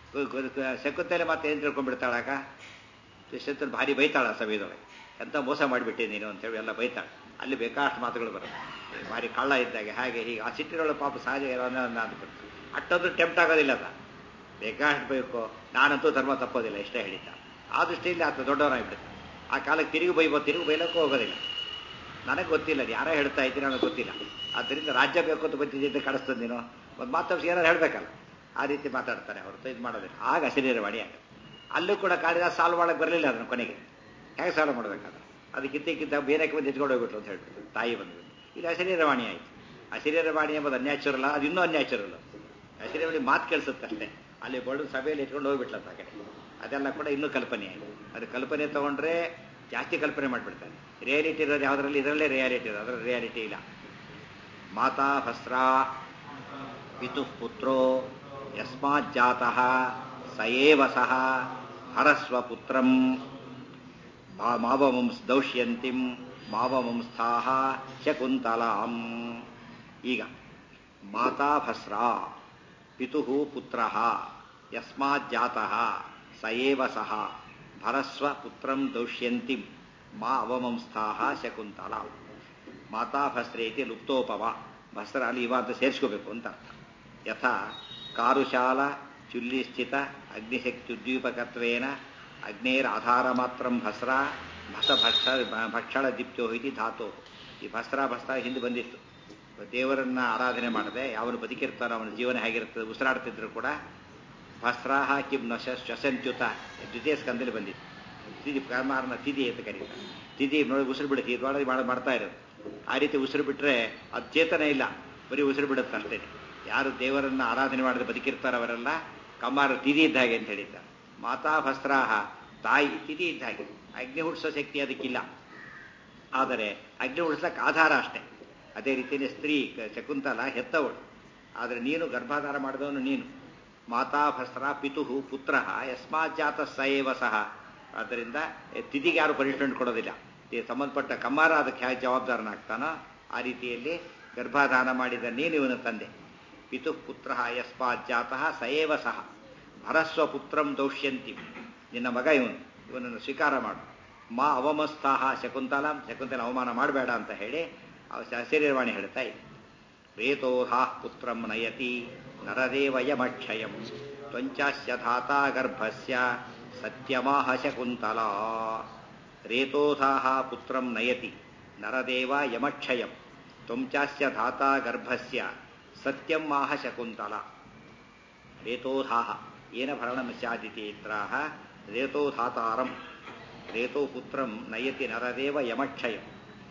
ಶಕುಂತಲೆ ಮತ್ತೆ ಏನು ತಿಳ್ಕೊಂಡ್ಬಿಡ್ತಾಳಾಗ, ದುಷ್ಯಂತನ ಭಾರಿ ಬೈತಾಳ ಸಭೆಯದೊಳಗೆ, ಎಂತ ಮೋಸ ಮಾಡಿಬಿಟ್ಟೆ ನೀನು ಅಂತೇಳಿ ಎಲ್ಲ ಬೈತಾಳೆ. ಅಲ್ಲಿ ಬೇಕಾಷ್ಟು ಮಾತುಗಳು ಬರುತ್ತೆ. ಭಾರಿ ಕಳ್ಳ ಇದ್ದಾಗೆ ಹಾಗೆ ಹೀಗೆ ಆ ಸಿಟ್ಟಿನೊಳ ಪಾಪ ಸಹಜ ಅಂದ್ಬಿಡ್ತು. ಅಟ್ಟೊಂದು ಟೆಂಪ್ಟ್ ಆಗೋದಿಲ್ಲ ಅದ, ಬೇಕಾಷ್ಟು ಬೇಕು. ನಾನಂತೂ ಧರ್ಮ ತಪ್ಪೋದಿಲ್ಲ ಇಷ್ಟೇ ಹೇಳಿದ್ದ. ಆ ದೃಷ್ಟಿಯಲ್ಲಿ ಆತ ದೊಡ್ಡವನಾಗಿಬಿಡುತ್ತೆ. ಆ ಕಾಲಕ್ಕೆ ತಿರುಗಿ ಬೈಲಕ್ಕೂ ಹೋಗೋದಿಲ್ಲ. ನನಗೆ ಗೊತ್ತಿಲ್ಲ, ಯಾರೋ ಹೇಳ್ತಾ ಇದ್ದೀನಿ ನನಗೆ ಗೊತ್ತಿಲ್ಲ. ಆದ್ದರಿಂದ ರಾಜ್ಯ ಬೇಕು ಅಂತ ಬಂದಿದ್ದ ಕಳಿಸ್ತದೆ ನೀನು, ಒಂದು ಮಾತಾಡ್ಸಿ ಏನಾರು ಹೇಳಬೇಕಲ್ಲ. ಆ ರೀತಿ ಮಾತಾಡ್ತಾರೆ ಹೊರತು ಇದು ಮಾಡೋದಿಲ್ಲ. ಆಗ ಅಶರೀರವಾಣಿ ಆಗುತ್ತೆ. ಅಲ್ಲೂ ಕೂಡ ಕಾಳಿದಾಸ ಸಾಲ್ವ್ ಮಾಡಕ್ಕೆ ಬರಲಿಲ್ಲ ಅದನ್ನು. ಕೊನೆಗೆ ಹೇಗೆ ಸಾಲ್ವ್ ಮಾಡಬೇಕಾದ್ರೆ ಅದಕ್ಕಿಂತ ಬೇರೆಕ್ಕೆ ಬಂದು ಎತ್ಕೊಂಡು ಹೋಗ್ಬಿಟ್ರು ಅಂತ ಹೇಳ್ಬಿಟ್ಟು ತಾಯಿ ಬಂದ್ಬಿಟ್ಟು ಇಲ್ಲಿ ಅಶರೀರವಾಣಿ ಆಯಿತು. ಅಶರೀರವಾಣಿ ಎಂಬುದು ಅನ್ಯಾಚುರಲ್, ಅದು ಇನ್ನೂ ಅನ್ಯಾಚುರಲ್. ಅಶರೀರವಾಣಿ ಮಾತು ಕೇಳಿಸುತ್ತಷ್ಟೇ. ಅಲ್ಲಿ ಬಳ್ಳು ಸಭೆಯಲ್ಲಿ ಎತ್ಕೊಂಡು ಹೋಗ್ಬಿಟ್ಲಂತ ಆ ಕಡೆ. ಅದೆಲ್ಲ ಕೂಡ ಇನ್ನೂ ಕಲ್ಪನೆ ಆಯಿತು. ಅದು ಕಲ್ಪನೆ ತೊಗೊಂಡ್ರೆ ಜಾಸ್ತಿ ಕಲ್ಪನೆ ಮಾಡಿಬಿಡ್ತಾರೆ. ರಿಯಾಲಿಟಿ ಇರೋದು ಯಾವುದರಲ್ಲಿ, ಇದರಲ್ಲೇ ರಿಯಾಲಿಟಿ ಇರೋದು, ಅದರಲ್ಲಿ ರಿಯಾಲಿಟಿ ಇಲ್ಲ. ಮಾತಾ ಭಸ್ರಾ ಪಿತುಃ ಪುತ್ರೋ ಯಸ್ಮಾಜ್ಜಾತಃ ಸಯೇವ ಸಹ ಹರಸ್ವಪುತ್ರಂ ಮಾವಮಂಸ್ ದೌಷ್ಯಂತಿಂ ಮಾವಮಂಸ್ಥಾಹ ಶಕುಂತಲಾಂ. ಈಗ ಮಾತಾ ಭಸ್ರಾ ಪಿತುಃ ಪುತ್ರಃ ಯಸ್ಮಾಜ್ಜಾತಃ ಸಯೇವ ಸಹ ಭರಸ್ವ ಪುತ್ರಂ ದೌಷ್ಯಂತಿಂ ಮಾ ಅವಮಂಸ್ಥಾಹ ಶಕುಂತಲಾಂ. ಮಾತಾ ಭಸ್ರೆ ಇತಿ ಲುಪ್ತೋಪವ, ಭಸ್ರ ಅಲ್ಲಿ ಇವ ಅಂತ ಸೇರಿಸ್ಕೋಬೇಕು ಅಂತ ಅರ್ಥ. ಯಥಾ ಕಾರುಶಾಲ ಚುಲ್ಲಿಸ್ಥಿತ ಅಗ್ನಿಶಕ್ತ್ಯುದ್ದೀಪಕತ್ವೇನ ಅಗ್ನೇರಾಧಾರ ಮಾತ್ರಂ ಭಸ್ರ ಭಕ್ಷಳ ದೀಪ್ತೋ ಇತಿ ಧಾತು. ಈ ಭಸ್ರ ಹಿಂದೆ ಬಂದಿತ್ತು. ದೇವರನ್ನ ಆರಾಧನೆ ಮಾಡದೆ ಯಾವನು ಬದುಕಿರ್ತಾನೋ ಅವನ ಜೀವನ ಹೇಗಿರ್ತದೆ, ಉಸಿರಾಡ್ತಿದ್ರು ಕೂಡ ಭಸ್ರಾಹ ಕಿಂ ನ ಶ್ವಸಂತ್ಯುತ ದ್ವಿತೀಯ ಸ್ಕಂದಲ್ಲಿ ಬಂದಿತ್ತು. ತಿಥಿ ಕರ್ಮಾರನ ತಿಥಿ ಅಂತ ಕರೀತಾರೆ. ತಿಥಿ ನೋಡಿ ಉಸಿರು ಬಿಡುತ್ತೆ, ಇದೊಳಗೆ ಮಾಡ್ತಾ ಇರೋದು. ಆ ರೀತಿ ಉಸಿರು ಬಿಟ್ಟರೆ ಅದು ಚೇತನ ಇಲ್ಲ, ಬರೀ ಉಸಿರು ಬಿಡುತ್ತೆ ಅಷ್ಟೇ. ಯಾರು ದೇವರನ್ನ ಆರಾಧನೆ ಮಾಡದೆ ಬದುಕಿರ್ತಾರ ಅವರೆಲ್ಲ ಕಮ್ಮಾರ ತಿಥಿ ಇದ್ದ ಹಾಗೆ ಅಂತ ಹೇಳಿದ್ದಾರೆ. ಮಾತಾ ಭಸ್ರಾಹ ತಾಯಿ ತಿಥಿ ಇದ್ದ ಹಾಗೆ. ಅಗ್ನಿ ಹುಟ್ಟಿಸೋ ಶಕ್ತಿ ಅದಕ್ಕಿಲ್ಲ, ಆದರೆ ಅಗ್ನಿ ಹುಟ್ಟಿಸ್ಲಕ್ಕೆ ಆಧಾರ ಅಷ್ಟೇ. ಅದೇ ರೀತಿಯೇ ಸ್ತ್ರೀ ಶಕುಂತಲ ಹೆತ್ತವಳು, ಆದರೆ ನೀನು ಗರ್ಭಾಧಾರ ಮಾಡಿದವನು ನೀನು. ಮಾತಾ ಭಸ್ರ ಪಿತುಃ ಪುತ್ರ ಯಸ್ಮಾಜ್ಜಾತ ಸಯೇವ ಸಹ. ಆದ್ದರಿಂದ ತಿಥಿಗೆ ಯಾರು ಪನಿಷ್ಮೆಂಟ್ ಕೊಡೋದಿಲ್ಲ. ಸಂಬಂಧಪಟ್ಟ ಕಮ್ಮಾರ ಅದಕ್ಕೆ ಹೇಗೆ ಜವಾಬ್ದಾರನಾಗ್ತಾನೋ ಆ ರೀತಿಯಲ್ಲಿ ಗರ್ಭಾಧಾನ ಮಾಡಿದ ನೀನು ಇವನ ತಂದೆ. ಪಿತುಃ ಪುತ್ರ ಯಸ್ಮಾಜ್ಜಾತಃ ಸಯೇವ ಸಹ ಭರಸ್ವ ಪುತ್ರಂ ದೌಷ್ಯಂತಿ. ನಿನ್ನ ಮಗ ಇವನನ್ನು ಸ್ವೀಕಾರ ಮಾಡು. ಮಾ ಅವಮಸ್ಥಾಹ ಶಕುಂತಲಾಂ, ಶಕುಂತಲ ಅವಮಾನ ಮಾಡಬೇಡ ಅಂತ ಹೇಳಿ ಶರೀರವಾಣಿ ಹೇಳ್ತಾ ಇದೆ. ರೇತೋಧಾ ಪುತ್ರಂ ನಯತಿ ನರದೇವಯಮಕ್ಷಯಂ ತ್ವಂಚಾಸ್ಯ ಧಾತಾ ಗರ್ಭಸ್ಯ ಸತ್ಯಮಾಹ ಶಕುಂತಲಾ. ರೇತೋಧಾಹ ಪುತ್ರಂ ನಯತಿ ನರದೇವ ಯಮಕ್ಷಯಂ ತ್ವಂಚಾಸ್ಯ ಧಾತಾ ಗರ್ಭಸ್ಯ ಸತ್ಯಂ ಮಾಹ ಶಕುಂತಲ. ರೇತೋಧಾಹ ಏನ ಭರಣಂ ಸ್ಯಾದಿತಿ ಇತ್ರಾಹ ರೇತೋಧಾತಾರಂ ರೇತೋ ಪುತ್ರಂ ನಯತಿ ನರದೇವ ಯಮಕ್ಷಯಂ.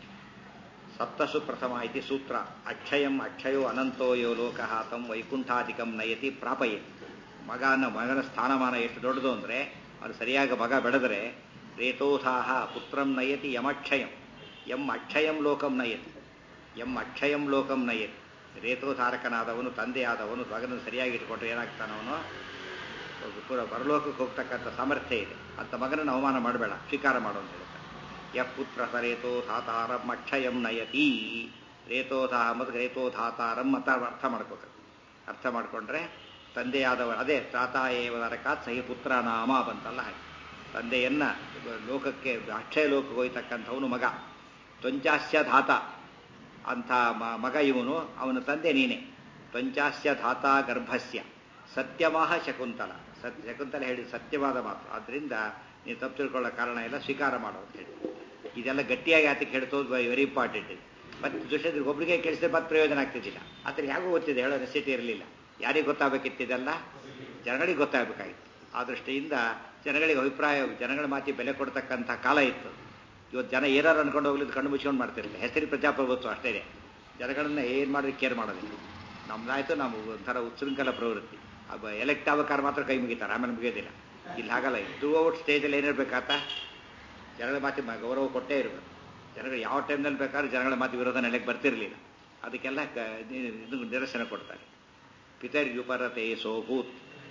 ಸಪ್ತಸು ಪ್ರಥಮ ಇತಿ ಸೂತ್ರ. ಅಕ್ಷಯಂ ಅಕ್ಷಯೋ ಅನಂತೋ ಯೋ ಲೋಕಃ ತಂ ವೈಕುಂಠಾಧಿಕಂ ನಯತಿ ಪ್ರಾಪಯೇತ್. ಮಗನ ಸ್ಥಾನಮಾನ ಎಷ್ಟು ದೊಡ್ಡದು ಅಂದರೆ ಅವನು ಸರಿಯಾಗಿ ಮಗ ಬೆಳೆದರೆ ರೇತೋಧಾಹ ಪುತ್ರಂ ನಯತಿ ಯಮಕ್ಷಯಂ ಎಂ ಅಕ್ಷಯಂ ಲೋಕಂ ನಯತಿ ಎಂ ಅಕ್ಷಯಂ ಲೋಕಂ ನಯತಿ. ರೇತೋಧಾರಕನಾದವನು ತಂದೆಯಾದವನು ಮಗನನ್ನು ಸರಿಯಾಗಿ ಇಟ್ಕೊಂಡ್ರೆ ಏನಾಗ್ತಾನವನು ಪೂರ ಪರಲೋಕಕ್ಕೆ ಹೋಗ್ತಕ್ಕಂಥ ಸಾಮರ್ಥ್ಯ ಇದೆ. ಅಂತ ಮಗನನ್ನು ಅವಮಾನ ಮಾಡಬೇಡ, ಸ್ವೀಕಾರ ಮಾಡು ಅಂತ ಹೇಳ್ತಾನೆ. ಯಃ ಪುತ್ರ ಸ ರೇತೋಧಾತಾರಂ ಅಕ್ಷಯಂ ನಯತಿ. ರೇತೋಧಾಹ ಮತ್ತು ರೇತೋಧಾತಾರಂ ಅಂತ ಅರ್ಥ ಮಾಡ್ಕೋಬೇಕು. ಅರ್ಥ ಮಾಡಿಕೊಂಡ್ರೆ ತಂದೆಯಾದವರು ಅದೇ ತ್ರಾತಾ ಏವ ನರಕಾತ್ ಸಹಿ ಪುತ್ರ ನಾಮ ಬಂತಲ್ಲ ಹಾಗೆ. ತಂದೆಯನ್ನ ಲೋಕಕ್ಕೆ ಅಕ್ಷಯ ಲೋಕಕ್ಕೆ ಹೋಯ್ತಕ್ಕಂಥವನು ಮಗ. ತ್ವಂಚಾಸ್ಯ ಧಾತ ಅಂಥ ಮಗ ಇವನು, ಅವನ ತಂದೆ ನೀನೆ. ತ್ವಂಚಾಸ್ಯ ಧಾತ ಗರ್ಭಸ್ಯ ಸತ್ಯಮಾಹ ಶಕುಂತಲ. ಶಕುಂತಲ ಹೇಳಿದ ಸತ್ಯವಾದ ಮಾತು. ಆದ್ದರಿಂದ ನೀವು ತಪ್ಪು ತಿಳ್ಕೊಳ್ಳೋ ಕಾರಣ ಇಲ್ಲ, ಸ್ವೀಕಾರ ಮಾಡು ಅಂತ ಹೇಳಿ. ಇದೆಲ್ಲ ಗಟ್ಟಿಯಾಗಿ ಆತಕ್ಕೆ ಹೇಳ್ತೋದು ವೆರಿ ಇಂಪಾರ್ಟೆಂಟ್ ಇದು. ಮತ್ತೆ ದುಷ್ಯಂದ್ರಿಗೆ ಒಬ್ಬರಿಗೆ ಕೇಳಿಸಿದ್ರೆ ಮತ್ತೆ ಪ್ರಯೋಜನ ಆಗ್ತಿದ್ದಿಲ್ಲ. ಆತರ ಹೇಗೂ ಗೊತ್ತಿದೆ, ಹೇಳೋ ನೆಸಿಟಿ ಇರಲಿಲ್ಲ. ಯಾರಿಗೆ ಗೊತ್ತಾಗಬೇಕಿತ್ತಿದೆಲ್ಲ ಜನಗಳಿಗೆ ಗೊತ್ತಾಗಬೇಕಾಗಿತ್ತು. ಆ ದೃಷ್ಟಿಯಿಂದ ಜನಗಳಿಗೆ ಅಭಿಪ್ರಾಯ, ಜನಗಳ ಮಾತಿ ಬೆಲೆ ಕೊಡ್ತಕ್ಕಂಥ ಕಾಲ ಇತ್ತು. ಇವತ್ತು ಜನ ಏನಾರು ಅನ್ಕೊಂಡು ಹೋಗ್ಲಿದ್ದು ಕಣ್ಣು ಮುಚ್ಕೊಂಡು ಮಾಡ್ತಿರ್ತಾರೆ. ಹೆಸರಿ ಪ್ರಜಾಪ್ರಭುತ್ವ ಅಷ್ಟೇ. ಜನಗಳನ್ನ ಏನು ಮಾಡಿದ್ರೆ ಕೇರ್ ಮಾಡೋದಿಲ್ಲ. ನಮ್ದಾಯ್ತು, ನಾವು ಒಂಥರ ಉತ್ಸೃಂಖಲ ಪ್ರವೃತ್ತಿ. ಎಲೆಕ್ಟ್ ಆಗಬೇಕಾದ್ರೆ ಮಾತ್ರ ಕೈ ಮುಗಿತಾರೆ, ಆಮೇಲೆ ಮುಗಿಯೋದಿಲ್ಲ. ಇಲ್ಲಿ ಹಾಗಲ್ಲ. ಥ್ರೂ ಔಟ್ ಸ್ಟೇಜಲ್ಲಿ ಏನಿರಬೇಕಾತ ಜನಗಳ ಮಾತಿ ಗೌರವ ಕೊಟ್ಟೇ ಇರಬೇಕು. ಜನಗಳು ಯಾವ ಟೈಮ್ನಲ್ಲಿ ಬೇಕಾದ್ರೂ ಜನಗಳ ಮಾತು ವಿರೋಧ ನೆಲೆಗೆ ಬರ್ತಿರಲಿಲ್ಲ. ಅದಕ್ಕೆಲ್ಲ ಇದು ನಿರಸನ ಕೊಡ್ತಾರೆ. ಪಿತರ್ಯುಪರತೆ ಸೋಭೂತ್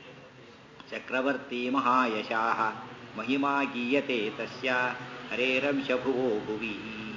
ಚಕ್ರವರ್ತಿ ಮಹಾಯಶಾಃ ಮಹಿಮಾ ಗೀಯತೆ ತಸ್ಯ ಹರೇರಂಶಭುವೋ ಭುವಿ.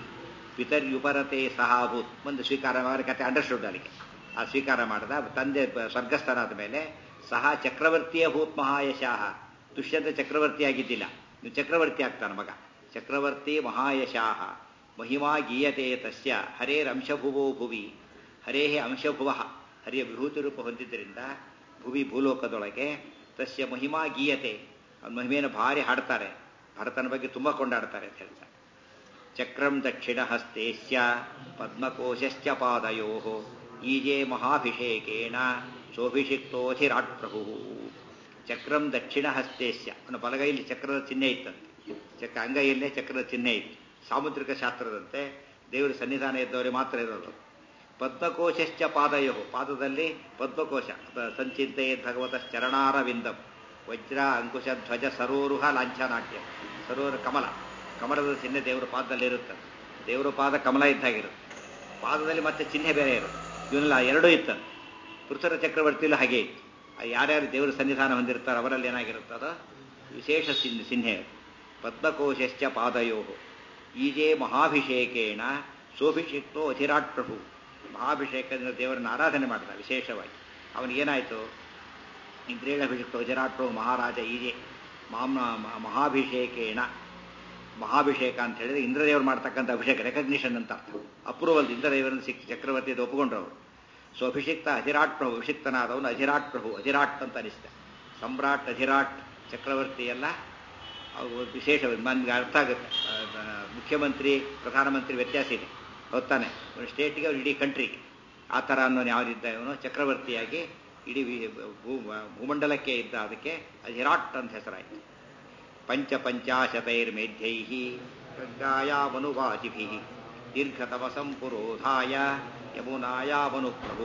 ಪಿತರ್ಯುಪರತೆ ಸಹಾಭೂತ್ ಮುಂದೆ ಸ್ವೀಕಾರ ಮಾಡಿ ಕತೆ ಅಂಡರ್ಸ್ಟುಡ್. ಅಲ್ಲಿಗೆ ಆ ಸ್ವೀಕಾರ ಮಾಡಿದ. ತಂದೆ ಸ್ವರ್ಗಸ್ಥನಾದ ಮೇಲೆ ಸಹ ಚಕ್ರವರ್ತಿಯ ಭೂತ್ ಮಹಾಯಶಾಃ. ದುಷ್ಯಂತ ಚಕ್ರವರ್ತಿ ಆಗಿದ್ದಿಲ್ಲ, ನೀವು ಚಕ್ರವರ್ತಿ ಆಗ್ತಾನೆ ಮಗ. ಚಕ್ರವರ್ತಿ ಮಹಾಯಶಾಃ ಮಹಿಮಾ ಗೀಯತೆ ತಸ್ಯ ಹರೇರಂಶಭುವೋ ಭುವಿ. ಹರೇಹೇ ಅಂಶಭುವ, ಹರಿಯ ವಿಭೂತಿ ರೂಪ ಹೊಂದಿದ್ದರಿಂದ ಭುವಿ ಭೂಲೋಕದೊಳಗೆ ತಸ್ಯ ಮಹಿಮಾ ಗೀಯತೆ, ಅವನ ಮಹಿಮೆಯನ್ನು ಭಾರಿ ಹಾಡ್ತಾರೆ. ಭರತನ ಬಗ್ಗೆ ತುಂಬ ಕೊಂಡಾಡ್ತಾರೆ ಅಂತ ಹೇಳ್ತಾರೆ. ಚಕ್ರಂ ದಕ್ಷಿಣ ಹಸ್ತೇಸ್ಯ ಪದ್ಮಕೋಶಶ್ಚ ಪಾದಯೋ ಈಜೆ ಮಹಾಭಿಷೇಕೇಣ ಸೋಭಿಷಿಕ್ತೋಧಿರಾಟ್ ಪ್ರಭು. ಚಕ್ರಂ ದಕ್ಷಿಣ ಹಸ್ತೇಸ್ಯ, ಅವನ ಬಲಗೈಯಲ್ಲಿ ಚಕ್ರದ ಚಿಹ್ನೆ ಇತ್ತಂತೆ. ಅಂಗೈಯಲ್ಲೇ ಚಕ್ರದ ಚಿಹ್ನೆ ಇತ್ತು. ಸಾಮುದ್ರಿಕ ಶಾಸ್ತ್ರದಂತೆ ದೇವರ ಸನ್ನಿಧಾನ ಇದ್ದವರಿಗೆ ಮಾತ್ರ ಇರೋದು. ಪದ್ಮಕೋಶಶ್ಚ ಪಾದಯೋ, ಪಾದದಲ್ಲಿ ಪದ್ಮಕೋಶ. ಸಂಚಿಂತೆಯೇ ಭಗವತ ಚರಣಾರವಿಂದಂ ವಜ್ರ ಅಂಕುಶ ಧ್ವಜ ಸರೋರುಹ ಲಾಂಛನಾಟ್ಯ. ಸರೋವರ ಕಮಲ, ಕಮಲದ ಚಿಹ್ನೆ ದೇವರ ಪಾದದಲ್ಲಿ ಇರುತ್ತದೆ. ದೇವರ ಪಾದ ಕಮಲ ಇದ್ದಾಗಿರುತ್ತೆ. ಪಾದದಲ್ಲಿ ಮತ್ತೆ ಚಿಹ್ನೆ ಬೇರೆ ಇರುತ್ತೆ. ಇವನ್ನೆಲ್ಲ ಎರಡೂ ಇತ್ತಂತೆ. ಪೃಥ್ವರ ಚಕ್ರವರ್ತಿಯಲ್ಲೂ ಹಾಗೆ ಇತ್ತು. ಯಾರ್ಯಾರು ದೇವರ ಸನ್ನಿಧಾನ ಹೊಂದಿರ್ತಾರೋ ಅವರಲ್ಲಿ ಏನಾಗಿರುತ್ತದೋ ವಿಶೇಷ ಚಿಹ್ನೆ. ಪದ್ಮಕೋಶಶ್ಚ ಪಾದಯೋ ಈಜೆ ಮಹಾಭಿಷೇಕೇಣ ಸೋಭಿಷಿಕ್ತೋ ಅಧಿರಾಟ್ ಪ್ರಭು. ಮಹಾಭಿಷೇಕದಿಂದ ದೇವರನ್ನು ಆರಾಧನೆ ಮಾಡ್ದ ವಿಶೇಷವಾಗಿ. ಅವನಿಗೇನಾಯಿತು? ಇಂದ್ರೇಣಭಿಷಿಕ್ತೋ ಅಧಿರಾಟ್ ಪ್ರಭು ಮಹಾರಾಜ ಈಜೆ ಮಹಾಭಿಷೇಕೇಣ. ಮಹಾಭಿಷೇಕ ಅಂತ ಹೇಳಿದ್ರೆ ಇಂದ್ರದೇವರು ಮಾಡ್ತಕ್ಕಂಥ ಅಭಿಷೇಕ, ರೆಕಗ್ನಿಷನ್ ಅಂತ ಅರ್ಥ. ಅಪ್ರೂವಲ್ ಇಂದ್ರದೇವರನ್ನು ಚಕ್ರವರ್ತಿ ಒಪ್ಪಿಕೊಂಡ್ರವರು. ಸೊ ಅಭಿಷಿಕ್ತ ಅಧಿರಾಟ್ ಪ್ರಭು, ಅಭಿಷಿಕ್ತನಾದವನು ಅಧಿರಾಟ್ ಪ್ರಭು. ಅಧಿರಾಟ್ ಅಂತ ಅನಿಸ್ತೆ. ಸಮ್ರಾಟ್, ಅಧಿರಾಟ್, ಚಕ್ರವರ್ತಿ ಎಲ್ಲ ವಿಶೇಷ. ನನ್ಗೆ ಅರ್ಥ ಆಗುತ್ತೆ. ಮುಖ್ಯಮಂತ್ರಿ, ಪ್ರಧಾನಮಂತ್ರಿ ವ್ಯತ್ಯಾಸ ಇದೆ, ಗೊತ್ತಾನೆ. ಒಂದು ಸ್ಟೇಟಿಗೆ, ಅವ್ರು ಇಡೀ ಕಂಟ್ರಿಗೆ. ಆ ಥರ ಅನ್ನೋನು ಯಾವುದಿದ್ದ ಇವನು ಚಕ್ರವರ್ತಿಯಾಗಿ ಇಡೀ ಭೂಮಂಡಲಕ್ಕೆ ಇದ್ದ. ಅದಕ್ಕೆ ಅಧಿರಾಟ್ ಅಂತ ಹೆಸರಾಯಿತು. ಪಂಚಾಶತೈರ್ಮೇಧ್ಯೈ ಗಂಗಾಯಾವನುವಾಜಿಭಿ ದೀರ್ಘತಮಸಂ ಪುರೋಧಾಯ ಯಮುನಾಯಾವನು ಪ್ರಭು.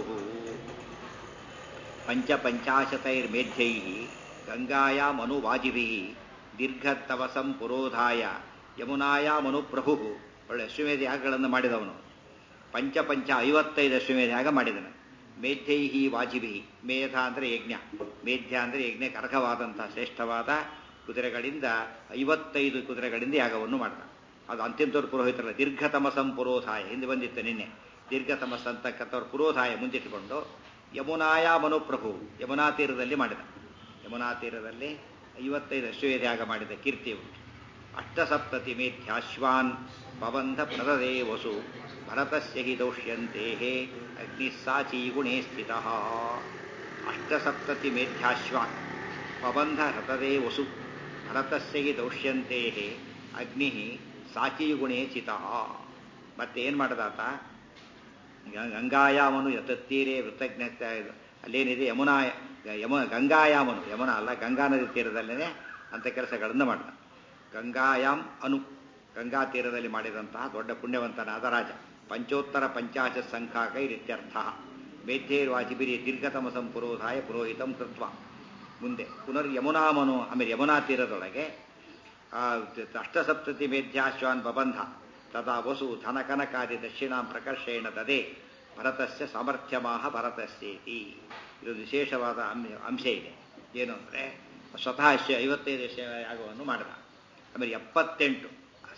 ಪಂಚಾಶತೈರ್ಮೇಧ್ಯೈ ಗಂಗಾಯಾಮನುವಾಜಿಭಿ ದೀರ್ಘತಮಸಂ ಪುರೋಧಾಯ ಯಮುನಾಯಾಮನು ಪ್ರಭು. ಒಳ್ಳೆ ಅಶ್ವಮೇಧ ಯಾಗಗಳನ್ನು ಮಾಡಿದವನು. 55 ಅಶ್ವಮೇಧ ಯಾಗ ಮಾಡಿದನು. ಮೇಧ್ಯೈಹಿ ವಾಜಿಭಿ, ಮೇಧ ಅಂದರೆ ಯಜ್ಞ, ಮೇಧ್ಯ ಅಂದರೆ ಯಜ್ಞಕ್ಕೆ ಅರ್ಹವಾದಂತಹ ಶ್ರೇಷ್ಠವಾದ ಕುದುರೆಗಳಿಂದ 55 ಕುದುರೆಗಳಿಂದ ಯಾಗವನ್ನು ಮಾಡ್ದ. ಅದು ಅಂತಿಮದವ್ರ ಪುರೋಹಿತರಲ್ಲ. ದೀರ್ಘತಮಸಂ ಪುರೋಧಾಯ ಹಿಂದೆ ಬಂದಿತ್ತು ನಿನ್ನೆ. ದೀರ್ಘತಮಸ್ ಅಂತಕ್ಕಂಥವ್ರ ಪುರೋಧಾಯ ಮುಂದಿಟ್ಟುಕೊಂಡು ಯಮುನಾಯ ಮನುಪ್ರಭು, ಯಮುನಾ ತೀರದಲ್ಲಿ ಮಾಡಿದ. ಯಮುನಾ ತೀರದಲ್ಲಿ 55 ಅಶ್ವಮೇಧ ಯಾಗ ಮಾಡಿದ ಕೀರ್ತಿ ಉಂಟು. ಅಷ್ಟಸಪ್ತತಿ ಮೇಧ್ಯಾಶ್ವಾನ್ ಪವಂಧ ಪ್ರದದೇ ವಸು ಭರತಸ್ಯ ಹಿ ದೌಷ್ಯಂತೆ ಅಗ್ನಿಸ್ಸಾಚೀ ಗುಣೇ ಸ್ಥಿತಃ. ಅಷ್ಟಸಪ್ತತಿ ಮೇಧ್ಯಾಶ್ವಾನ್ ಪವಂಧ ಹೃತದೇ ವಸು ಭರತಸ್ಯ ಹಿ ದೌಷ್ಯಂತೆ ಅಗ್ನಿ ಸಾಚೀ ಗುಣೇ ಚಿತಃ. ಮತ್ತೆ ಏನು ಮಾಡದಾತ? ಗಂಗಾಯಾಮನು ಯತೀರೇ ವೃತಜ್ಞ, ಅಲ್ಲೇನಿದೆ ಗಂಗಾಯಾಮನು, ಯಮುನಾ ಅಲ್ಲ, ಗಂಗಾ ನದಿ ತೀರದಲ್ಲೇ ಅಂಥ ಕೆಲಸಗಳನ್ನು ಮಾಡಿದ. ಗಂಗಾಯಾಮ್ ಅನು, ಗಂಗಾ ತೀರದಲ್ಲಿ ಮಾಡಿದಂತಹ ದೊಡ್ಡ ಪುಣ್ಯವಂತನಾದ ರಾಜ. ಪಂಚೋತ್ತರ ಪಂಚಾಶತ್ ಸಂಖ್ಯಾಕೈರಿತ್ಯರ್ಥ. ಮೇಧ್ಯೈರ್ವಾಜಿಬಿರಿ ದೀರ್ಘತಮಸಂ ಪುರೋಧಾಯ ಪುರೋಹಿತಂ ಕೃತ್ವ. ಮುಂದೆ ಪುನರ್ ಯಮುನಾಮನು, ಆಮೇಲೆ ಯಮುನಾ ತೀರದೊಳಗೆ ಅಷ್ಟಸಪ್ತತಿ ಮೇಧ್ಯಾಶ್ವಾನ್ ಬಬಂಧ ತದಾ ವಸು ಧನಕನಕಾದಿ ದಕ್ಷಿಣಾಂ ಪ್ರಕರ್ಷೇಣ ತದೇ ಭರತಸ್ಯ ಸಾಮರ್ಥ್ಯಮಾಹ ಭರತಸ್ಯೇತಿ. ಇದು ವಿಶೇಷವಾದ ಅಂಶ ಇದೆ. ಏನು ಅಂದರೆ ಸ್ವತಃ 55 ಯಾಗವನ್ನು ಮಾಡಿದ. ಆಮೇಲೆ 78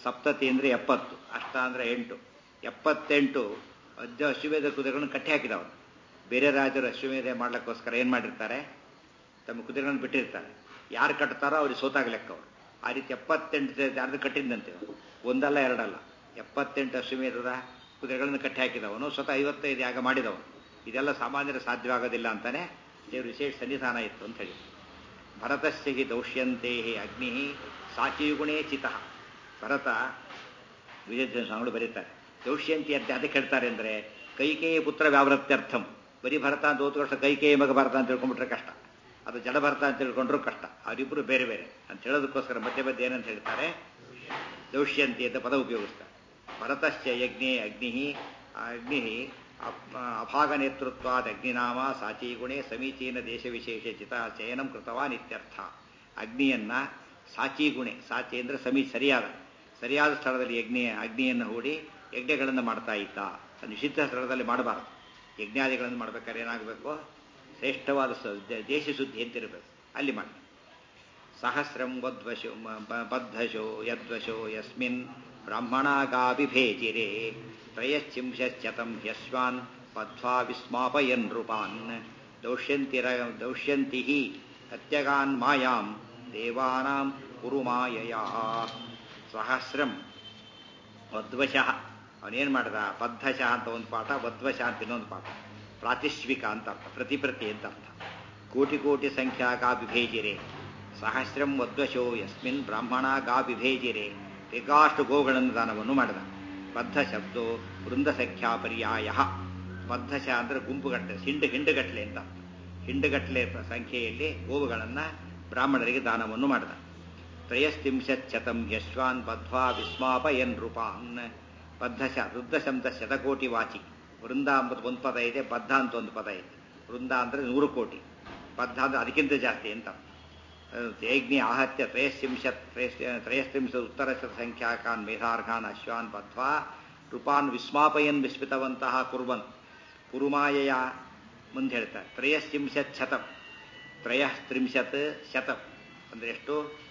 ಸಪ್ತತಿ ಅಂದರೆ 70, ಅಷ್ಟ ಅಂದರೆ 8, 78 ಅಶ್ವಮೇಧ ಕುದುರೆಗಳನ್ನು ಕಟ್ಟಿ ಹಾಕಿದವನು. ಬೇರೆ ರಾಜರು ಅಶ್ವಮೇಧ ಮಾಡ್ಲಿಕ್ಕೋಸ್ಕರ ಏನು ಮಾಡಿರ್ತಾರೆ, ತಮ್ಮ ಕುದುರೆಗಳನ್ನು ಬಿಟ್ಟಿರ್ತಾರೆ. ಯಾರು ಕಟ್ತಾರೋ ಅವ್ರಿಗೆ ಸೋತಾಗ ಲೆಕ್ಕ ಅವರು. ಆ ರೀತಿ 78 ಯಾರ್ದು ಕಟ್ಟಿದ್ದಂತೆ, ಒಂದಲ್ಲ ಎರಡಲ್ಲ, 78 ಅಶ್ವಮೇಧದ ಕುದುರೆಗಳನ್ನು ಕಟ್ಟಿ ಹಾಕಿದವನು, ಸ್ವತಃ 55 ಯಾಗ ಮಾಡಿದವನು. ಇದೆಲ್ಲ ಸಾಮಾನ್ಯರ ಸಾಧ್ಯವಾಗೋದಿಲ್ಲ ಅಂತಾನೆ ದೇವರು ವಿಶೇಷ ಸನ್ನಿಧಾನ ಇತ್ತು ಅಂತ ಹೇಳಿ. ಭರತಸ್ಯ ಹಿ ದೌಷ್ಯಂತೆ ಅಗ್ನಿ ಸಾಚಿಗುಣೇ ಚಿತಃ. ಭರತ ವಿಜಯ ಸ್ವಾಮಿಗಳು ಬರೀತಾರೆ, ದೌಷ್ಯಂತಿ ಅಂತ ಅದಕ್ಕೆ ಹೇಳ್ತಾರೆ ಅಂದರೆ ಕೈಕೇಯಿ ಪುತ್ರ ವ್ಯಾವೃತ್ಯರ್ಥಂ. ಬರೀ ಭರತ ಅಂತ ಓದ್ ವರ್ಷ ಕೈಕೇಯಿ ಮಗ ಭರತ ಅಂತ ತಿಳ್ಕೊಂಡ್ಬಿಟ್ರೆ ಕಷ್ಟ, ಅದು ಜಡ ಭರತ ಅಂತ ತಿಳ್ಕೊಂಡ್ರೂ ಕಷ್ಟ. ಅವರಿಬ್ಬರು ಬೇರೆ ಬೇರೆ ಅಂತ ಹೇಳೋದಕ್ಕೋಸ್ಕರ ಮಧ್ಯೆ ಮಧ್ಯೆ ಏನಂತ ಹೇಳ್ತಾರೆ, ದೌಷ್ಯಂತಿ ಅಂತ ಪದ ಉಪಯೋಗಿಸ್ತಾರೆ. ಭರತಶ್ಚ ಯಜ್ಞೇ ಅಗ್ನಿ ಅಭಾಗ ನೇತೃತ್ವಾದ ಅಗ್ನಿನಾಮ ಸಾಚೀಗುಣೆ ಸಮೀಚೀನ ದೇಶ ವಿಶೇಷ ಚಿತ ಚಯನಂ ಕೃತವಾನ್ ಇತ್ಯರ್ಥ. ಅಗ್ನಿಯನ್ನ ಸಾಚೀಗುಣೆ, ಸಾಚಿ ಅಂದರೆ ಸರಿಯಾದ ಸ್ಥಳದಲ್ಲಿ ಅಗ್ನಿಯನ್ನು ಹೂಡಿ ಯಜ್ಞಗಳನ್ನು ಮಾಡ್ತಾ ಇದ್ದ. ನಿಷಿದ್ಧ ಸ್ಥಳದಲ್ಲಿ ಮಾಡಬಾರದು. ಯಜ್ಞಾದಿಗಳನ್ನು ಮಾಡ್ಬೇಕಾದ್ರೆ ಏನಾಗಬೇಕು, ಶ್ರೇಷ್ಠವಾದ ದೇಶ ಶುದ್ಧಿ ಅಂತಿರಬೇಕು, ಅಲ್ಲಿ ಮಾಡಿ. ಸಹಸ್ರಂ ಬದ್ಧಶೋ ಯದ್ವಶೋ ಯಸ್ಮಿನ್ ಬ್ರಾಹ್ಮಣಾಗಾಭಿಭೇಜಿರೆ ತ್ರಯಶ್ಚಿಂಶತಂ ಹ್ಯಶ್ವಾನ್ ಬದ್ಧ್ವಾ ವಿಸ್ಮಾಪಯನ್ ನೃಪಾನ್ ದೌಷ್ಯಂತಿ ಹತ್ಯಗಾನ್ ಮಾಯಾಂ ದೇವಾನಾಂ ಕುರುಮಾಯಯಾ. ಸಹಸ್ರಂ ವದ್ವಶಃ, ಅವನೇನು ಮಾಡ್ದ, ಬದ್ಧಶಃ ಅಂತ ಒಂದು ಪಾಠ, ವದ್ವಶಃ ಅಂತ ಇನ್ನೊಂದು ಪಾಠ. ಪ್ರಾತಿಶ್ವಿಕ ಅಂತ ಅರ್ಥ, ಪ್ರತಿ ಅಂತ ಅರ್ಥ. ಕೋಟಿ ಸಂಖ್ಯಾಗಾಭಿಭೇಜಿರೆ ಸಹಸ್ರಂ ವದ್ವಶೋ ಯಸ್ಮಿನ್ ಬ್ರಾಹ್ಮಣ ಗಾಭಿಭೇಜಿರೆ. ಬೇಕಾಷ್ಟು ಗೋಗಳನ್ನು ದಾನವನ್ನು ಮಾಡಿದ. ಬದ್ಧ ಶಬ್ದೋ ವೃಂದ ಸಂಖ್ಯಾ ಪರ್ಯಾಯ. ಬದ್ಧಶ ಅಂದರೆ ಗುಂಪುಗಟ್ಟಲೆ, ಹಿಂಡುಗಟ್ಟಲೆ ಅಂತ ಅರ್ಥ. ಹಿಂಡುಗಟ್ಟಲೆ ಸಂಖ್ಯೆಯಲ್ಲಿ ಗೋವುಗಳನ್ನು ಬ್ರಾಹ್ಮಣರಿಗೆ ದಾನವನ್ನು ಮಾಡಿದ. ತ್ರಯಸ್ತ್ರಿಂಶತಂ ಯಶ್ವಾನ್ ಬದ್ಧ್ವಾ ವಿಸ್ಮಾಪಯನ್ ನೃಪಾನ್. ಬದ್ಧಶ ವೃದ್ಧ ಶಬ್ದ ಶತಕೋಟಿ ವಾಚಿ. ವೃಂದ ಅಂಬುದು ಒಂದು ಪದ ಇದೆ, ಬದ್ಧ ಅಂತ ಒಂದು ಪದ ಇದೆ. ವೃಂದ ಅಂದರೆ 100 ಕೋಟಿ, ಬದ್ಧ ಅಂದರೆ ಅದಕ್ಕಿಂತ ಜಾಸ್ತಿ ಅಂತ. ಯಜ್ಞಿ ಆಹತ್ಯ ತ್ರಯಸ್ತ್ರಿಂಶ ಉತ್ತರ ಸಂಖ್ಯಾಕಾನ್ ಮೇಧಾರ್ಘಾನ್ ಅಶ್ವಾನ್ ಬದ್ಧ್ವಾ ನೃಪಾನ್ ವಿಸ್ಮಾಪಯನ್ ವಿಸ್ಮಿತವಂತಹ ಕುರ್ವನ್ ಕುರುಮಾಯಯ. ಮುಂದೆ ಹೇಳ್ತಾರೆ ತ್ರಯಸ್ತ್ರಿಂಶತಂ, ಶತಂ ಅಂದರೆ ಎಷ್ಟು,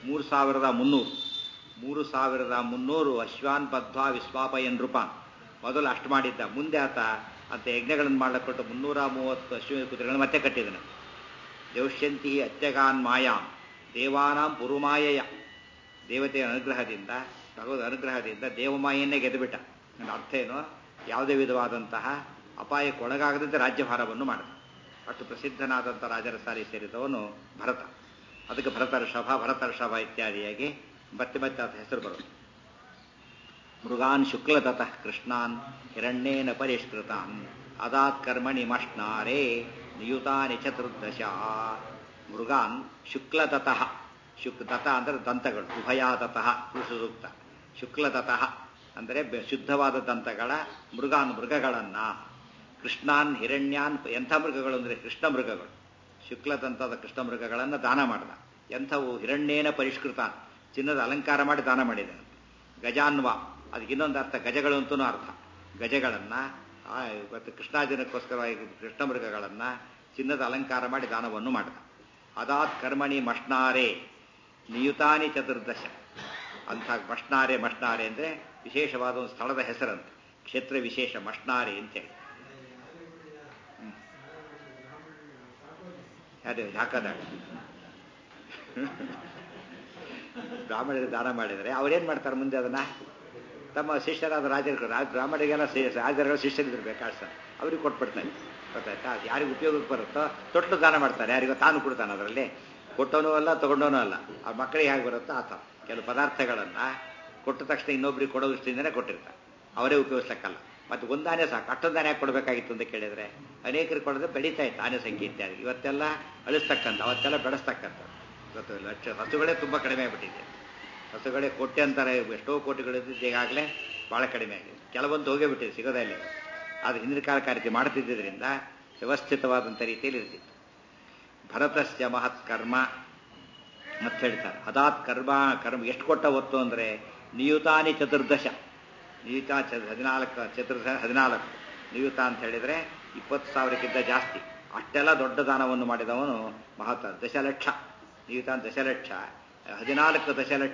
3300 ಅಶ್ವಾನ್ ಬದ್ಧ್ವಾ ವಿಸ್ಮಾಪಯನ್ ನೃಪಾನ್. ಮೊದಲು ಅಷ್ಟು ಮಾಡಿದ್ದ, ಮುಂದೆ ಆತ ಅಂತ ಯಜ್ಞಗಳನ್ನು ಮಾಡಲ್ಪಟ್ಟು 330 ಅಶ್ವಮೇಧ ಕುದುರೆಗಳನ್ನು ಮತ್ತೆ ಕಟ್ಟಿದನು. ದೌಷ್ಯಂತಿ ಅತ್ಯಗಾನ್ ಮಾಯಾಂ ದೇವಾನಾಂ ಪುರುಮಾಯಯ. ದೇವತೆಯ ಅನುಗ್ರಹದಿಂದ, ಭಗವದ್ ಅನುಗ್ರಹದಿಂದ ದೇವಮಾಯನ್ನೇ ಗೆದ್ದುಬಿಟ್ಟ. ನನ್ನ ಅರ್ಥ ಏನು, ಯಾವುದೇ ವಿಧವಾದಂತಹ ಅಪಾಯಕ್ಕೆ ಒಳಗಾಗದಂತೆ ರಾಜ್ಯಭಾರವನ್ನು ಮಾಡಿದ. ಅಷ್ಟು ಪ್ರಸಿದ್ಧನಾದಂಥ ರಾಜರ ಸಾರಿ ಸೇರಿದವನು ಭರತ. ಅದಕ್ಕೆ ಭರತರ್ಷಭ ಇತ್ಯಾದಿಯಾಗಿ ಮತ್ತೆ ಆತ ಹೆಸರು ಬರೋದು. ಮೃಗಾನ್ ಶುಕ್ಲತಃ ಕೃಷ್ಣಾನ್ ಹಿರಣ್ಯೇನ ಪರಿಷ್ಕೃತಾನ್ ಅದಾತ್ ಕರ್ಮಣಿ ಮಷ್ಣಾರೇ ನಿಯುತಾನಿ 14. ಮೃಗಾನ್ ಶುಕ್ಲತಃ, ದತ ಅಂದರೆ ದಂತಗಳು, ಉಭಯಾತಃ ಪುರುಷ ಸೂಕ್ತ. ಶುಕ್ಲತಃ ಅಂದರೆ ಶುದ್ಧವಾದ ದಂತಗಳ ಮೃಗಗಳನ್ನ, ಕೃಷ್ಣಾನ್ ಹಿರಣ್ಯಾನ್, ಎಂಥ ಮೃಗಗಳು ಅಂದರೆ ಕೃಷ್ಣ ಮೃಗಗಳು, ಶುಕ್ಲದಂತದ ಕೃಷ್ಣ ಮೃಗಗಳನ್ನು ದಾನ ಮಾಡಿದ. ಎಂಥವು, ಹಿರಣ್ಯೇನ ಪರಿಷ್ಕೃತಾನ್, ಚಿನ್ನದ ಅಲಂಕಾರ ಮಾಡಿ ದಾನ ಮಾಡಿದನು. ಗಜಾನ್ವ, ಅದಕ್ಕೆ ಇನ್ನೊಂದು ಅರ್ಥ ಗಜಗಳು ಅಂತೂ ಅರ್ಥ. ಗಜಗಳನ್ನು ಇವತ್ತು ಕೃಷ್ಣಾರ್ಜುನಕ್ಕೋಸ್ಕರವಾಗಿ ಕೃಷ್ಣ ಮೃಗಗಳನ್ನು ಚಿನ್ನದ ಅಲಂಕಾರ ಮಾಡಿ ದಾನವನ್ನು ಮಾಡಿದ. ಅದಾತ್ ಕರ್ಮಣಿ ಮಷ್ಣಾರೆ ನಿಯುತಾನಿ 14. ಅಂಥ ಮಷ್ಣಾರೆ ಅಂದರೆ ವಿಶೇಷವಾದ ಒಂದು ಸ್ಥಳದ ಹೆಸರಂತೆ, ಕ್ಷೇತ್ರ ವಿಶೇಷ ಮಷ್ಣಾರೆ ಅಂತೇಳಿ. ಅದೇ ಹಾಕದಾಗ ಬ್ರಾಹ್ಮಣರಿಗೆ ದಾನ ಮಾಡಿದರೆ ಅವ್ರೇನು ಮಾಡ್ತಾರೆ, ಮುಂದೆ ಅದನ್ನು ತಮ್ಮ ಶಿಷ್ಯರಾದ ಬ್ರಾಹ್ಮಣರಿಗೆಲ್ಲ ರಾಜರುಗಳ ಶಿಷ್ಯರಿದ್ರು ಬೇಕಾಡ್ತಾರೆ, ಅವ್ರಿಗೆ ಕೊಟ್ಬಿಡ್ತಾರೆ. ಗೊತ್ತಾಯ್ತಾ, ಅದು ಯಾರಿಗೆ ಉಪಯೋಗಕ್ಕೆ ಬರುತ್ತೋ ತೊಟ್ಟು ದಾನ ಮಾಡ್ತಾರೆ. ಯಾರಿಗೋ ತಾನು ಕೊಡ್ತಾನೆ, ಅದರಲ್ಲಿ ಕೊಟ್ಟವನೂ ಅಲ್ಲ ತಗೊಂಡವನೂ ಅಲ್ಲ. ಅವ್ರ ಮಕ್ಕಳಿಗೆ ಹೇಗೆ ಬರುತ್ತೋ ಆತ ಕೆಲವು ಪದಾರ್ಥಗಳನ್ನು ಕೊಟ್ಟ ತಕ್ಷಣ ಇನ್ನೊಬ್ರಿಗೆ ಕೊಡೋ ದೃಷ್ಟಿಯಿಂದನೇ ಕೊಟ್ಟಿರ್ತಾರೆ, ಅವರೇ ಉಪಯೋಗಿಸಕ್ಕಲ್ಲ. ಮತ್ತು ಒಂದಾನೆ ಸಾಕು, ಅಷ್ಟೊಂದಾನೆ ಯಾಕೆ ಕೊಡಬೇಕಾಗಿತ್ತು ಅಂತ ಕೇಳಿದರೆ ಅನೇಕರಿಗೆ ಕೊಡೋದು ಬೆಳೀತಾ ಇತ್ತು ಆನೆ ಸಂಖ್ಯೆ ಇತ್ಯಾದಿ. ಇವತ್ತೆಲ್ಲ ಅಳಿಸ್ತಕ್ಕಂಥ, ಅವತ್ತೆಲ್ಲ ಬೆಳೆಸ್ತಕ್ಕಂಥ. ಇವತ್ತು ಹಸುಗಳೇ ತುಂಬ ಕಡಿಮೆ ಆಗಿಬಿಟ್ಟಿದೆ. ಹಸುಗಳೇ ಕೋಟೆ ಅಂತಾರೆ, ಎಷ್ಟೋ ಕೋಟಿಗಳಿದ್ದು ಈಗಾಗಲೇ ಭಾಳ ಕಡಿಮೆ ಆಗಿದೆ. ಕೆಲವೊಂದು ಹೋಗೇ ಬಿಟ್ಟಿದೆ, ಸಿಗೋದೇ ಇಲ್ಲ. ಆದರೆ ಹಿಂದಿನ ಕಾಲಕ್ಕೆ ಆ ರೀತಿ ಮಾಡ್ತಿದ್ದರಿಂದ ವ್ಯವಸ್ಥಿತವಾದಂಥ ರೀತಿಯಲ್ಲಿ ಇರ್ತಿತ್ತು. ಭರತಸ್ಯ ಮಹತ್ ಕರ್ಮ ಮತ್ತೆ ಹೇಳ್ತಾರೆ. ಅದಾತ್ ಕರ್ಮ ಎಷ್ಟು ಕೊಟ್ಟ ಹೊತ್ತು ಅಂದರೆ ನಿಯುತಾನಿ 14. ನಿಯುತ 14 ನಿಯುತ ಅಂತ ಹೇಳಿದರೆ 20,000ಕ್ಕಿಂತ ಜಾಸ್ತಿ. ಅಷ್ಟೆಲ್ಲ ದೊಡ್ಡ ದಾನವನ್ನು ಮಾಡಿದವನು ಮಹತ್. 10 ಲಕ್ಷ ನಿಯುತ, 10 ಲಕ್ಷ, 14 ದಶಲಕ್ಷ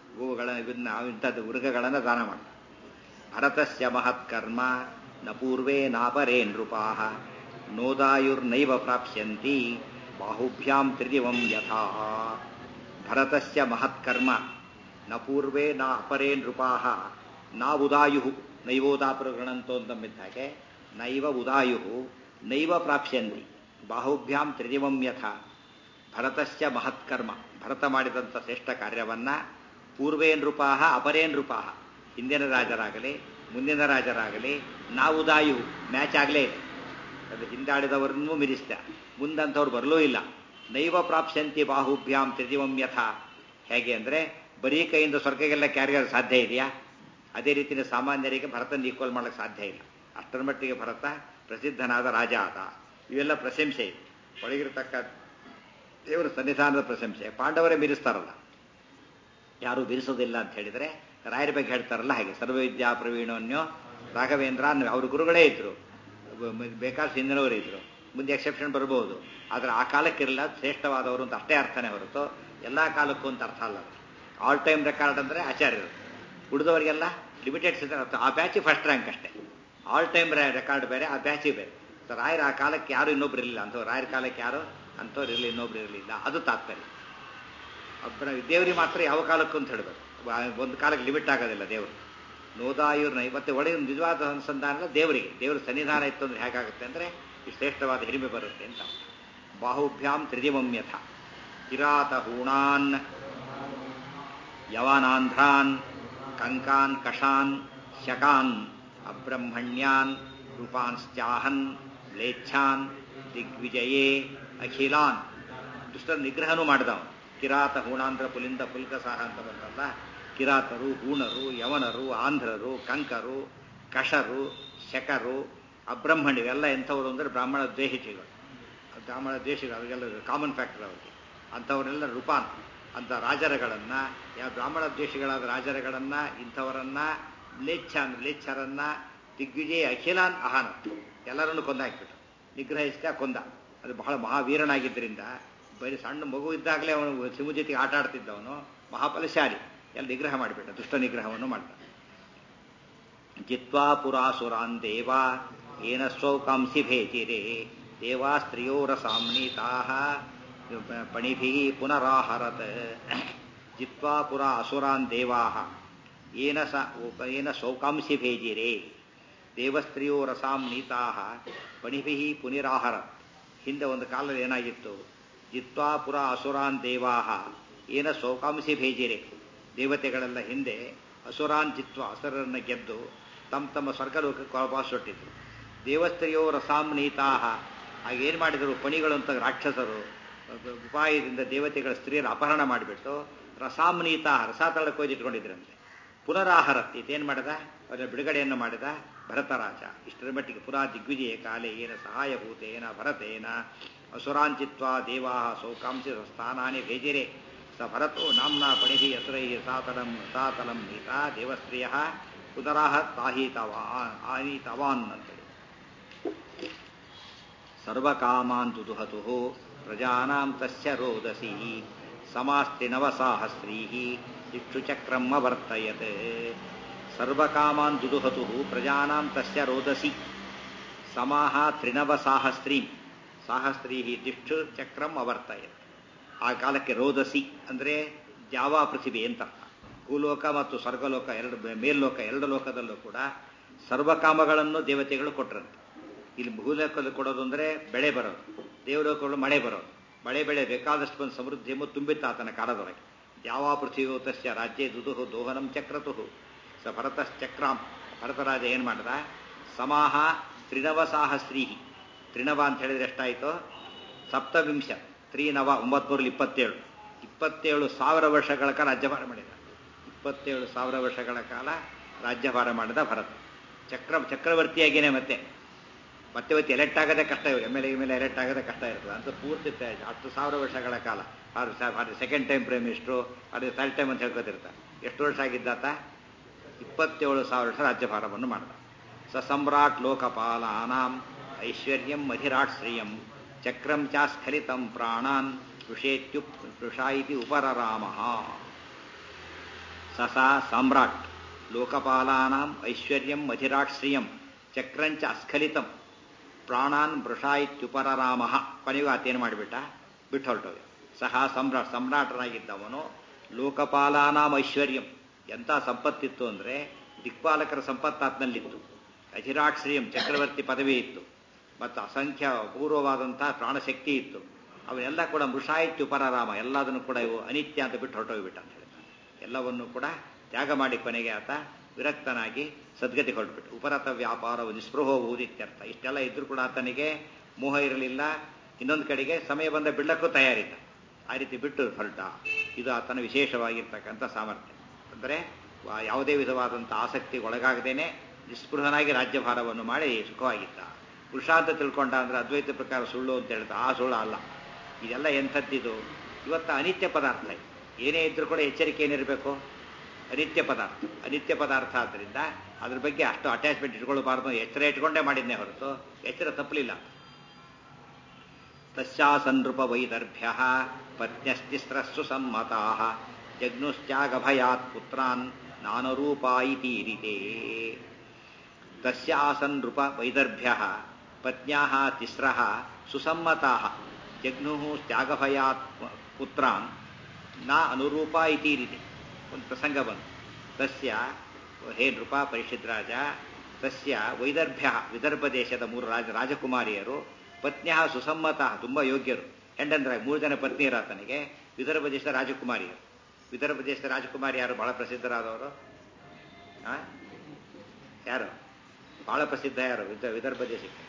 ಗೋವುಗಳ ಇಂಥದ್ದು ಮೃಗಗಳನ್ನು ದಾನ ಮಾಡ. ಭರತಸ್ಯ ಮಹತ್ಕರ್ಮ ನ ಪೂರ್ವೇ ನಾಪರೇ ನೃಪಾ ನೋದಾಯುರ್ನೈವ ಪ್ರಾಪ್ಸ್ಯಂತಿ ಬಾಹುಭ್ಯಾಂ ತ್ರಿದಿವಂ ಯಥಾ. ಭರತಸ್ಯ ಮಹತ್ಕರ್ಮ ನ ಪೂರ್ವೇ ನ ಅಪರೇ ನೃಪಾ ನಾ ಉದಾಯು ನೈವೋದಾಪುರಗಣಂತೋ ಅಂತಂಬಿದ್ದ ಹಾಗೆ ನೈವ ಉದಾಯು ನೈವ ಪ್ರಾಪ್ಸ್ಯಂತಿ ಬಾಹುಭ್ಯಾಂ ತ್ರಿದಿವಂ ಯಥಾ. ಭರತಸ್ಯ ಮಹತ್ಕರ್ಮ, ಭರತ ಮಾಡಿದಂಥ ಶ್ರೇಷ್ಠ ಕಾರ್ಯವನ್ನ ಪೂರ್ವೇ ನೃಪಾ ಅಪರೇ ನೃಪಾ, ಹಿಂದಿನ ರಾಜರಾಗಲಿ ಮುಂದಿನ ರಾಜರಾಗಲಿ ನಾವುದಾಯು ಮ್ಯಾಚ್ ಆಗಲೇ ಇದೆ. ಅದು ಹಿಂದಾಡಿದವರನ್ನೂ ಮಿರಿಸ್ತ, ಮುಂದಂಥವ್ರು ಬರಲೂ ಇಲ್ಲ. ನೈವ ಪ್ರಾಪ್ಸ್ಯಂತಿ ಬಾಹುಭ್ಯಾಂ ತ್ರಿದಿವಂ ಯಥಾ. ಹೇಗೆ ಅಂದರೆ ಬರೀ ಕೈಯಿಂದ ಸ್ವರ್ಗಕ್ಕೆಲ್ಲ ಕ್ಯಾರಿಯರ್ ಸಾಧ್ಯ ಇದೆಯಾ? ಅದೇ ರೀತಿಯ ಸಾಮಾನ್ಯರಿಗೆ ಭರತನ ಈಕ್ವಲ್ ಮಾಡೋಕ್ಕೆ ಸಾಧ್ಯ ಇಲ್ಲ. ಅಷ್ಟರ ಮಟ್ಟಿಗೆ ಭರತ ಪ್ರಸಿದ್ಧನಾದ ರಾಜ ಆದ. ಇವೆಲ್ಲ ಪ್ರಶಂಸೆ ಇದೆ, ಒಳಗಿರತಕ್ಕ ದೇವರ ಸನ್ನಿಧಾನದ ಪ್ರಶಂಸೆ. ಪಾಂಡವರೇ ಮೀರಿಸ್ತಾರಲ್ಲ, ಯಾರು ಬಿರಿಸೋದಿಲ್ಲ ಅಂತ ಹೇಳಿದರೆ ರಾಯರ ಬಗ್ಗೆ ಹೇಳ್ತಾರಲ್ಲ ಹಾಗೆ. ಸರ್ವವಿದ್ಯಾ ಪ್ರವೀಣೋನ್ಯೋ ರಾಘವೇಂದ್ರ ಅವ್ರ ಗುರುಗಳೇ ಇದ್ರು, ಬೇಕಾದ ಹಿಂದಿನವರು ಇದ್ರು, ಮುಂದೆ ಎಕ್ಸೆಪ್ಷನ್ ಬರ್ಬೋದು. ಆದರೆ ಆ ಕಾಲಕ್ಕಿರಲ್ಲ ಶ್ರೇಷ್ಠವಾದವರು ಅಂತ ಅಷ್ಟೇ ಅರ್ಥನೇ ಹೊರತು ಎಲ್ಲ ಕಾಲಕ್ಕೂ ಅಂತ ಅರ್ಥ ಅಲ್ಲ. ಆಲ್ ಟೈಮ್ ರೆಕಾರ್ಡ್ ಅಂದರೆ ಆಚಾರ್ಯರು, ಉಳಿದವರಿಗೆಲ್ಲ ಲಿಮಿಟೆಡ್ ಅರ್ಥ. ಆ ಬ್ಯಾಚಿ ಫಸ್ಟ್ ರ್ಯಾಂಕ್ ಅಷ್ಟೇ. ಆಲ್ ಟೈಮ್ ರೆಕಾರ್ಡ್ ಬೇರೆ, ಆ ಬ್ಯಾಚಿ ಬೇರೆ. ಸೊ ರಾಯರ ಆ ಕಾಲಕ್ಕೆ ಯಾರು ಇನ್ನೊಬ್ರು ಇರಲಿಲ್ಲ ಅಂಥವ್ರು, ರಾಯರ ಕಾಲಕ್ಕೆ ಯಾರು ಅಂಥವ್ರು ಇರಲಿ, ಇನ್ನೊಬ್ರು ಇರಲಿಲ್ಲ. ಅದು ತಾತ್ಪರ್ಯ. ದೇವರಿಗೆ ಮಾತ್ರ ಯಾವ ಕಾಲಕ್ಕೂ ಅಂತ ಹೇಳಬೇಕು, ಒಂದು ಕಾಲಕ್ಕೆ ಲಿಮಿಟ್ ಆಗೋದಿಲ್ಲ ದೇವರು. ನೋದಾಯುರ್ನ ಮತ್ತೆ ಒಳಗೆ ನಿಜವಾದ ಅನುಸಂಧಾನ ದೇವರಿಗೆ. ದೇವರ ಸನ್ನಿಧಾನ ಇತ್ತು ಅಂದರೆ ಹೇಗಾಗುತ್ತೆ ಅಂದರೆ ಈ ಶ್ರೇಷ್ಠವಾದ ಹಿರಿಮೆ ಬರುತ್ತೆ ಅಂತ. ಬಾಹುಭ್ಯಾಂ ತ್ರಿದಿವಂ ಯಥ. ಕಿರಾತ ಹೂಣಾನ್ ಯವನಾಂಧ್ರಾನ್ ಕಂಕಾನ್ ಕಷಾನ್ ಶಕಾನ್ ಅಬ್ರಹ್ಮಣ್ಯಾನ್ ರೂಪಾಂಶ್ಚಾಹನ್ ಮ್ಲೇಚ್ಛಾನ್ ದಿಗ್ವಿಜಯೇ ಅಖಿಲಾನ್. ದುಷ್ಟರ ನಿಗ್ರಹನೂ ಮಾಡಿದವನು. ಕಿರಾತ ಹೂಣಾಂಧ್ರ ಪುಲಿಂದ ಪುಲ್ಕಸಾಹ ಅಂತ ಬಂತಲ್ಲ. ಕಿರಾತರು, ಹೂಣರು, ಯವನರು, ಆಂಧ್ರರು, ಕಂಕರು, ಕಷರು, ಶಕರು, ಅಬ್ರಹ್ಮಣ್ಯ ಇವೆಲ್ಲ ಎಂಥವರು ಅಂದರೆ ಬ್ರಾಹ್ಮಣ ದ್ವೇಷಿಗಳು. ಬ್ರಾಹ್ಮಣ ದ್ವೇಷಿಗಳು ಅವರಿಗೆಲ್ಲ ಕಾಮನ್ ಫ್ಯಾಕ್ಟರ್ ಅವರಿಗೆ. ಅಂಥವರೆಲ್ಲ ರೂಪಾನ್ ಅಂತ ರಾಜರುಗಳನ್ನು, ಯಾವ ಬ್ರಾಹ್ಮಣ ದ್ವೇಷಿಗಳಾದ ರಾಜರುಗಳನ್ನು, ಇಂಥವರನ್ನ ಮ್ಲೇಚ್ಛರನ್ನ ದಿಗ್ವಿಜಯ ಅಖಿಲಾನ್ ಅಹಾನ ಎಲ್ಲರನ್ನು ಕೊಂದ ಹಾಕ್ಬಿಟ್ಟು ನಿಗ್ರಹಿಸಿದ ಕೊಂದ. ಅದು ಬಹಳ ಮಹಾವೀರನಾಗಿದ್ದರಿಂದ ಬರೀ ಸಣ್ಣ ಮಗು ಇದ್ದಾಗಲೇ ಅವನು ಸಿಂಹ ಜೊತೆಗೆ ಆಟ ಆಡ್ತಿದ್ದವನು, ಮಹಾಬಲಶಾಲಿ. ಎಲ್ಲ ನಿಗ್ರಹ ಮಾಡಿಬಿಟ್ಟ, ದುಷ್ಟ ನಿಗ್ರಹವನ್ನು ಮಾಡ್ದ. ಜಿತ್ವಾ ಪುರಾಸುರಾನ್ ದೇವಾ ಏನ ಸ್ವೌಕಾಂಸಿ ಭೇತಿರೇ ದೇವಾ ಸ್ತ್ರಿಯೋರಸಾಮ್ನೀತಾ ಪಣಿಭಿ ಪುನರಾಹರತ್. ಜಿತ್ವಾ ಪುರ ಅಸುರಾನ್ ದೇವಾ ಏನ ಸ್ವೌಕಾಂಸಿ ಭೇಜಿರೇ ದೇವಸ್ತ್ರಿಯೋರಸಾಂ ನೀತಾ ಪಣಿಭಿ ಪುನರಾಹರತ್. ಹಿಂದೆ ಒಂದು ಕಾಲದಲ್ಲಿ ಏನಾಗಿತ್ತು, ಜಿತ್ವಾ ಪುರ ಅಸುರಾನ್ ದೇವಾ ಏನ ಸ್ವೌಕಾಂಸಿ ಭೇಜಿರೆ. ದೇವತೆಗಳೆಲ್ಲ ಹಿಂದೆ ಅಸುರಾನ್ ಜಿತ್ವ ಅಸುರರನ್ನು ಗೆದ್ದು ತಮ್ಮ ಸ್ವರ್ಗಲೋಕಕ್ಕೆ ವಾಪಸ್ಸೊಟ್ಟಿದ್ರು. ದೇವಸ್ತ್ರೀಯೋ ರಸಾಮ್ನೀತಾ ಹಾಗೇನು ಮಾಡಿದರು, ಪಣಿಗಳು ಅಂತ ರಾಕ್ಷಸರು ಉಪಾಯದಿಂದ ದೇವತೆಗಳ ಸ್ತ್ರೀಯರ ಅಪಹರಣ ಮಾಡಿಬಿಟ್ಟು ರಸಾಮ್ನೀತಾ ರಸ ತಳಕೊಯ್ದಿಟ್ಕೊಂಡಿದ್ರಂತೆ. ಪುನರಾಹರತ್ ಇದೇನು ಮಾಡಿದ, ಅವರ ಬಿಡುಗಡೆಯನ್ನು ಮಾಡಿದ ಭರತರಾಜ. ಇಷ್ಟರ ಮಟ್ಟಿಗೆ ಪುರಾ ದಿಗ್ವಿಜಯ ಕಾಲೇ ಏನ ಸಹಾಯಭೂತೇನ ಭರತೇನ ಅಸುರಾಂಚಿತ್ವಾ ದೇವಾ ಸೌಕಾಂಸಿ ಸ್ಥಾನಾನಿ ಭೇಜಿರೆ ಸ ಭರತೋ ನಾಮ್ನಾ ಪಣಿಭಿ ಅಸುರೈ ಸಾತಲಂ ನೀತಾ ದೇವಸ್ತ್ರೀಯ ಪುನರಾಹತ್ ಆನೀತವಾನ್ ಅಂತೇಳಿ. ಸರ್ವಕಾಮಾನ್ ದುದುಹತು ಪ್ರಜಾನಾಂ ತಸ್ಯ ರೋದಸಿ ಸಮಾಸ್ತ್ರಿನವಸಾಹಸ್ರೀ ಇಕ್ಷುಚಕ್ರಂ ಅವರ್ತಯತ್. ಸರ್ವಕಾಮಾನ್ ದುದುಹತು ಪ್ರಜಾನಾಂ ತಸ್ಯ ರೋದಸಿ ಸಮಾಹ ತ್ರಿನವಸಾಹಸ್ರೀಂ ಸಾಹಸ್ರೀ ದಿಕ್ಷು ಚಕ್ರಂ ಅವರ್ತಯತ್. ಆ ಕಾಲಕ್ಕೆ ರೋದಸಿ ಅಂದರೆ ಜಾವಾ ಪೃಥಿವಿ ಅಂತ. ಭೂಲೋಕ ಮತ್ತು ಸ್ವರ್ಗಲೋಕ ಎರಡು, ಮೇಲ್ಲೋಕ ಎರಡು ಲೋಕದಲ್ಲೂ ಕೂಡ ಸರ್ವಕಾಮಗಳನ್ನು ದೇವತೆಗಳು ಕೊಟ್ಟರಂತೆ. ಇಲ್ಲಿ ಭೂಲೋಕದಲ್ಲಿ ಕೊಡೋದು ಅಂದರೆ ಬೆಳೆ ಬರೋದು, ದೇವಲೋಕಗಳು ಮಳೆ ಬರೋದು. ಮಳೆ ಬೆಳೆ ಬೇಕಾದಷ್ಟು ಬಂದು ಸಮೃದ್ಧಿ ಎಂಬುದು ತುಂಬಿತ್ತ ಆತನ ಕಾಲದೊಳಗೆ. ಜಾವಾ ಪೃಥ್ವಿಯೋ ತಸ್ಯ ರಾಜ್ಯೇ ದುದುಹು ದೋಹನಂ ಚಕ್ರತುಹು ಸ ಭರತಶ್ಚಕ್ರಾಂ. ಭರತರಾಜ ಏನು ಮಾಡ್ದ, ಸಮಾಹ ತ್ರಿನವಸಾಹಸ್ರೀಹಿ. ತ್ರಿನವ ಅಂತ ಹೇಳಿದ್ರೆ ಎಷ್ಟಾಯಿತು, ಸಪ್ತವಿಂಶ ತ್ರೀನವ 927 27,000 ವರ್ಷಗಳ ಕಾಲ ರಾಜ್ಯಭಾರ ಮಾಡಿದ. 27,000 ವರ್ಷಗಳ ಕಾಲ ರಾಜ್ಯಭಾರ ಮಾಡಿದ ಭರತ. ಚಕ್ರವರ್ತಿಯಾಗಿಯೇ ಮತ್ತೆ ಎಲೆಕ್ಟ್ ಆಗೋದೇ ಕಷ್ಟ. ಇವರು ಎಮ್ ಎಲ್ ಎಲೆಕ್ಟ್ ಆಗೋದೇ ಕಷ್ಟ ಇರ್ತದೆ ಅಂತ ಪೂರ್ತಿ 10,000 ವರ್ಷಗಳ ಕಾಲ. ಅದು ಸೆಕೆಂಡ್ ಟೈಮ್ ಪ್ರೈಮ್ ಮಿನಿಸ್ಟ್ರು, ಅದು ಥರ್ಡ್ ಟೈಮ್ ಅಂತ ಹೇಳ್ಕೊತಿರ್ತಾರೆ. ಎಷ್ಟು ವರ್ಷ ಆಗಿದ್ದಾತ, 27,000 ವರ್ಷ ರಾಜ್ಯಭಾರವನ್ನು ಮಾಡಿದ. ಸಸಮ್ರಾಟ್ ಲೋಕಪಾಲಾನಾಂ ಐಶ್ವರ್ಯಂ ಮಧಿರಾಟ್ ಶ್ರಿಯಂ ಚಕ್ರಂ ಚಾಸ್ಖಲಿತಂ ಪ್ರಾಣಾನ್ ಋಷೇತ್ಯುಷಾಯಿತಿ ಉಪರರಾಮಃ. ಸಸಾ ಸಾಮ್ರಾಟ್ ಲೋಕಪಾಲಾನಾಂ ಐಶ್ವರ್ಯಂ ಮಧಿರಾಟ್ ಶ್ರಿಯಂ ಚಕ್ರಂಚ ಅಸ್ಖಲಿತಂ ಪ್ರಾಣಾನ್ ಮೃಷಾಯಿತ್ಯುಪರರಾಮ. ಕೊನೆಗೂ ಆತೇನು ಮಾಡಿಬಿಟ್ಟ, ಬಿಟ್ಟು ಹೊರಟೋಗ. ಸಹ ಸಮ್ರಾಟನಾಗಿದ್ದವನು ಲೋಕಪಾಲಾನಾಂ ಐಶ್ವರ್ಯಂ, ಎಂಥ ಸಂಪತ್ತಿತ್ತು ಅಂದರೆ ದಿಕ್ಪಾಲಕರ ಸಂಪತ್ತಾತ್ನಲ್ಲಿತ್ತು. ಅಧಿರಾಟ್ ಶ್ರೀಯಂ, ಚಕ್ರವರ್ತಿ ಪದವಿ ಇತ್ತು, ಮತ್ತು ಅಸಂಖ್ಯ ಅಪೂರ್ವವಾದಂಥ ಪ್ರಾಣಶಕ್ತಿ ಇತ್ತು. ಅವನ್ನೆಲ್ಲ ಕೂಡ ಮೃಷಾಯಿತ್ಯುಪರರಾಮ, ಎಲ್ಲದನ್ನು ಕೂಡ ಇವು ಅನಿತ್ಯ ಅಂತ ಬಿಟ್ಟು ಹೊರಟೋಗ್ಬಿಟ್ಟ ಅಂತ ಹೇಳ್ತಾರೆ. ಎಲ್ಲವನ್ನೂ ಕೂಡ ತ್ಯಾಗ ಮಾಡಿ ಕೊನೆಗೆ ಆತ ವಿರಕ್ತನಾಗಿ ಸದ್ಗತಿ ಹೊರಟ್ಬಿಟ್ಟು ಉಪರತ ವ್ಯಾಪಾರವು ನಿಸ್ಪೃಹೋ ಊದಿತ್ಯರ್ಥ. ಇಷ್ಟೆಲ್ಲ ಇದ್ರೂ ಕೂಡ ಆತನಿಗೆ ಮೋಹ ಇರಲಿಲ್ಲ, ಇನ್ನೊಂದು ಕಡೆಗೆ ಸಮಯ ಬಂದ ಬಿಡಲಕ್ಕೂ ತಯಾರಿಲ್ಲ. ಆ ರೀತಿ ಬಿಟ್ಟು ಹೊರಟ. ಇದು ಆತನ ವಿಶೇಷವಾಗಿರ್ತಕ್ಕಂಥ ಸಾಮರ್ಥ್ಯ. ಅಂದರೆ ಯಾವುದೇ ವಿಧವಾದಂಥ ಆಸಕ್ತಿಗೆ ಒಳಗಾಗದೇನೆ ನಿಸ್ಪೃಹನಾಗಿ ರಾಜ್ಯಭಾರವನ್ನು ಮಾಡಿ ಸುಖವಾಗಿದ್ದ. ಪುರುಷ ಅಂತ ತಿಳ್ಕೊಂಡ ಅಂದರೆ ಅದ್ವೈತ ಪ್ರಕಾರ ಸುಳ್ಳು ಅಂತ ಹೇಳ್ತಾ, ಆ ಸುಳ್ಳು ಅಲ್ಲ. ಇದೆಲ್ಲ ಎಂಥದ್ದಿದು, ಇವತ್ತು ಅನಿತ್ಯ ಪದಾರ್ಥ. ಏನೇ ಇದ್ರೂ ಕೂಡ ಎಚ್ಚರಿಕೆ ಏನಿರಬೇಕು, ಅನಿತ್ಯ ಪದಾರ್ಥ. ಅನಿತ್ಯ ಪದಾರ್ಥ ಆದ್ದರಿಂದ ಅದ್ರ ಬಗ್ಗೆ ಅಷ್ಟು ಅಟ್ಯಾಚ್ಮೆಂಟ್ ಇಟ್ಕೊಳ್ಬಾರ್ದು, ಎಚ್ಚರ ಇಟ್ಕೊಂಡೇ ಮಾಡಿದ್ನೇ ಹೊರತು ಎಚ್ಚರ ತಪ್ಪಲಿಲ್ಲ. ತಸ್ಯಾಸನ್ನೃಪ ವೈದರ್ಭ್ಯ ಪತ್ನ್ಯಸ್ತಿಸ್ರಸ್ಸು ಸಮ್ಮತಾ ಜಗ್ನುಶ್ಚಾಗಭಯಾತ್ ಪುತ್ರಾನ್ ನಾನರೂಪಾಯಿತೀರಿತೆ. ತಸ್ಯಾಸನ್ನೃಪ ವೈದರ್ಭ್ಯ ಪತ್ನ್ಯಾಃ ತಿಸ್ರಃ ಸುಸಮ್ಮತಾಃ ಜಗ್ನುಃ ತ್ಯಾಗಭಯಾತ್ ಪುತ್ರಾನ್ ನ ಅನುರೂಪ ಇತೀರಿದೆ. ಒಂದು ಪ್ರಸಂಗ ಬಂತು. ತಸ್ಯ, ಹೇ ನೃಪ ಪರೀಕ್ಷಿತ್ ರಾಜ, ತಸ್ಯ ವೈದರ್ಭ್ಯ, ವಿದರ್ಭ ದೇಶದ 3 ರಾಜಕುಮಾರಿಯರು, ಪತ್ನ್ಯಃ ಸುಸಮ್ಮತಃ, ತುಂಬ ಯೋಗ್ಯರು, ಹೆಂಡಂದ್ರ 3 ಜನ ಪತ್ನಿಯರು ಆತನಿಗೆ, ವಿದರ್ಭ ದೇಶದ ರಾಜಕುಮಾರಿಯರು. ವಿದರ್ಭ ದೇಶದ ರಾಜಕುಮಾರಿ ಯಾರು ಬಹಳ ಪ್ರಸಿದ್ಧರಾದವರು? ಯಾರು ಬಹಳ ಪ್ರಸಿದ್ಧ? ಯಾರು ವಿದರ್ಭ ದೇಶಕ್ಕೆ?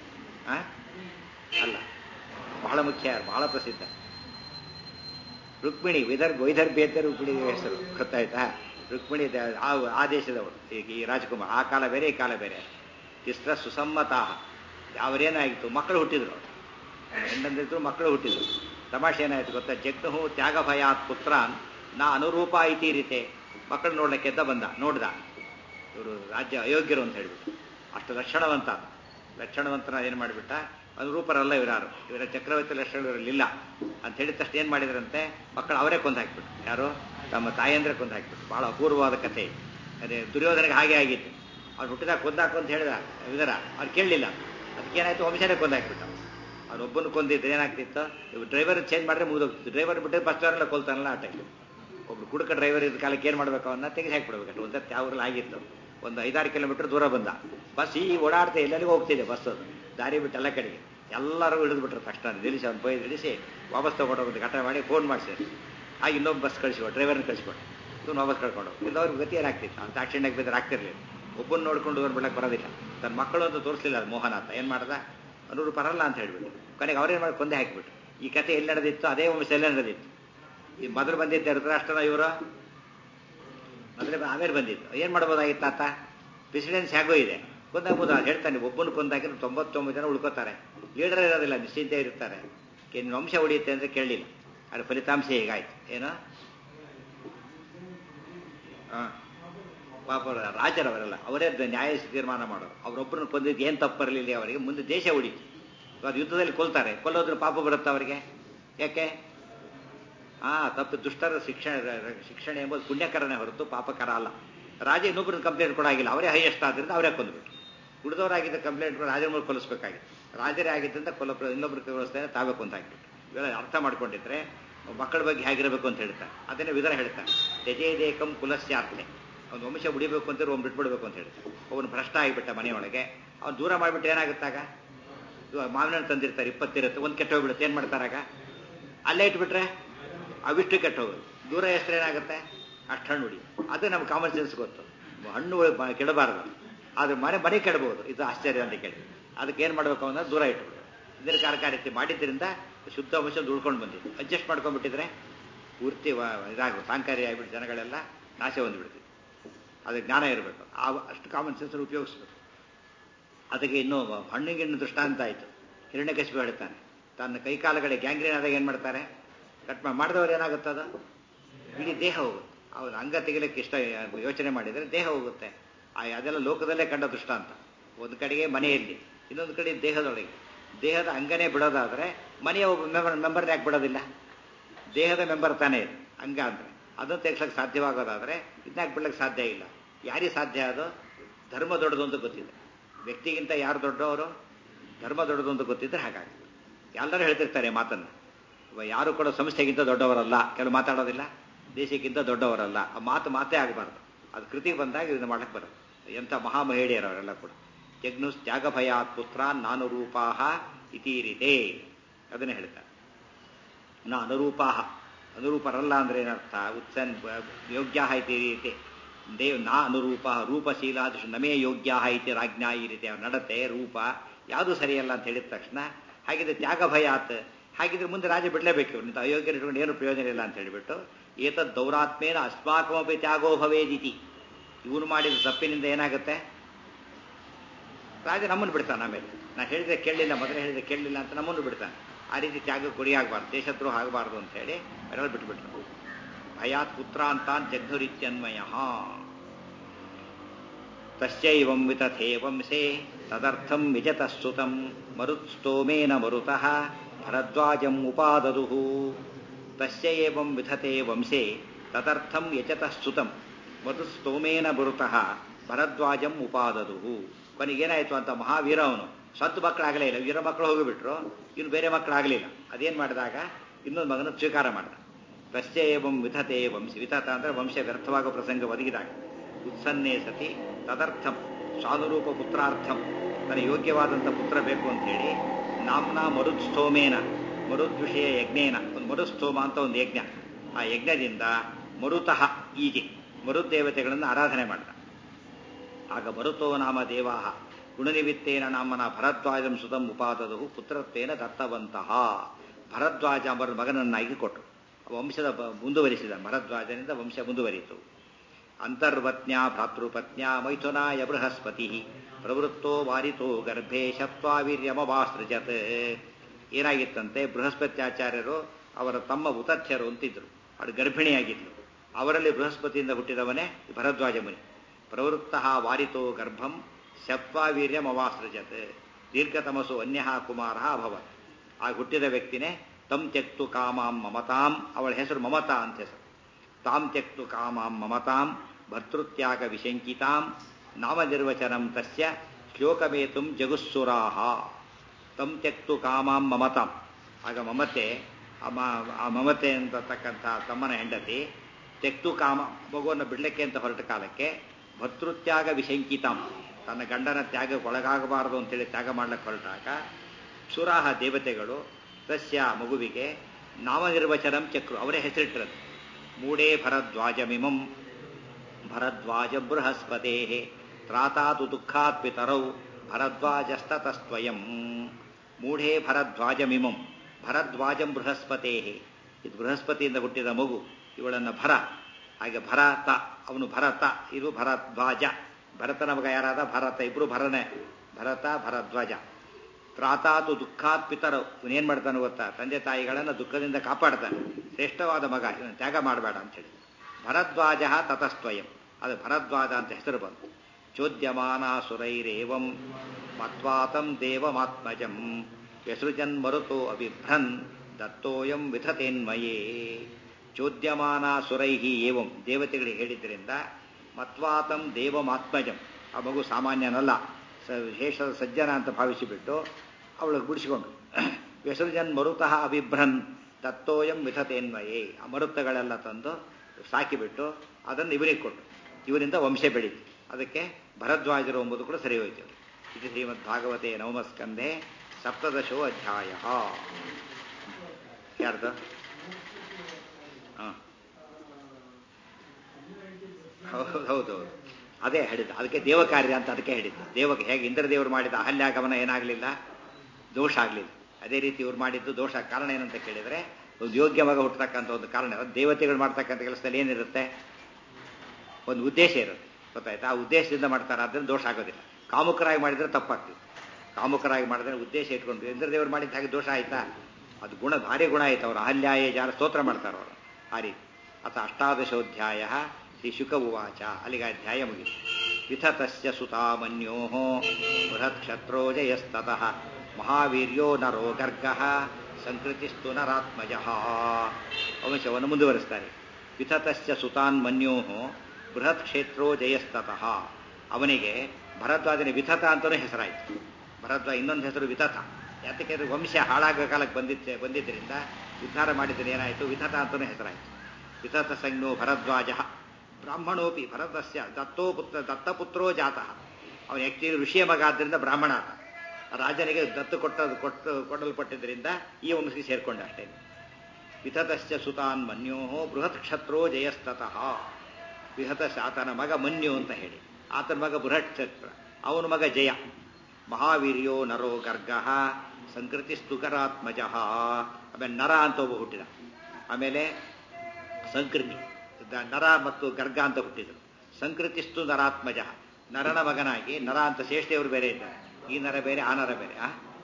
ಅಲ್ಲ, ಬಹಳ ಮುಖ್ಯ ಯಾರು ಬಹಳ ಪ್ರಸಿದ್ಧ? ರುಕ್ಮಿಣಿ. ವೈದರ್ಭಿ ಅಂತ ರುಕ್ಮಿಣಿ ಹೆಸರು, ಗೊತ್ತಾಯ್ತಾ? ರುಕ್ಮಿಣಿ ಆ ದೇಶದವಳು. ಈ ರಾಜಕುಮಾರ್. ಆ ಕಾಲ ಬೇರೆ, ಈ ಕಾಲ ಬೇರೆ. ತಿಸ್ರ ಸುಸಮ್ಮತ. ಅವರೇನಾಗಿತ್ತು, ಮಕ್ಕಳು ಹುಟ್ಟಿದ್ರು, ಹೆಂಡಂದಿದ್ರು, ಮಕ್ಕಳು ಹುಟ್ಟಿದ್ರು. ತಮಾಷೆ ಏನಾಯ್ತು ಗೊತ್ತಾ? ಜಗ್ನುಹು ತ್ಯಾಗ ಭಯಾತ್ ಪುತ್ರಾನ್ ನಾ ಅನುರೂಪ ಇತೀರಿತೆ. ಮಕ್ಕಳು ನೋಡ್ಲಿಕ್ಕೆ ಎದ್ದ ಬಂದ, ನೋಡ್ದ, ಇವರು ರಾಜ್ಯ ಅಯೋಗ್ಯರು ಅಂತ ಹೇಳ್ಬಿಟ್ಟು. ಅಷ್ಟು ಲಕ್ಷಣವಂತನ ಏನು ಮಾಡಿಬಿಟ್ಟ, ಅನುರೂಪರಲ್ಲ ಇವರಾರು, ಇವರ ಚಕ್ರವರ್ತಿ ಲಕ್ಷಣಗಳು ಇವರಲ್ಲಿಲ್ಲ ಅಂತ ಹೇಳಿದ ತಕ್ಷಣ ಏನು ಮಾಡಿದ್ರಂತೆ, ಮಕ್ಕಳು ಅವರೇ ಕೊಂದು ಹಾಕ್ಬಿಟ್ಟು. ಯಾರು? ತಮ್ಮ ತಾಯಿಯಂದ್ರೆ ಕೊಂದು ಹಾಕ್ಬಿಟ್ಟು. ಬಹಳ ಅಪೂರ್ವವಾದ ಕಥೆ. ಅದೇ ದುರ್ಯೋಧನಿಗೆ ಹಾಗೆ ಆಗಿತ್ತು. ಅವ್ರು ಹುಟ್ಟಿದಾಗ ಕೊಂದಾಕು ಅಂತ ಹೇಳಿದ ವಿದರ, ಅವ್ರು ಕೇಳಲಿಲ್ಲ. ಅದಕ್ಕೇನಾಯ್ತು, ವಂಶನೇ ಕೊಂದು ಹಾಕ್ಬಿಟ್ಟ. ಅವ್ರೊಬ್ಬನು ಕೊಂದಿದ್ರೆ ಏನಾಗ್ತಿತ್ತು, ಇವು ಡ್ರೈವರ್ ಚೇಂಜ್ ಮಾಡಿದ್ರೆ ಮುಗಿದೋಗ್ತಿತ್ತು. ಡ್ರೈವರ್ ಬಿಟ್ಟರೆ ಬಸ್ ಡ್ರೈವರೆಲ್ಲ ಕೊಲ್ತಾನಲ್ಲ ಆ ಟೈಮ್. ಒಬ್ರು ಕುಡುಕ ಡ್ರೈವರ್ ಇದ್ದ ಕಾಲಕ್ಕೆ ಏನು ಮಾಡ್ಬೇಕು, ಅವನ್ನ ತೆಗೆದು ಹಾಕ್ಬಿಡ್ಬೇಕು. ಒಂದತ್ತು ಯಾವ್ರಲ್ಲಿ ಆಗಿತ್ತು. ಒಂದು 5-6 ಕಿಲೋಮೀಟರ್ ದೂರ ಬಂದ ಬಸ್, ಈ ಓಡಾಡ್ತಾ ಎಲ್ಲೆಲ್ಲಿಗೂ ಹೋಗ್ತಿದೆ ಬಸ್. ಅದು ದಾರಿ ಬಿಟ್ಟು ಎಲ್ಲ ಕಡೆಗೆ ಎಲ್ಲರೂ ಹಿಡಿದ್ಬಿಟ್ರು. ತಕ್ಷಣ ನಿಲ್ಲಿಸಿ ಅವ್ನು ಬೈದು ಹಿಡಿಸಿ ವಾಪಸ್ ತೊಗೊಂಡೋಗಿ ಘಟ ಮಾಡಿ ಫೋನ್ ಮಾಡಿಸಿದ್ರು. ಆಗ ಇನ್ನೊಬ್ಬ ಬಸ್ ಕಳಿಸ್ಕೊಟ್ಟು, ಡ್ರೈವರ್ನ ಕಳಿಸ್ಕೊಟ್ಟು, ಇವನು ವಾಪಸ್ ಕಳ್ಕೊಂಡು ಎಲ್ಲವ್ರಿಗೆ ಗತಿ ಏನಾಗ್ತಿತ್ತು. ಅಂತ ಆಕ್ಸಿಡೆಂಟ್ ಬಿದ್ದರೆ ಆಗ್ತಿರ್ಲಿಲ್ಲ. ಒಬ್ಬನ ನೋಡ್ಕೊಂಡು ಬಿಡಕ್ಕೆ ಬರೋದಿಲ್ಲ. ತನ್ನ ಮಕ್ಕಳು ಅಂತ ತೋರಿಸಲಿಲ್ಲ ಅದು ಮೋಹನ ಅಂತ. ಏನು ಮಾಡ್ದ, ಅನೂರು ಪರಲ್ಲ ಅಂತ ಹೇಳ್ಬಿಟ್ಟು ಕೊನೆಗೆ ಅವ್ರೇನು ಮಾಡಿ ಕೊಂದೇ ಹಾಕಿಬಿಟ್ಟು. ಈ ಕತೆ ಎಲ್ಲಿ ನಡೆದಿತ್ತು, ಅದೇ ವಂಶದಲ್ಲೇ ನಡೆದಿತ್ತು. ಈ ಮೊದಲು ಬಂದಿದ್ದ ಧೃತರಾಷ್ಟ್ರನ ಇವರು ಮೊದಲೇ ಆಮೇಲೆ ಬಂದಿತ್ತು. ಏನು ಮಾಡ್ಬೋದಾಗಿತ್ತು ಆತ? ಪ್ರೆಸಿಡೆನ್ಸ್ ಹೇಗೋ ಇದೆ, ಕೊಂದಾಗ್ಬೋದು. ಹೇಳ್ತಾನೆ, ಒಬ್ಬನು ಕೊಂದಾಕಿದ್ರೆ 99 ಜನ ಉಳ್ಕೋತಾರೆ. ಲೀಡರ್ ಇರೋದಿಲ್ಲ, ನಿಶ್ಚಿಂತೆ ಇರ್ತಾರೆ. ನಿನ್ನ ವಂಶ ಉಳಿಯುತ್ತೆ ಅಂದರೆ ಕೇಳಲಿಲ್ಲ. ಅದ್ರ ಫಲಿತಾಂಶ ಹೇಗಾಯ್ತು ಏನೋ. ಪಾಪ ರಾಜರವರೆಲ್ಲ ಅವರೇ ನ್ಯಾಯ ತೀರ್ಮಾನ ಮಾಡೋರು. ಅವರೊಬ್ಬರನ್ನು ಕೊಂದಿದ್ದು ಏನು ತಪ್ಪು ಬರಲಿಲ್ಲ ಅವರಿಗೆ, ಮುಂದೆ ದೇಶ ಉಳಿತು. ಇವಾಗ ಯುದ್ಧದಲ್ಲಿ ಕೊಲ್ತಾರೆ, ಕೊಲ್ಲೋದ್ರ ಪಾಪ ಬರುತ್ತೆ ಅವರಿಗೆ. ಯಾಕೆ? ತಪ್ಪು. ದುಷ್ಟರ ಶಿಕ್ಷಣ ಎಂಬುದು ಪುಣ್ಯಕರನೇ ಹೊರತು ಪಾಪಕರ ಅಲ್ಲ. ರಾಜ ಇನ್ನೊಬ್ಬರನ್ನ ಕಂಪ್ಲೇಂಟ್ ಕೊಡಾಗಿಲ್ಲ, ಅವರೇ ಹೈಯೆಸ್ಟ್ ಆದ್ದರಿಂದ ಅವರೇ ಕೊಂದ್ಬಿಟ್ಟು. ಉಳಿದವರಾಗಿದ್ದ ಕಂಪ್ಲೇಂಟ್ ರಾಜರ ಮೂಲಕ ಕೊಲಿಸ್ಬೇಕಾಗಿತ್ತು. ರಾಜರೇ ಆಗಿದ್ದರಿಂದ ಇನ್ನೊಬ್ರು ಕೊಲಿಸ್ತಾರೆ, ತಾವೇ ಕೊಂದು ಹಾಕಿಬಿಟ್ಟು. ಇವೆಲ್ಲ ಅರ್ಥ ಮಾಡ್ಕೊಂಡಿದ್ರೆ ಮಕ್ಕಳ ಬಗ್ಗೆ ಹೇಗಿರಬೇಕು ಅಂತ ಹೇಳ್ತಾರೆ. ಅದನ್ನೇ ವಿಧಾನ ಹೇಳ್ತಾರೆ. ತ್ಯಜೇದೇಕಂ ಕುಲಸ್ಯಾರ್ಥೆ. ಅವ್ನು ವಂಶ ಉಡಿಬೇಕು ಅಂತಾರೆ, ಒಮ್ಮೆ ಬಿಟ್ಬಿಡ್ಬೇಕು ಅಂತ ಹೇಳ್ತಾರೆ. ಅವನು ಭ್ರಷ್ಟ ಆಗಿಬಿಟ್ಟ ಮನೆಯೊಳಗೆ, ಅವ್ನು ದೂರ ಮಾಡಿಬಿಟ್ಟು ಏನಾಗುತ್ತಾಗ, ಮಾವಿನ ತಂದಿರ್ತಾರೆ 20 ಇರುತ್ತೆ, ಒಂದು ಕೆಟ್ಟ ಹೋಗ್ಬಿಡುತ್ತೆ. ಏನು ಮಾಡ್ತಾರಾಗ? ಅಲ್ಲೇ ಇಟ್ಬಿಟ್ರೆ ಅವಿಷ್ಟು ಕೆಟ್ಟ ಹೋಗೋದು. ದೂರ ಹೆಸರೇನಾಗುತ್ತೆ, ಅಷ್ಟು ಹಣ್ಣು ಉಡಿ. ಅದು ನಮ್ಮ ಕಾಮನ್ ಸೆನ್ಸ್ ಗೊತ್ತು. ಹಣ್ಣು ಕೆಡಬಾರದು, ಆದರೆ ಮನೆ ಕೆಡಬಹುದು. ಇದು ಆಶ್ಚರ್ಯ ಅಂತ ಕೇಳಿ. ಅದಕ್ಕೆ ಏನು ಮಾಡಬೇಕು ಅಂದ್ರೆ ದೂರ ಇಟ್ಬಿಡು. ಇದರ ಕಾರ್ಯಕಾರಿತೆ ಮಾಡಿದ್ರಿಂದ ಶುದ್ಧ ವಂಶ ಉಳ್ಕೊಂಡು ಬಂದಿದ್ದು. ಅಡ್ಜಸ್ಟ್ ಮಾಡ್ಕೊಂಡ್ಬಿಟ್ಟಿದ್ರೆ ಪೂರ್ತಿ ಇದಾಗ ಸಾಂಕಾರಿ ಆಗಿಬಿಟ್ಟು ಜನಗಳೆಲ್ಲ ನಾಶ ಹೊಂದ್ಬಿಡ್ತೀವಿ. ಅದಕ್ಕೆ ಜ್ಞಾನ ಇರಬೇಕು. ಅಷ್ಟು ಕಾಮನ್ ಸೆನ್ಸ್ ಉಪಯೋಗಿಸ್ಬೇಕು. ಅದಕ್ಕೆ ಇನ್ನೂ ಹಣ್ಣಿಗೆ ದೃಷ್ಟಾಂತ ಆಯಿತು. ಹಿರಣ್ಯಕಶಿಪು ಹೇಳ್ತಾನೆ, ತನ್ನ ಕೈಕಾಲುಗಳಿಗೆ ಗ್ಯಾಂಗ್ರೀನ್ ಆದಾಗ ಏನು ಮಾಡ್ತಾರೆ, ಕಟ್ ಮಾಡಿದವ್ರು ಏನಾಗುತ್ತದ, ಇಡೀ ದೇಹ ಹೋಗುತ್ತೆ. ಅವ್ರ ಅಂಗ ತೆಗಿಲಿಕ್ಕೆ ಇಷ್ಟ ಯೋಚನೆ ಮಾಡಿದರೆ ದೇಹ ಹೋಗುತ್ತೆ. ಅದೆಲ್ಲ ಲೋಕದಲ್ಲೇ ಕಂಡ ದೃಷ್ಟಾಂತ. ಒಂದು ಕಡೆಗೆ ಮನೆಯಲ್ಲಿ, ಇನ್ನೊಂದು ಕಡೆ ದೇಹದೊಳಗೆ. ದೇಹದ ಅಂಗನೇ ಬಿಡೋದಾದರೆ ಮನೆಯ ಒಬ್ಬ ಮೆಂಬರ್ನ ಯಾಕೆ ಬಿಡೋದಿಲ್ಲ? ದೇಹದ ಮೆಂಬರ್ ತಾನೇ ಇದೆ ಅಂಗ ಅಂದರೆ. ಅದನ್ನು ತೆಗ್ಸಕ್ಕೆ ಸಾಧ್ಯವಾಗೋದಾದರೆ ಇದನ್ನಾಕೆ ಬಿಡ್ಲಿಕ್ಕೆ ಸಾಧ್ಯ ಇಲ್ಲ. ಯಾರಿಗೆ ಸಾಧ್ಯ ಅದು? ಧರ್ಮ ದೊಡ್ಡದು ಅಂತ ಗೊತ್ತಿದೆ. ವ್ಯಕ್ತಿಗಿಂತ ಯಾರು ದೊಡ್ಡವರು? ಧರ್ಮ ದೊಡ್ಡದು ಅಂತ ಗೊತ್ತಿದ್ರೆ ಹಾಗಾಗುತ್ತೆ. ಎಲ್ಲರೂ ಹೇಳ್ತಿರ್ತಾರೆ ಮಾತನ್ನು, ಯಾರು ಕೂಡ ಸಂಸ್ಥೆಗಿಂತ ದೊಡ್ಡವರಲ್ಲ, ಕೆಲವು ಮಾತಾಡೋದಿಲ್ಲ, ದೇಶಕ್ಕಿಂತ ದೊಡ್ಡವರಲ್ಲ. ಆ ಮಾತೇ ಆಗಬಾರ್ದು. ಅದು ಕೃತಿಗೆ ಬಂದಾಗ ಇದನ್ನು ಮಾಡಕ್ಕೆ ಬರೋದು. ಎಂಥ ಮಹಾಮಹಿಳೆಯರು ಅವರೆಲ್ಲ ಕೂಡ. ಜಗ್ನು ತ್ಯಾಗಭಯಾತ್ ಪುತ್ರ ನಾನು ರೂಪಾಹ ಇತೀರಿತೆ ಅದನ್ನೇ ಹೇಳ್ತಾರೆ. ನಾ ಅನುರೂಪಾಹ, ಅನುರೂಪರಲ್ಲ ಅಂದ್ರೆ ಏನರ್ಥ? ಉತ್ಸನ್ ಯೋಗ್ಯ ಇತೀರಿತೆ ನಾ ಅನುರೂಪ ರೂಪಶೀಲಾದಿಶು ನಮೇ ಯೋಗ್ಯ ಇತಿ ರಾಜ್ಞಾ ಈ ರೀತಿ ಅವ್ರ ನಡತೆ ರೂಪ ಯಾವುದು ಸರಿಯಲ್ಲ ಅಂತ ಹೇಳಿದ ತಕ್ಷಣ ಹಾಗಿದ್ರೆ ತ್ಯಾಗಭಯಾತ್, ಹಾಗಿದ್ರೆ ಮುಂದೆ ರಾಜ ಬಿಡಲೇಬೇಕು. ಇವ್ರನ್ನ ಅಯೋಗ್ಯರು ಇಟ್ಕೊಂಡು ಏನು ಪ್ರಯೋಜನ ಇಲ್ಲ ಅಂತ ಹೇಳಿಬಿಟ್ಟು ಏತದ್ ದೌರಾತ್ಮೇನ ಅಸ್ಮಾಕಮಪಿ ತ್ಯಾಗೋ ಭವೇದಿತಿ. ಇವನು ಮಾಡಿದ ತಪ್ಪಿನಿಂದ ಏನಾಗುತ್ತೆ? ರಾಜ ನಮ್ಮನ್ನು ಬಿಡ್ತಾನೆ. ಆಮೇಲೆ ನಾನು ಹೇಳಿದ್ರೆ ಕೇಳಲಿಲ್ಲ, ಮೊದಲೇ ಹೇಳಿದ್ರೆ ಕೇಳಲಿಲ್ಲ ಅಂತ ನಮ್ಮನ್ನು ಬಿಡ್ತಾನೆ. ಆ ರೀತಿ ತ್ಯಾಗ ಗುರಿಯಾಗಬಾರ್ದು, ದೇಶದ್ರೋಹ ಆಗಬಾರ್ದು ಅಂತ ಹೇಳಿ ಅವರೆಲ್ಲ ಬಿಟ್ಟುಬಿಟ್ರು. ಭಯಾತ್ ಪುತ್ರ ಅಂತಾನ್ ಜಗ್ಧುರಿತ್ಯನ್ಮಯ ತಸ್ಯೈವಂ ವಿತಥೇ ವಂಶೇ ತದರ್ಥಂ ವಿಜತಃ ಸುತಂ ಮರುತ್ಸ್ತೋಮೇನ ಮರುತಃ ಭರದ್ವಾಜಂ ಉಪಾದದುಃ. ತಸ್ಯ ಏವಂ ವಿಧತೆ ವಂಶೇ ತದರ್ಥಂ ಯಜತಃ ಸುತಂ ಮರುತ್ಸ್ತೋಮೇನ ಮರುತಃ ಭರದ್ವಾಜಂ ಉಪಾದದುಃ. ಕೊನೆಗೇನಾಯಿತು ಅಂತ? ಮಹಾವೀರ ಅವನು, ಸ್ವಂತ ಮಕ್ಕಳಾಗಲೇ ಇಲ್ಲ, ವೀರ ಮಕ್ಕಳು ಹೋಗಿಬಿಟ್ರು, ಇನ್ನು ಬೇರೆ ಮಕ್ಕಳಾಗಲಿಲ್ಲ. ಅದೇನು ಮಾಡಿದಾಗ ಇನ್ನೊಂದು ಮಗನ ಸ್ವೀಕಾರ ಮಾಡಿದ. ತಸ್ಯ ಏವಂ ವಿಧತೆ ವಂಶಿ, ವಿಧತ ಅಂದರೆ ವಂಶ ವ್ಯರ್ಥವಾಗುವ ಪ್ರಸಂಗ ಒದಗಿದಾಗ ಉತ್ಸನ್ನೇ ಸತಿ ತದರ್ಥಂ ಸ್ವಾನುರೂಪ ಪುತ್ರಾರ್ಥಂ, ತನ್ನ ಯೋಗ್ಯವಾದಂಥ ಪುತ್ರ ಬೇಕು ಅಂಥೇಳಿ ನಾಮ್ನ ಮರುತ್ಸ್ಥೋಮೇನ, ಮರುದ್ವಿಷಯ ಯಜ್ಞೇನ, ಒಂದು ಮರುಸ್ಥೋಮ ಅಂತ ಒಂದು ಯಜ್ಞ, ಆ ಯಜ್ಞದಿಂದ ಮರುತಃ ಈಗೆ ಮರುದೇವತೆಗಳನ್ನು ಆರಾಧನೆ ಮಾಡಿದ. ಆಗ ಮರುತೋ ನಾಮ ದೇವಾಹ ಗುಣನಿಮಿತ್ತೇನ ನಾಮನ ಭರದ್ವಾಜಂ ಸುತಂ ಉಪಾದದು ಪುತ್ರತ್ವೇನ ದತ್ತವಂತಹ. ಭರದ್ವಾಜ ಅವರ ಮಗನನ್ನಾಗಿ ಕೊಟ್ಟರು. ವಂಶದ ಮುಂದುವರಿಸಿದ. ಭರದ್ವಾಜನಿಂದ ವಂಶ ಮುಂದುವರಿಯಿತು. ಅಂತರ್ವತ್ನ್ಯಾ ಭ್ರಾತೃಪತ್ನ್ಯಾ ಮೈಥುನಾಯ ಬೃಹಸ್ಪತಿ ಪ್ರವೃತ್ತೋ ವಾರಿತೋ ಗರ್ಭೆ ಶತ್ವಾವೀರ್ಯಮವಾಸೃಜತ್. ಏನಾಗಿತ್ತಂತೆ? ಬೃಹಸ್ಪತ್ಯಾಚಾರ್ಯರು ಅವರ ತಮ್ಮ ಉತಥ್ಯರು ಅಂತಿದ್ರು, ಅವಳು ಗರ್ಭಿಣಿಯಾಗಿದ್ದರು. ಅವರಲ್ಲಿ ಬೃಹಸ್ಪತಿಯಿಂದ ಹುಟ್ಟಿದವನೇ ಭರದ್ವಾಜ ಮುನಿ. ಪ್ರವೃತ್ತ ವಾರಿತೋ ಗರ್ಭಂ ಶತ್ವಾವೀರ್ಯಮವಾಸೃಜತ್ ದೀರ್ಘತಮಸು ಅನ್ಯಃ ಕುಮಾರ ಅಭವತ್. ಆಗ ಹುಟ್ಟಿದ ವ್ಯಕ್ತಿನೇ ತಂ ತ್ಯಕ್ತು ಕಾಮಾಂ ಮಮತಾಂ, ಅವಳ ಹೆಸರು ಮಮತಾ ಅಂತ ಹೆಸರು. ತಾಂ ತ್ಯಕ್ತು ಕಾಮಾಂ ಮಮತಾಂ ಭರ್ತೃತ್ಯಾಗ ವಿಶಂಕಿತಾಂ ನಾಮನಿರ್ವಚನಂ ತಸ್ಯ ಶ್ಲೋಕಮೇತುಂ ಜಗುಸ್ಸುರಾಹ. ತಂ ತ್ಯಕ್ತು ಕಾಮಾಂ ಮಮತಾಂ, ಆಗ ಮಮತೆ, ಆ ಮಮತೆ ಅಂತಕ್ಕಂಥ ತಮ್ಮನ ಹೆಂಡತಿ ತೆಕ್ತು ಕಾಮ, ಮಗುವನ್ನು ಬಿಡ್ಲಿಕ್ಕೆ ಅಂತ ಹೊರಟ ಕಾಲಕ್ಕೆ ಭರ್ತೃತ್ಯಾಗ ವಿಶಂಕಿತಾಂ, ತನ್ನ ಗಂಡನ ತ್ಯಾಗಕ್ಕೆ ಒಳಗಾಗಬಾರದು ಅಂತೇಳಿ ತ್ಯಾಗ ಮಾಡ್ಲಿಕ್ಕೆ ಹೊರಟಾಗ ಸುರಾಹ ದೇವತೆಗಳು ತಸ್ಯ ಮಗುವಿಗೆ ನಾಮನಿರ್ವಚನಂ ಚಕ್ರು, ಅವರೇ ಹೆಸರಿಟ್ಟಿರೋದು. ಮೂಢೇ ಭರದ್ವಾಜಮಿಮಂ ಭರದ್ವಾಜ ಬೃಹಸ್ಪತೆ ತ್ರಾತಾತು ದುಃಖಾತ್ ಪಿತರೌ ಭರದ್ವಾಜಸ್ತತಸ್ತ್ವಯಂ. ಮೂಢೇ ಭರದ್ವಾಜಮಿಮಂ ಭರದ್ವಾಜಂ ಬೃಹಸ್ಪತೆ, ಇದು ಬೃಹಸ್ಪತಿಯಿಂದ ಹುಟ್ಟಿದ ಮಗು, ಇವಳನ್ನು ಭರ, ಹಾಗೆ ಭರತ, ಅವನು ಭರತ, ಇದು ಭರದ್ವಾಜ. ಭರತನ ಮಗ ಯಾರಾದ? ಭರತ. ಇಬ್ರು ಭರನೇ, ಭರತ ಭರದ್ವಾಜ. ತ್ರಾತಾತು ದುಃಖಾತ್ ಪಿತರೌ, ಇವನೇನ್ ಮಾಡ್ತಾನೆ ಗೊತ್ತಾ? ತಂದೆ ತಾಯಿಗಳನ್ನು ದುಃಖದಿಂದ ಕಾಪಾಡ್ತಾನೆ. ಶ್ರೇಷ್ಠವಾದ ಮಗ, ಇವನು ತ್ಯಾಗ ಮಾಡಬೇಡ ಅಂತೇಳಿ. ಭರದ್ವಾಜ ತತಸ್ತ್ವಯಂ, ಅದು ಭರದ್ವಾಜ ಅಂತ ಹೆಸರು ಬಂತು. ಚೋದ್ಯಮಾನ ಸುರೈರೇವಂ ಮತ್ವಾತಂ ದೇವಮಾತ್ಮಜಂ ವ್ಯಸೃಜನ್ ಮರುತೋ ಅಭಿಭ್ರನ್ ದತ್ತೋಯಂ ವಿಧತೇನ್ಮಯೇ. ಚೋದ್ಯಮಾನ ಸುರೈಹಿ ಏವಂ, ದೇವತೆಗಳಿಗೆ ಹೇಳಿದ್ದರಿಂದ ಮತ್ವಾತಂ ದೇವಮಾತ್ಮಜಂ, ಆ ಮಗು ಸಾಮಾನ್ಯನಲ್ಲ, ವಿಶೇಷ ಸಜ್ಜನ ಅಂತ ಭಾವಿಸಿಬಿಟ್ಟು ಅವಳಿಗೆ ಗುಡಿಸಿಕೊಂಡು ವ್ಯಸೃಜನ್ ಮರುತಃ ಅಭಿಭ್ರನ್ ದತ್ತೋಯಂ ವಿಧತೇನ್ಮಯೇ, ಆ ಮರುತಗಳೆಲ್ಲ ತಂದು ಸಾಕಿಬಿಟ್ಟು ಅದನ್ನು ಇವರಿಗೆ ಕೊಟ್ಟು ಇವರಿಂದ ವಂಶ ಬೆಳೀತು. ಅದಕ್ಕೆ ಭರದ್ವಾಜರು ಎಂಬುದು ಕೂಡ ಸರಿ ಹೋಯಿತು. ಇದು ಶ್ರೀಮದ್ ಭಾಗವತೆ ನವಮಸ್ಕಂಧೆ ಸಪ್ತದಶೋ ಅಧ್ಯಾಯ. ಯಾರ್ದು? ಹೌದೌದು, ಅದೇ ಹೇಳಿದ್ದು. ಅದಕ್ಕೆ ದೇವಕಾರ್ಯ ಅಂತ ಅದಕ್ಕೆ ಹೇಳಿದ್ದು. ದೇವಕ್ಕೆ ಹೇಗೆ ಇಂದ್ರದೇವರು ಮಾಡಿದ ಅಹಲ್ಯಾಗಮನ ಏನಾಗಲಿಲ್ಲ? ದೋಷ ಆಗಲಿಲ್ಲ. ಅದೇ ರೀತಿ ಇವ್ರು ಮಾಡಿದ್ದು ದೋಷ. ಕಾರಣ ಏನಂತ ಕೇಳಿದರೆ, ಒಂದು ಯೋಗ್ಯವಾಗ ಹುಟ್ಟತಕ್ಕಂಥ ಒಂದು ಕಾರಣ. ದೇವತೆಗಳು ಮಾಡ್ತಕ್ಕಂಥ ಕೆಲಸದಲ್ಲಿ ಏನಿರುತ್ತೆ? ಒಂದು ಉದ್ದೇಶ ಇರುತ್ತೆ, ಗೊತ್ತಾಯ್ತಾ? ಆ ಉದ್ದೇಶದಿಂದ ಮಾಡ್ತಾರೆ, ಅದನ್ನು ದೋಷ ಆಗೋದಿಲ್ಲ. ಕಾಮುಕರಾಗಿ ಮಾಡಿದರೆ ತಪ್ಪಾಗ್ತದೆ. ಕಾಮುಕರಾಗಿ ಮಾಡಿದ್ರೆ ಉದ್ದೇಶ ಇಟ್ಕೊಂಡು ಇಂದ್ರದೇವರು ಮಾಡಿದ ಹಾಗೆ ದೋಷ ಆಯ್ತಾ? ಅದು ಗುಣ, ಭಾರಿ ಗುಣ ಆಯ್ತು. ಅವರು ಅಹಲ್ಯಾಯ ಜಾರ ಸ್ತೋತ್ರ ಮಾಡ್ತಾರೆ ಅವರು ಆ ರೀತಿ. ಅಥ ಅಷ್ಟಾದಶೋಧ್ಯಾಯ ಶ್ರೀ ಶುಕ ಉವಾಚ. ಅಲ್ಲಿಗೆ ಅಧ್ಯಾಯ ಮುಗಿತು. ವಿಥತಸ್ಯ ಸುತಾಮನ್ಯೋ ಬೃಹತ್ ಕ್ಷತ್ರೋ ಜಯಸ್ತತಃ ಮಹಾವೀರ್ಯೋ ನರೋ ಗರ್ಗಃ ಸಂಕೃತಿಸ್ತು ನರಾತ್ಮಜ. ವಂಶವನ್ನು ಮುಂದುವರಿಸ್ತಾರೆ. ವಿತತಶ್ಚ ಸುತಾನ್ ಮನ್ಯೋ ಬೃಹತ್ ಕ್ಷೇತ್ರೋ ಜಯಸ್ತತಃ. ಅವನಿಗೆ ಭರದ್ವಾಜನ ವಿತತ ಅಂತಲೂ ಹೆಸರಾಯಿತು. ಭರದ್ವಾಜ ಇನ್ನೊಂದು ಹೆಸರು ವಿತತ. ಯಾತಕ್ಕೆ ವಂಶ ಹಾಳಾಗೋ ಕಾಲಕ್ಕೆ ಬಂದಿದ್ದರಿಂದ ಉದ್ಧಾರ ಮಾಡಿದ್ರೆ ಏನಾಯಿತು, ವಿತತ ಅಂತಲೂ ಹೆಸರಾಯಿತು. ವಿತತ ಸಂಜ್ಞೋ ಭರದ್ವಾಜ ಬ್ರಾಹ್ಮಣೋಪಿ ಭರತಸ್ಯ ದತ್ತಪುತ್ರೋ ಜಾತಃ. ಅವನು ಆಕ್ಚುಲಿ ಋಷಿಯ ಮಗ ಆದ್ದರಿಂದ ಬ್ರಾಹ್ಮಣ ಆತ. ರಾಜನಿಗೆ ದತ್ತು ಕೊಡಲ್ಪಟ್ಟಿದ್ದರಿಂದ ಈ ವಂಶಕ್ಕೆ ಸೇರ್ಕೊಂಡ ಅಷ್ಟೇ. ವಿತತಶ್ಚ ಸುತಾನ್ ಮನ್ಯೋ ಬೃಹತ್ ಕ್ಷತ್ರೋ ಜಯಸ್ತತಃ. ವಿಹತಶ್ಚ ಆತನ ಮಗ ಮನ್ಯು ಅಂತ ಹೇಳಿ, ಆತನ ಮಗ ಬೃಹತ್ ಕ್ಷತ್ರ, ಅವನ ಮಗ ಜಯ. ಮಹಾವೀರ್ಯೋ ನರೋ ಗರ್ಗ ಸಂಕೃತಿಸ್ತುಕರಾತ್ಮಜ. ಆಮೇಲೆ ನರ ಅಂತ ಒಬ್ಬ ಹುಟ್ಟಿದ. ಆಮೇಲೆ ಸಂಕೃತಿ ನರ ಮತ್ತು ಗರ್ಗ ಅಂತ ಹುಟ್ಟಿದರು. ಸಂಕೃತಿಸ್ತು ನರಾತ್ಮಜ, ನರನ ಮಗನಾಗಿ. ನರ ಅಂತ ಶ್ರೇಷ್ಠದೇವರು ಬೇರೆ ಇದ್ದಾರೆ, ಈ ನರ ಬೇರೆ ಆ ನರ ಬೇರೆ.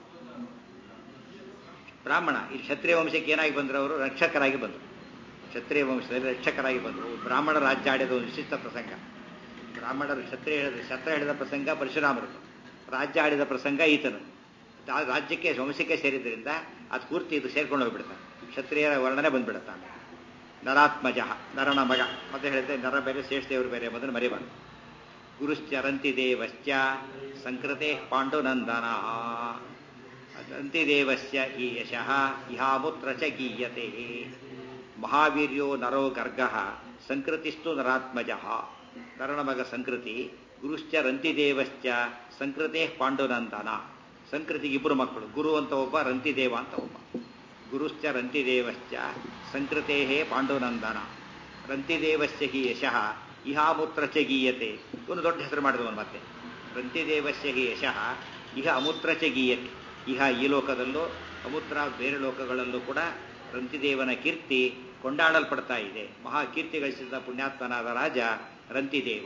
ಬ್ರಾಹ್ಮಣ ಇಲ್ಲಿ ಕ್ಷತ್ರಿಯ ವಂಶಕ್ಕೆ ಏನಾಗಿ ಬಂದರು, ಅವರು ರಕ್ಷಕರಾಗಿ ಬಂದರು. ಕ್ಷತ್ರಿಯ ವಂಶದಲ್ಲಿ ರಕ್ಷಕರಾಗಿ ಬಂದರು. ಬ್ರಾಹ್ಮಣ ರಾಜ್ಯ ಆಡಿದ ಒಂದು ವಿಶಿಷ್ಟ ಪ್ರಸಂಗ. ಬ್ರಾಹ್ಮಣರು ಶಸ್ತ್ರ ಹಿಡಿದ ಪ್ರಸಂಗ ಪರಶುರಾಮರದು, ರಾಜ್ಯ ಆಡಿದ ಪ್ರಸಂಗ ಈತನು. ರಾಜ್ಯಕ್ಕೆ ವಂಶಕ್ಕೆ ಸೇರಿದ್ರಿಂದ ಅದು ಪೂರ್ತಿ ಇದು ಸೇರ್ಕೊಂಡು ಹೋಗ್ಬಿಡ್ತಾನೆ, ಕ್ಷತ್ರಿಯರ ವರ್ಣನೆ ಬಂದ್ಬಿಡುತ್ತಾನೆ. ನರಾತ್ಮಜ ನರನ ಮಗ. ಮತ್ತೆ ಹೇಳಿದ್ರೆ ನರ ಬೇರೆ ಶ್ರೇಷ್ಠದೇವರು ಬೇರೆ ಎಂಬುದನ್ನು ಮರಿಬಾರ್ದು. ಗುರುಶ್ಚರಂತಿದೇವಶ್ಚ ಸಂಕೃತೆ ಪಾಂಡುನಂದನ. ರಂತಿದೇವಸ್ಯ ಈ ಯಶಃ ಇಹಾಮುತ್ರ ಚ ಗೀಯತೆ. ಮಹಾವೀರ್ಯೋ ನರೋ ಗರ್ಗ ಸಂಕೃತಿಸ್ತು ನರಾತ್ಮಜ. ನರನ ಮಗ ಸಂಕೃತಿ. ಗುರುಶ್ಚ ರಂತಿದೇವಶ್ಚ ಸಂಕೃತೆ ಪಾಂಡುನಂದನ. ಸಂಕೃತಿಗೆ ಇಬ್ಬರು ಮಕ್ಕಳು, ಗುರು ಅಂತ ಒಬ್ಬ, ರಂತಿದೇವ ಅಂತ ಒಬ್ಬ. ಗುರುಶ್ಚ ರಂತಿದೇವಶ್ಚ ಸಂಕೃತೇ ಪಾಂಡುನಂದನ. ರಂತಿದೇವಸ್ಯ ಹಿ ಯಶಃ ಇಹಾಮೂತ್ರ ಚ ಗೀಯತೆ. ಇವನು ದೊಡ್ಡ ಹೆಸರು ಮಾಡಿದವನು. ಮತ್ತೆ ರಂತಿದೇವಸ್ಯ ಹಿ ಯಶಃ ಇಹ ಅಮೂತ್ರ ಚ ಗೀಯತೆ. ಇಹ ಈ ಲೋಕದಲ್ಲೂ ಅಮೂತ್ರ ಬೇರೆ ಲೋಕಗಳಲ್ಲೂ ಕೂಡ ರಂತಿದೇವನ ಕೀರ್ತಿ ಕೊಂಡಾಡಲ್ಪಡ್ತಾ ಇದೆ. ಮಹಾಕೀರ್ತಿ ಗಳಿಸಿದ ಪುಣ್ಯಾತ್ಮನಾದ ರಾಜ ರಂತಿದೇವ.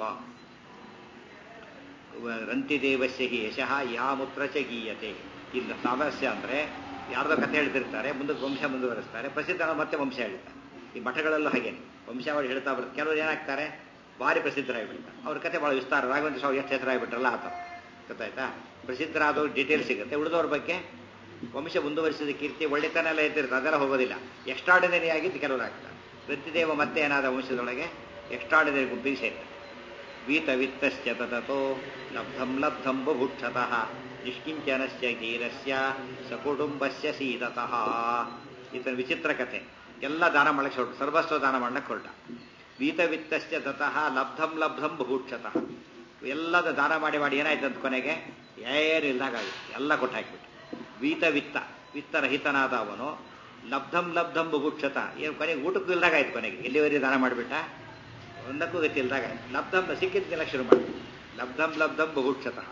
ರಂತಿದೇವಸ್ಯ ಹಿ ಯಶಃ ಇಹಾಮೂತ್ರ ಚ ಗೀಯತೆ. ಇಲ್ಲ ಸಾಮಸ್ಯ ಅಂದರೆ ಯಾರ್ದೋ ಕಥೆ ಹೇಳ್ತಿರ್ತಾರೆ, ಮುಂದಕ್ಕೆ ವಂಶ ಮುಂದುವರಿಸ್ತಾರೆ, ಪ್ರಸಿದ್ಧ ಮತ್ತೆ ವಂಶ ಹೇಳ್ತಾರೆ. ಈ ಮಠಗಳಲ್ಲೂ ಹಾಗೆ ವಂಶಾವಳಿ ಹೇಳ್ತಾ ಬರುತ್ತೆ. ಕೆಲವರು ಏನಾಗ್ತಾರೆ, ಭಾರಿ ಪ್ರಸಿದ್ಧರಾಗಿಬಿಡ್ತಾರೆ. ಅವ್ರ ಕಥೆ ಭಾಳ ವಿಸ್ತಾರ. ರಾಘವೇಂದ್ರ ಸ್ವಾಮಿ ಎಷ್ಟು ಹೆಸರಾಗಿಬಿಟ್ರಲ್ಲ ಆತ, ಗೊತ್ತಾಯ್ತಾ. ಪ್ರಸಿದ್ಧರಾದವ್ರು ಡೀಟೇಲ್ ಸಿಗುತ್ತೆ. ಉಳಿದವ್ರ ಬಗ್ಗೆ ವಂಶ ಮುಂದುವರಿಸಿದ ಕೀರ್ತಿ ಒಳ್ಳೆತನ ಎಲ್ಲ ಇರ್ತಿರುತ್ತೆ, ಅದೆಲ್ಲ ಹೋಗೋದಿಲ್ಲ. ಎಕ್ಸ್ಟ್ರಾರ್ಡಿನರಿ ಆಗಿದ್ದು ಕೆಲವರು ಆಗ್ತಾರೆ. ರಂತಿದೇವ ಮತ್ತೆ ಏನಾದ ವಂಶದೊಳಗೆ ಎಕ್ಸ್ಟ್ರಾರ್ಡಿನರಿ ಗುಂಪಿಗೆ ಸೇರ್ತಾರೆ. ವೀತ ವಿತ್ತಶ್ಚ ತತೋ ಲಬ್ಧಂ ಲಬ್ಧಂ ಬಭುಕ್ಷತಃ ನಿಷ್ಕಿಂಚನಸ್ಯ ಧೀರಸ್ಯ ಸಕುಟುಂಬಸ್ಯ ಸೀದತಃ. ಈತನ ವಿಚಿತ್ರ ಕಥೆ. ಎಲ್ಲ ದಾನ ಮಾಡಕ್ಕೆ ಹೊರಟು, ಸರ್ವಸ್ವ ದಾನ ಮಾಡಕ್ಕೆ ಹೊರಟ. ವೀತ ವಿತ್ತಶ್ಚ ತತಃ ಲಬ್ಧಂ ಲಬ್ಧಂ ಬಭುಕ್ಷತಃ. ಎಲ್ಲದ ದಾನ ಮಾಡಿ ಮಾಡಿ ಏನಾಯ್ತಂತ ಕೊನೆಗೆ ಏನು ಇಲ್ದಾಗಾಗಿತ್ತು, ಎಲ್ಲ ಕೊಟ್ಟಾಕ್ಬಿಟ್ಟು. ವೀತ ವಿತ್ತ ವಿತ್ತರಹಿತನಾದ ಅವನು ಲಬ್ಧಂ ಲಬ್ಧಂ ಬಭುಕ್ಷತ. ಏನು ಕೊನೆಗೆ ಊಟಕ್ಕೂ ಇಲ್ದಾಗಾಯ್ತು. ಕೊನೆಗೆ ಎಲ್ಲಿವರೆಗೆ ದಾನ ಮಾಡಿಬಿಟ್ಟ, ಒಂದಕ್ಕೂ ಗತಿ ಇಲ್ದಾಗ ಲಬ್ಧಂ ಸಿಕ್ಕಿದ್ದೆಲ್ಲ ಶುರು ಮಾಡಿ ಲಬ್ಧಂ ಲಬ್ಧಂ ಬಭುಕ್ಷತಃ.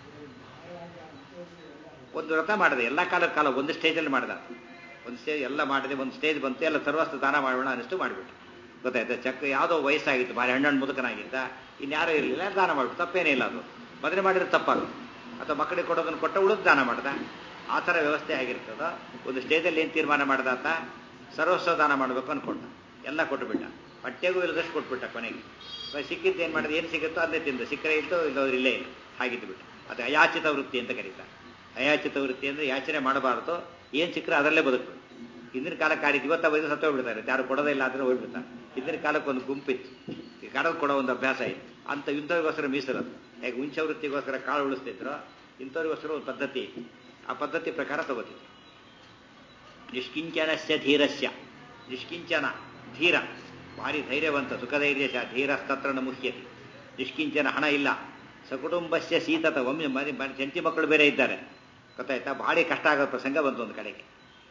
ಒಂದು ವ್ರತ ಮಾಡಿದೆ, ಎಲ್ಲ ಕಾಲ ಒಂದು ಸ್ಟೇಜಲ್ಲಿ ಮಾಡಿದ. ಒಂದು ಸ್ಟೇಜ್ ಎಲ್ಲ ಮಾಡಿದೆ, ಒಂದು ಸ್ಟೇಜ್ ಬಂತು, ಎಲ್ಲ ಸರ್ವಸ್ತು ದಾನ ಮಾಡೋಣ ಅನ್ನಿಸ್ತು ಮಾಡಿಬಿಟ್ಟು. ಗೊತ್ತಾಯ್ತಾ. ಯಾವುದೋ ವಯಸ್ಸಾಗಿತ್ತು, ಭಾರಿ ಹಣ್ಣು ಮುದುಕನಾಗಿದ್ದ, ಇನ್ಯಾರೂ ಇರಲಿಲ್ಲ, ದಾನ ಮಾಡಿಬಿಟ್ಟು. ತಪ್ಪೇನೇ ಇಲ್ಲ, ಅದು ಮದುವೆ ಮಾಡಿದ್ರೆ ತಪ್ಪಾಗ. ಅಥವಾ ಮಕ್ಕಳಿಗೆ ಕೊಡೋದನ್ನು ಕೊಟ್ಟ ಉಳಿದು ದಾನ ಮಾಡ್ದ. ಆ ಥರ ವ್ಯವಸ್ಥೆ ಆಗಿರ್ತದ. ಒಂದು ಸ್ಟೇಜಲ್ಲಿ ಏನು ತೀರ್ಮಾನ ಮಾಡ್ದಾತ, ಸರ್ವಸ್ವ ದಾನ ಮಾಡಬೇಕು ಅಂದ್ಕೊಂಡ. ಎಲ್ಲ ಕೊಟ್ಟುಬಿಟ್ಟ, ಹೊಟ್ಟೆಗೂ ಇಲ್ಲದಷ್ಟು ಕೊಟ್ಬಿಟ್ಟ. ಕೊನೆಗೆ ಸಿಕ್ಕಿದ್ದು ಏನು ಮಾಡಿದೆ, ಏನು ಸಿಗುತ್ತೋ ಅದೇ ತಿಂದು, ಸಿಕ್ಕರೆ ಇತ್ತು ಇಲ್ಲವ್ರು ಇಲ್ಲೇ ಇಲ್ಲ, ಹಾಗಿದ್ದು ಬಿಟ್ಟು. ಅದು ಅಯಾಚಿತ ವೃತ್ತಿ ಅಂತ ಕರೀತಾರೆ. ಅಯಾಚಿತ ವೃತ್ತಿ ಅಂದರೆ ಯಾಚನೆ ಮಾಡಬಾರ್ದು, ಏನು ಸಿಕ್ಕರೆ ಅದರಲ್ಲೇ ಬದುಕಬೇಕು. ಹಿಂದಿನ ಕಾಲಕ್ಕೆ ಆರಿತು, ಇವತ್ತ ವಯಸ್ಸು ಸತ್ತು ಹೋಗ್ಬಿಡ್ತಾರೆ, ಯಾರು ಕೊಡೋದೇ ಇಲ್ಲ ಅಂದರೆ ಹೋಗ್ಬಿಡ್ತಾರೆ. ಹಿಂದಿನ ಕಾಲಕ್ಕೆ ಒಂದು ಗುಂಪಿತ್ತು, ಈ ಕಾಲಕ್ಕೆ ಕೊಡೋ ಒಂದು ಅಭ್ಯಾಸ ಇತ್ತು. ಅಂಥ ಇಂಥವ್ರಿಗೋಸ್ಕರ ಮೀಸಲದು. ಹೇಗೆ ಉಂಚ ವೃತ್ತಿಗೋಸ್ಕರ ಕಾಳು ಉಳಿಸ್ತಿದ್ರು, ಇಂಥವ್ರಿಗೋಸ್ಕರ ಒಂದು ಪದ್ಧತಿ ಇತ್ತು. ಆ ಪದ್ಧತಿ ಪ್ರಕಾರ ತಗೋತಿತ್ತು. ನಿಷ್ಕಿಂಚನಸ್ಯ ಧೀರಸ್ಯ. ನಿಷ್ಕಿಂಚನ ಧೀರ, ಭಾರಿ ಧೈರ್ಯವಂತ, ಸುಖಧೈರ್ಯ ಧೀರಸ್ತತ್ರ ಮುಖ್ಯತೆ. ನಿಷ್ಕಿಂಚನ, ಹಣ ಇಲ್ಲ. ಸಕುಟುಂಬಸ್ಯ ಶೀತತ, ಹೆಂಡತಿ ಮಕ್ಕಳು ಬೇರೆ ಇದ್ದಾರೆ, ಗೊತ್ತಾಯ್ತಾ. ಭಾರಿ ಕಷ್ಟ ಆಗೋ ಪ್ರಸಂಗ ಬಂತು ಒಂದು ಕಡೆಗೆ.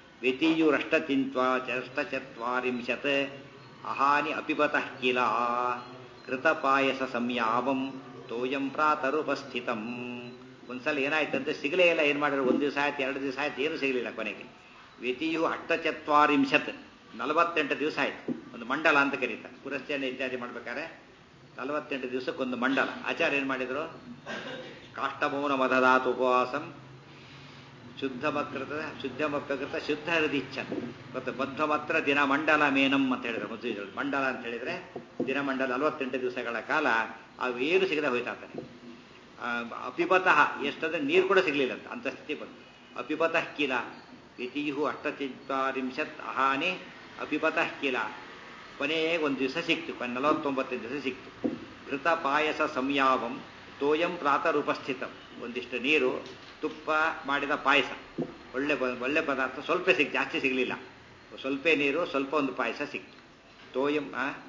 ವೆತೀಯುರಷ್ಟಚತ್ವಾರಿಂಶತ್ ಅಹಾನಿ ಅಪಿಬತಃ ಕಿಲ ಕೃತಪಾಯಸ ಸಂಯಾಮಂ ತೋಯಂ ಪ್ರಾತರುಪಸ್ಥಿತಂ. ಒಂದ್ಸಲ ಏನಾಯ್ತಂತೆ, ಸಿಗಲೇ ಇಲ್ಲ. ಏನು ಮಾಡಿದ್ರು, ಒಂದು ದಿವಸ ಆಯ್ತು, 2 ದಿವಸ ಆಯ್ತು, ಏನೂ ಸಿಗಲಿಲ್ಲ. ಕೊನೆಗೆ ವೆತೀಯು ಅಷ್ಟಚತ್ವಾರಿಂಶತ್ 48 ದಿವಸ ಆಯ್ತು. ಒಂದು ಮಂಡಲ ಅಂತ ಕರೀತಾರೆ. ಪುರಸ್ಚರಣೆ ಇತ್ಯಾದಿ ಮಾಡ್ಬೇಕಾದ್ರೆ 48 ದಿವಸಕ್ಕೊಂದು ಮಂಡಲ. ಆಚಾರ್ಯ ಏನು ಮಾಡಿದ್ರು, ಕಾಷ್ಟಮೌನ ಮದದಾತು ಉಪವಾಸಂ ಶುದ್ಧಮಪ್ಯಕೃತ ಶುದ್ಧ ಹೃದಿಚ್ಛ ಮತ್ತು ಬದ್ಧಮತ್ರ ದಿನ ಮಂಡಲ ಮೇನಂ ಅಂತ ಹೇಳಿದ್ರು. ಮದುವೆ ಮಂಡಲ ಅಂತ ಹೇಳಿದ್ರೆ ದಿನಮಂಡಲ 48 ದಿವಸಗಳ ಕಾಲ ಅವು ಏನು ಸಿಗದೆ ಹೋಯ್ತಾತಾನೆ. ಅಪಿಪತಃ, ಎಷ್ಟಂದ್ರೆ ನೀರು ಕೂಡ ಸಿಗಲಿಲ್ಲ ಅಂತ ಸ್ಥಿತಿ ಬಂತು. ಅಪಿಪತಃ ಕಿಲ ದ್ವಿತೀಯು 48 ಅಹಾನಿ ಅಪಿಪತಃ ಕಿಲ ಕೊನೆಗೆ ಒಂದು ದಿವಸ ಸಿಕ್ತು, 49 ದಿವಸ ಸಿಕ್ತು. ಘೃತ ಪಾಯಸ ಸಂಯಾವಂ ತೋಯಂ ಪ್ರಾತರುಪಸ್ಥಿತಂ. ಒಂದಿಷ್ಟು ನೀರು, ತುಪ್ಪ ಮಾಡಿದ ಪಾಯಸ, ಒಳ್ಳೆ ಪದಾರ್ಥ ಸ್ವಲ್ಪ ಸಿಕ್ತು, ಜಾಸ್ತಿ ಸಿಗಲಿಲ್ಲ. ಸ್ವಲ್ಪ ನೀರು, ಸ್ವಲ್ಪ ಒಂದು ಪಾಯಸ ಸಿಕ್ತು. ತೋಯಂ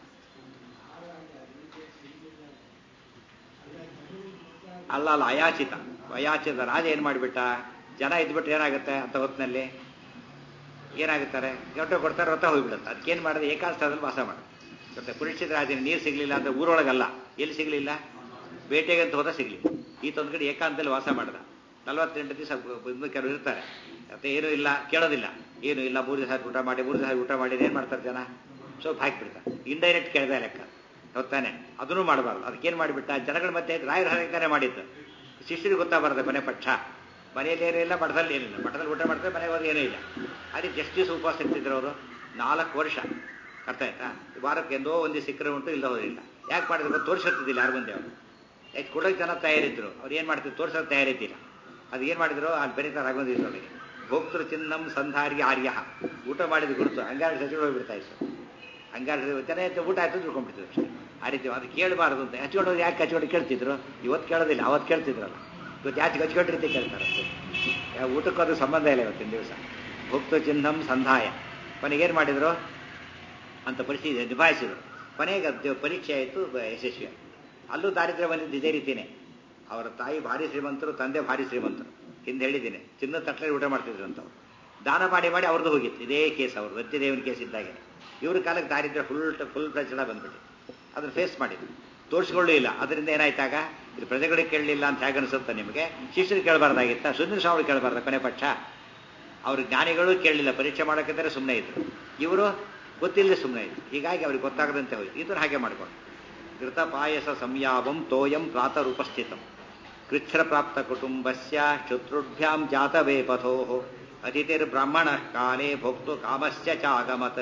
ಅಲ್ಲ ಅಯಾಚಿತ ರಾಜ ಏನು ಮಾಡಿಬಿಟ್ಟ, ಜನ ಇದ್ಬಿಟ್ರೆ ಏನಾಗುತ್ತೆ ಅಂತ ಹೊತ್ತಿನಲ್ಲಿ ಏನಾಗುತ್ತಾರೆ, ಗಂಟೆ ಕೊಡ್ತಾರೆ, ರಥ ಹೋಗ್ಬಿಡುತ್ತೆ. ಅದಕ್ಕೇನು ಮಾಡಿದ್ರೆ ಏಕಾಂತದಲ್ಲಿ ವಾಸ ಮಾಡಿ. ಮತ್ತೆ ಪರೀಕ್ಷಿತ ರಾಜನ ನೀರು ಸಿಗಲಿಲ್ಲ ಅಂದರೆ ಊರೊಳಗಲ್ಲ, ಎಲ್ಲಿ ಸಿಗಲಿಲ್ಲ, ಬೇಟೆಗಂತ ಹೋದ ಸಿಗಲಿಲ್ಲ. ಈತೊಂದು ಕಡೆ ಏಕಾಂತದಲ್ಲಿ ವಾಸ ಮಾಡಿದ. 48 ದಿವಸ ಕೆಲವರು ಇರ್ತಾರೆ, ಮತ್ತೆ ಏನೂ ಇಲ್ಲ, ಕೇಳೋದಿಲ್ಲ, ಏನೂ ಇಲ್ಲ, 3 ದಿವಸ ಊಟ ಮಾಡಿ ಏನು ಮಾಡ್ತಾರೆ ಜನ, ಸ್ವಲ್ಪ ಹಾಕಿಬಿಡ್ತಾರೆ. ಇಂಡೈರೆಕ್ಟ್ ಕೇಳಿದ ಲೆಕ್ಕ ಹೊತ್ತಾನೆ, ಅದನ್ನೂ ಮಾಡಬಾರ್ದು. ಅದಕ್ಕೇನು ಮಾಡಿಬಿಟ್ಟ, ಜನಗಳ ಮತ್ತೆ ರಾಯರ ಹಾಗೆ ಮಾಡಿದ್ದು. ಶಿಷ್ಯರಿಗೆ ಗೊತ್ತಾಗಬಾರ್ದು ಮನೆ ಪಕ್ಷ, ಮನೆಯಲ್ಲಿ ಏನೂ ಇಲ್ಲ, ಮಠದಲ್ಲಿ ಏನಿಲ್ಲ, ಮಠದಲ್ಲಿ ಊಟ ಮಾಡ್ತಾರೆ, ಮನೆಗೆ ಹೋದ್ರೆ ಏನೂ ಇಲ್ಲ. ಅದಕ್ಕೆ ಎಷ್ಟು ದಿವಸ ಉಪವಾಸ ಇರ್ತಿದ್ರು ಅವರು, 4 ವರ್ಷ. ಅರ್ಥ ಆಯ್ತಾ? ವಾರಕ್ಕೆ ಎಂದೋ ಒಂದು ಸಿಕ್ಕರೆ ಉಂಟು, ಇಲ್ಲ ಹೋದಿಲ್ಲ. ಯಾಕೆ ಮಾಡಿದ್ರು, ತೋರಿಸಿರ್ತಿದ್ದಿಲ್ಲ ಯಾರು ಮುಂದೆ ಅವರು. ಯಾಕೆ ಕೊಡೋಕೆ ಜನ ತಯಾರಿದ್ರು, ಅವ್ರು ಏನು ಮಾಡ್ತಿದ್ರು, ತೋರಿಸೋಕೆ ತಯಾರಿದ್ದಿಲ್ಲ. ಅದು ಏನು ಮಾಡಿದ್ರು, ಅಲ್ಲಿ ಬರೀತಾರೆ ಆಗೋದಿಲ್ಲ ಅವರಿಗೆ. ಭೋಕ್ತೃ ಚಿನ್ನಂ ಸಂಧಾರಿಗೆ ಆರ್ಯ, ಊಟ ಮಾಡಿದ ಗುರುತು ಹಂಗಾರು ಸಚಿವರು ಹೋಗ್ಬಿಡ್ತಾ ಇತ್ತು. ಹಂಗಾರು ಜನ ಊಟ ಆಯ್ತು ತಿಳ್ಕೊಂಡ್ಬಿಡ್ತಿದ್ರು ಅಷ್ಟೇ. ಆ ರೀತಿ ಅದು ಕೇಳಬಾರ್ದು ಅಂತ. ಹಚ್ಕೊಂಡು ಯಾಕೆ ಹಚ್ಕೊಂಡು ಕೇಳ್ತಿದ್ರು, ಇವತ್ತು ಕೇಳೋದಿಲ್ಲ, ಅವತ್ತು ಕೇಳ್ತಿದ್ರಲ್ಲ. ಇವತ್ತು ಯಾಕೆ ಹಚ್ಕೊಂಡು ರೀತಿ ಕೇಳ್ತಾರೆ ಅಷ್ಟೇ. ಊಟಕ್ಕೂ ಅದು ಸಂಬಂಧ ಇಲ್ಲ ಇವತ್ತಿನ ದಿವಸ. ಭೋಕ್ತೃ ಚಿನ್ನಂ ಸಂಧಾಯ. ಕೊನೆಗೇನು ಮಾಡಿದ್ರು ಅಂತ ಪರಿಸ್ಥಿತಿ ನಿಭಾಯಿಸಿದ್ರು. ಕೊನೆಗೆ ಅದು ಪರೀಕ್ಷೆ ಆಯಿತು, ಯಶಸ್ವಿ ಆಯಿತು. ಅಲ್ಲೂ ದಾರಿದ್ರ್ಯ ಬಂದಿದ್ದು ಇದೇ ರೀತಿಯೇ. ಅವರ ತಾಯಿ ಭಾರಿ ಶ್ರೀಮಂತರು, ತಂದೆ ಭಾರಿ ಶ್ರೀಮಂತರು. ಹಿಂದೆ ಹೇಳಿದ್ದೀನಿ, ಚಿನ್ನದ ತಟ್ಟಲೆ ಊಟ ಮಾಡ್ತಿದ್ರು ಅಂತವ್ರು. ದಾನ ಮಾಡಿ ಅವ್ರದ್ದು ಹೋಗಿತ್ತು. ಇದೇ ಕೇಸ್ ಅವರು ವಜ್ರದೇವನ ಕೇಸ್ ಇದ್ದಾಗೆ. ಇವ್ರ ಕಾಲಕ್ಕೆ ದಾರಿದ್ರ್ಯ ಫುಲ್ ಪ್ರಚಲ ಬಂದ್ಬಿಟ್ಟು ಅದನ್ನು ಫೇಸ್ ಮಾಡಿದ್ರು. ತೋರಿಸ್ಕೊಳ್ಳೂ ಇಲ್ಲ. ಅದರಿಂದ ಏನಾಯ್ತಾಗ, ಇದು ಪ್ರಜೆಗಳಿಗೆ ಕೇಳಲಿಲ್ಲ ಅಂತ ಹೇಗೆ ಅನಿಸುತ್ತೆ ನಿಮಗೆ? ಶಿಷ್ಯರು ಕೇಳಬಾರ್ದಾಗಿತ್ತ, ಸುಂದರ ಸ್ವಾಮಿ ಕೇಳಬಾರ್ದ ಕೊನೆ ಪಕ್ಷ? ಅವ್ರ ಜ್ಞಾನಿಗಳು ಕೇಳಲಿಲ್ಲ, ಪರೀಕ್ಷೆ ಮಾಡೋಕ್ಕಿದ್ದರೆ ಸುಮ್ಮನೆ ಇದ್ರು. ಇವರು ಗೊತ್ತಿಲ್ಲದೆ ಸುಮ್ಮನೆ ಇದ್ರು. ಹೀಗಾಗಿ ಅವ್ರಿಗೆ ಗೊತ್ತಾಗದಂತೆ ಹೋಯ್ತು. ಇದನ್ನು ಹಾಗೆ ಮಾಡಿಕೊಂಡು ಘೃತ ಪಾಯಸ ಸಂಯಾವಂ ತೋಯಂ ಪ್ರಾತರುಪಸ್ಥಿತಂ. ಕೃಚ್ಛ್ರ ಪ್ರಾಪ್ತ ಕುಟುಂಬಸ್ಯ ಶತ್ರುಭ್ಯಾಂ ಜಾತವೇ ಪಥೋ ಅತಿಥಿರ್ಬ್ರಾಹ್ಮಣ ಕಾಲೇ ಭೋಕ್ತು ಕಾಮಸ್ಯ ಚಾಗಮತ್.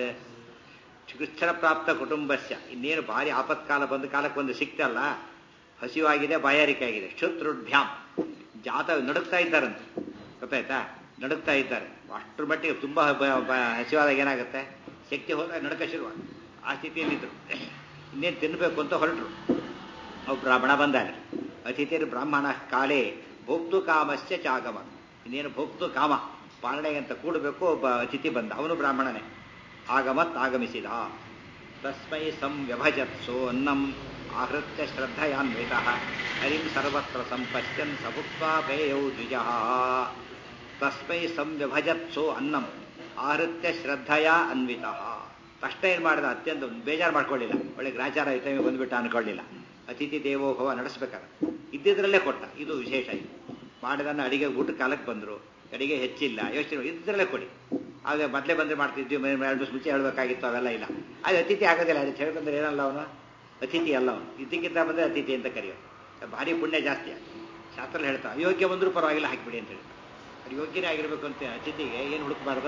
ಕೃಚ್ಛ್ರ ಪ್ರಾಪ್ತ ಕುಟುಂಬಸ್ಯ, ಇನ್ನೇನು ಭಾರಿ ಆಪತ್ಕಾಲ ಬಂದ ಕಾಲಕ್ಕೆ ಒಂದು ಸಿಕ್ತಲ್ಲ, ಹಸಿವಾಗಿದೆ, ಬಾಯಾರಿಕೆ ಆಗಿದೆ. ಶತ್ರುಭ್ಯಾಂ ಜಾತ ನಡುಕ್ತಾ ಇದ್ದಾರಂತೆ. ಗೊತ್ತಾಯ್ತಾ? ನಡುಕ್ತಾ ಇದ್ದಾರೆ. ಅಷ್ಟರ ಮಟ್ಟಿಗೆ ತುಂಬ ಹಸಿವಾದಾಗ ಏನಾಗುತ್ತೆ, ಶಕ್ತಿ ಹೋದಾಗ ನಡುಕ ಶುರುವಾಗ. ಆ ಸ್ಥಿತಿಯಲ್ಲಿದ್ದರು. ಇನ್ನೇನು ತಿನ್ನಬೇಕು ಅಂತ ಹೊರಟರು. ಅವು ಬ್ರಾಹ್ಮಣ ಬಂದಾನೆ. ಅತಿಥಿರ್ ಬ್ರಾಹ್ಮಣ ಕಾಲೇ ಭೋಕ್ತು ಕಾಮಸ್ಯ ಚಾಗಮ. ಇನ್ನೇನು ಭೋಕ್ತು ಕಾಮ, ಪಾಲನೆಗೆ ಅಂತ ಕೂಡಬೇಕು. ಒಬ್ಬ ಅತಿಥಿ ಬಂದ, ಅವನು ಬ್ರಾಹ್ಮಣನೇ. ಆಗಮತ್ ಆಗಮಿಸಿದ. ತಸ್ಮೈ ಸಂವ್ಯಭಜತ್ಸೋ ಅನ್ನಂ ಆಹೃತ್ಯ ಶ್ರದ್ಧಯಾನ್ವಿತಃ ಹರಿಂ ಸರ್ವತ್ರ ಸಂಪಶ್ಯನ್ ಸಭುಕ್ತ್ವಾ ಪ್ರೇಯೌ ದ್ವಿಜಃ. ತಸ್ಮೈ ಸಂವ್ಯಭಜತ್ಸೋ ಅನ್ನಂ ಆಹೃತ್ಯ ಶ್ರದ್ಧಯ ಅನ್ವಿತಃ. ತಕ್ಷಣ ಏನು ಮಾಡಿದ, ಅತ್ಯಂತ ಬೇಜಾರು ಮಾಡ್ಕೊಳ್ಳಿಲ್ಲ. ಒಳ್ಳೆ ಗ್ರಾಚಾರ ಐತಮಿ ಬಂದುಬಿಟ್ಟ ಅನ್ಕೊಳ್ಳಿಲ್ಲ. ಅತಿಥಿ ದೇವೋಭವ ನಡೆಸ್ಬೇಕಾದ್ರೆ ಇದ್ದಿದ್ರಲ್ಲೇ ಕೊಟ್ಟ. ಇದು ವಿಶೇಷ. ಇದು ಮಾಡಿದನ್ನು ಅಡಿಗೆ ಊಟ ಕಾಲಕ್ಕೆ ಬಂದರು, ಅಡಿಗೆ ಹೆಚ್ಚಿಲ್ಲ, ಯೋಚನೆ ಇದ್ರಲ್ಲೇ ಕೊಡಿ. ಆಗ ಮೊದಲೇ ಬಂದರೆ ಮಾಡ್ತಿದ್ವಿ, 2 ದಿವಸ ಮುಂಚೆ ಹೇಳಬೇಕಾಗಿತ್ತು, ಅವೆಲ್ಲ ಇಲ್ಲ. ಅದು ಅತಿಥಿ ಆಗೋದಿಲ್ಲ. ಅದು ಹೇಳ್ಕೊಂಡ್ರೆ ಏನಲ್ಲ, ಅವನು ಅತಿಥಿ ಅಲ್ಲ, ಅವನು ಇದ್ದಕ್ಕಿಂತ ಬಂದರೆ ಅತಿಥಿ ಅಂತ ಕರೆಯೋದು. ಭಾರಿ ಪುಣ್ಯ ಜಾಸ್ತಿ ಆಗ. ಶಾಸ್ತ್ರ ಹೇಳ್ತಾ ಅಯೋಗ್ಯ ಬಂದರೂ ಪರವಾಗಿಲ್ಲ ಹಾಕಿಬಿಡಿ ಅಂತ ಹೇಳ್ತಾರೆ. ಅದು ಯೋಗ್ಯನೇ ಆಗಿರ್ಬೇಕು ಅಂತ ಅತಿಥಿಗೆ ಏನು ಹುಡುಕಬಾರ್ದು,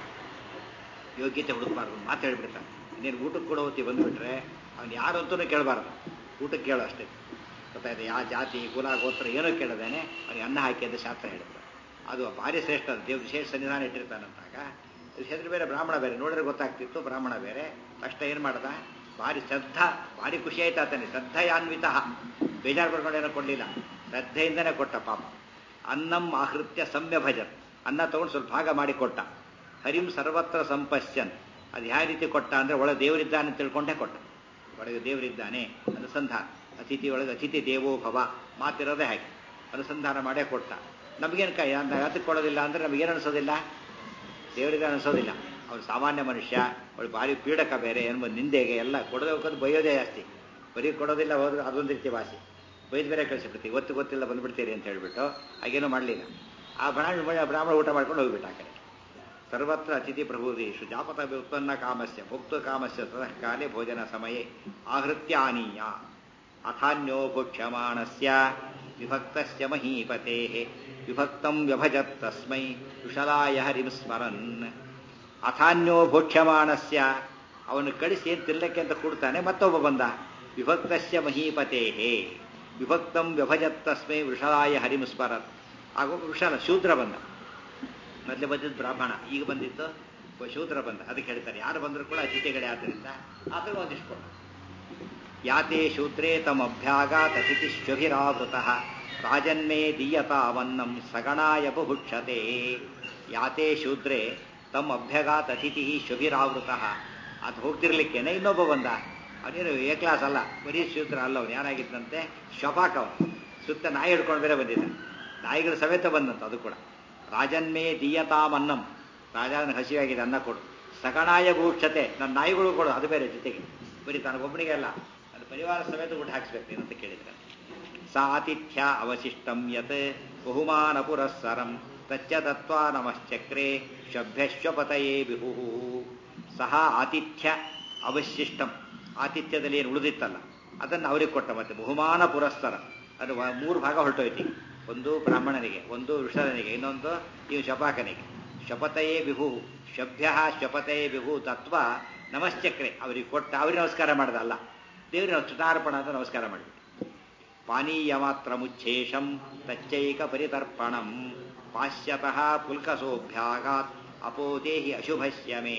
ಯೋಗ್ಯತೆ ಹುಡುಕಬಾರ್ದು ಮಾತು ಹೇಳ್ಬಿಡ್ತಾನೆ. ಇನ್ನೇನು ಊಟಕ್ಕೆ ಕೊಡೋ ಹೊತ್ತಿ ಬಂದುಬಿಟ್ರೆ ಅವ್ನು ಯಾರು ಅಂತೂ ಕೇಳಬಾರ್ದು, ಊಟಕ್ಕೆ ಕೇಳೋ ಅಷ್ಟೇ. ಗೊತ್ತಾಯ್ತು? ಯಾವ ಜಾತಿ ಕುಲ ಗೋತ್ರ ಏನೋ ಕೇಳೋದೇನೆ ಅವ್ನಿಗೆ ಅನ್ನ ಹಾಕಿ ಅಂತ ಶಾಸ್ತ್ರ ಹೇಳ್ತಾರೆ. ಅದು ಭಾರಿ ಶ್ರೇಷ್ಠ. ದೇವ್ರು ವಿಶೇಷ ಸನ್ನಿಧಾನ ಇಟ್ಟಿರ್ತಾನಂತಾಗ ಹೆಸರು ಬೇರೆ, ಬ್ರಾಹ್ಮಣ ಬೇರೆ. ನೋಡಿದ್ರೆ ಗೊತ್ತಾಗ್ತಿತ್ತು ಬ್ರಾಹ್ಮಣ ಬೇರೆ. ತಕ್ಷಣ ಏನು ಮಾಡ್ದ, ಭಾರಿ ಶ್ರದ್ಧಾ, ಭಾರಿ ಖುಷಿ ಆಯ್ತು ಆತನಿಗೆ. ಶ್ರದ್ಧಯಾನ್ವಿತ, ಬೇಜಾರು ಬರ್ಕೊಂಡೇನೋ ಕೊಡಲಿಲ್ಲ, ಶ್ರದ್ಧೆಯಿಂದನೇ ಕೊಟ್ಟ ಪಾಪ. ಅನ್ನಂ ಆಹೃತ್ಯ ಸಂವ್ಯಭಜನ್, ಅನ್ನ ತಗೊಂಡು ಸ್ವಲ್ಪ ಭಾಗ ಮಾಡಿ ಕೊಟ್ಟ. ಹರಿಂ ಸರ್ವತ್ರ ಸಂಪಶ್ಯನ್, ಅದು ಯಾವ ರೀತಿ ಕೊಟ್ಟ ಅಂದರೆ ಒಳಗೆ ದೇವರಿದ್ದಾನೆ ಅಂತ ತಿಳ್ಕೊಂಡೇ ಕೊಟ್ಟ. ಒಳಗೆ ದೇವರಿದ್ದಾನೆ ಅನುಸಂಧಾನ. ಅತಿಥಿ ಒಳಗೆ ಅತಿಥಿ ದೇವೋ ಭವ ಮಾತಿರೋದೇ ಹಾಗೆ ಅನುಸಂಧಾನ ಮಾಡೇ ಕೊಟ್ಟ. ನಮಗೇನು ಕೈ ಅಂತ ಅದಕ್ಕೆ ಕೊಡೋದಿಲ್ಲ ಅಂದರೆ ನಮಗೇನು ಅನಿಸೋದಿಲ್ಲ, ದೇವರಿಗೆ ಅನಿಸೋದಿಲ್ಲ. ಅವನು ಸಾಮಾನ್ಯ ಮನುಷ್ಯ, ಅವಳು ಭಾರಿ ಪೀಡಕ ಬೇರೆ, ಏನು ನಿಂದೆಗೆ ಎಲ್ಲ ಕೊಡೋದೇ ಹೋಗೋದು, ಬೈಯೋದೇ ಜಾಸ್ತಿ. ಬರೀ ಕೊಡೋದಿಲ್ಲ ಹೋದ್ರೆ ಅದೊಂದು ರೀತಿ ವಾಸಿ. ಬೈದು ಬೇರೆ ಕಳಿಸಿಬಿಡ್ತೀವಿ, ಗೊತ್ತಿಲ್ಲ ಬಂದುಬಿಡ್ತೀರಿ ಅಂತ ಹೇಳಿಬಿಟ್ಟು ಹಾಗೇನೂ ಮಾಡಲಿಲ್ಲ. ಆ ಬ್ರಾಹ್ಮಣ ಊಟ ಮಾಡ್ಕೊಂಡು ಹೋಗ್ಬಿಟ್ಟು ಆ ಕಡೆ. ಸರ್ವತ್ರ ಅತಿಥಿ ಪ್ರಭುದೇಶು ಜಾಪತ ಉತ್ಪನ್ನ ಕಾಮಸ್ಯ ಭೋಕ್ತು ಕಾಮಸ್ಯ ತತಃ ಕಾಲೇ ಭೋಜನ ಸಮಯೇ ಆಹೃತ್ಯ ಆನೀಯ ಅಥಾನ್ಯೋ ಭೋಕ್ಷ್ಯಮಾಣಸ್ಯ ವಿಭಕ್ತಸ್ಯ ಮಹೀಪತೇಃ ವಿಭಕ್ತಂ ವ್ಯಭಜತ್ ತಸ್ಮೈ ಕುಶಲಾಯ ಹರಿಂ ಸ್ಮರನ್. ಅಥಾನ್ಯೋ ಭೋಕ್ಷ್ಯಮಾಣಸ್ಯ, ಅವನು ಕಳಿಸಿ ಏನು ತಿನ್ನಕ್ಕೆ ಅಂತ ಕೊಡ್ತಾನೆ. ಮತ್ತೊಬ್ಬ ಬಂದ, ವಿಭಕ್ತಸ್ಯ ಮಹೀಪತೇಃ ವಿಭಕ್ತಂ ವ್ಯಭಜತ್ ತಸ್ಮೈ ವೃಷಲಾಯ ಹರಿಂ ಸ್ಮರನ್. ಆಗ ವೃಷಲ ಶೂದ್ರ ಬಂದ. ಮೊದಲೇ ಬಂದಿದ್ದು ಬ್ರಾಹ್ಮಣ, ಈಗ ಬಂದಿತ್ತು ಶೂದ್ರ ಬಂದ, ಅದಕ್ಕೆ ಹೇಳ್ತಾರೆ ಯಾರು ಬಂದರೂ ಕೂಡ ಅತಿಥಿಗಳೇ ಆದ್ದರಿಂದ ಆದರೂ ಒಂದಿಷ್ಟು ಕೊಡ. ಯಾತೆ ಶೂದ್ರೇ ತಮಭ್ಯಾಗಾತ್ ಅತಿಥಿಶ್ವಭಿರಾವೃತಃ ರಾಜನ್ಮೇ ದೀಯತಾವನ್ನಂ ಸಗಣಾಯ ಬುಭುಕ್ಷತೆ. ಯಾತೆ ಶೂದ್ರೇ ತಮ್ಮ ಅಭ್ಯಗಾತ್ ಅತಿಥಿ ಶ್ವಭಿರಾವೃತಃ. ಅದು ಹೋಗ್ತಿರ್ಲಿಕ್ಕೇನೆ ಇನ್ನೊಬ್ಬ ಬಂದ, ಅವನೇನು ಎ ಕ್ಲಾಸ್ ಅಲ್ಲ, ಬರೀ ಶೂದ್ರ ಅಲ್ಲ, ಅವನು ಯಾರಾಗಿದ್ದಂತೆ ಶ್ವಪಾಕ. ಅವನು ಸುತ್ತ ನಾಯಿ ಹಿಡ್ಕೊಂಡು ಬೇರೆ ಬಂದಿದ್ದ, ನಾಯಿಗಳ ಸಮೇತ ಬಂದಂತ. ಅದು ಕೂಡ ರಾಜನ್ಮೇ ದೀಯತಾಮನ್ನಂ, ರಾಜನ ಹಸಿವಾಗಿದೆ ಅನ್ನ ಕೊಡು. ಸಗಣಾಯ ಬುಭುಕ್ಷತೆ, ನನ್ನ ನಾಯಿಗಳು ಕೊಡು, ಅದು ಬೇರೆ ಜೊತೆಗೆ. ಬರೀ ತನಗೊಬ್ಬನಿಗೆ ಅಲ್ಲ, ಅದು ಪರಿವಾರ ಸಮೇತ ಊಟ ಹಾಕ್ಸ್ಬೇಕು ನೀನು ಅಂತ ಕೇಳಿದ್ರೆ. ಸಾ ಆತಿಥ್ಯ ಅವಶಿಷ್ಟಂ ಯತ್ ಬಹುಮಾನ ಪುರಸ್ಸರಂ ತಚ್ಚ ದತ್ವಾ ನಮಶ್ಚಕ್ರೆ ಶಭ್ಯಶ್ವಪತಯೇ ಬಿಹು. ಸಹ ಆತಿಥ್ಯ ಅವಶಿಷ್ಟಂ, ಆತಿಥ್ಯದಲ್ಲಿ ಏನು ಉಳಿದಿತ್ತಲ್ಲ ಅದನ್ನು ಅವ್ರಿಗೆ ಕೊಟ್ಟ. ಮತ್ತೆ ಬಹುಮಾನ ಪುರಸ್ಸರ, ಅದು 3 ಭಾಗ ಹೊರಟೋಯ್ತಿ. ಒಂದು ಬ್ರಾಹ್ಮಣನಿಗೆ, ಒಂದು ಋಷನಿಗೆ, ಇನ್ನೊಂದು ಈ ಶಪಾಕನಿಗೆ. ಶಪತಯೇ ಬಿಹು, ಶಭ್ಯ ಶಪತಯೇ ಬಿಹು ತತ್ವ ನಮಶ್ಚಕ್ರೆ, ಅವರಿಗೆ ಕೊಟ್ಟ. ಅವ್ರಿಗೆ ನಮಸ್ಕಾರ ಮಾಡ್ದಲ್ಲ, ದೇವ್ರಿಗೆ ಸ್ತುತಾರ್ಪಣ ಅಂತ ನಮಸ್ಕಾರ ಮಾಡಿಬಿಟ್ಟು. ಪಾನೀಯ ಮಾತ್ರ ಮುಚ್ಛೇಷಂ ತಚ್ಚೈಕ ಪರಿತರ್ಪಣಂ ಪಾಶ್ಯತಃ ಪುಲ್ಕಸೋಭ್ಯಾಗಾತ್ ಅಪೋದೇಹಿ ಅಶುಭಶ್ಯಮೇ.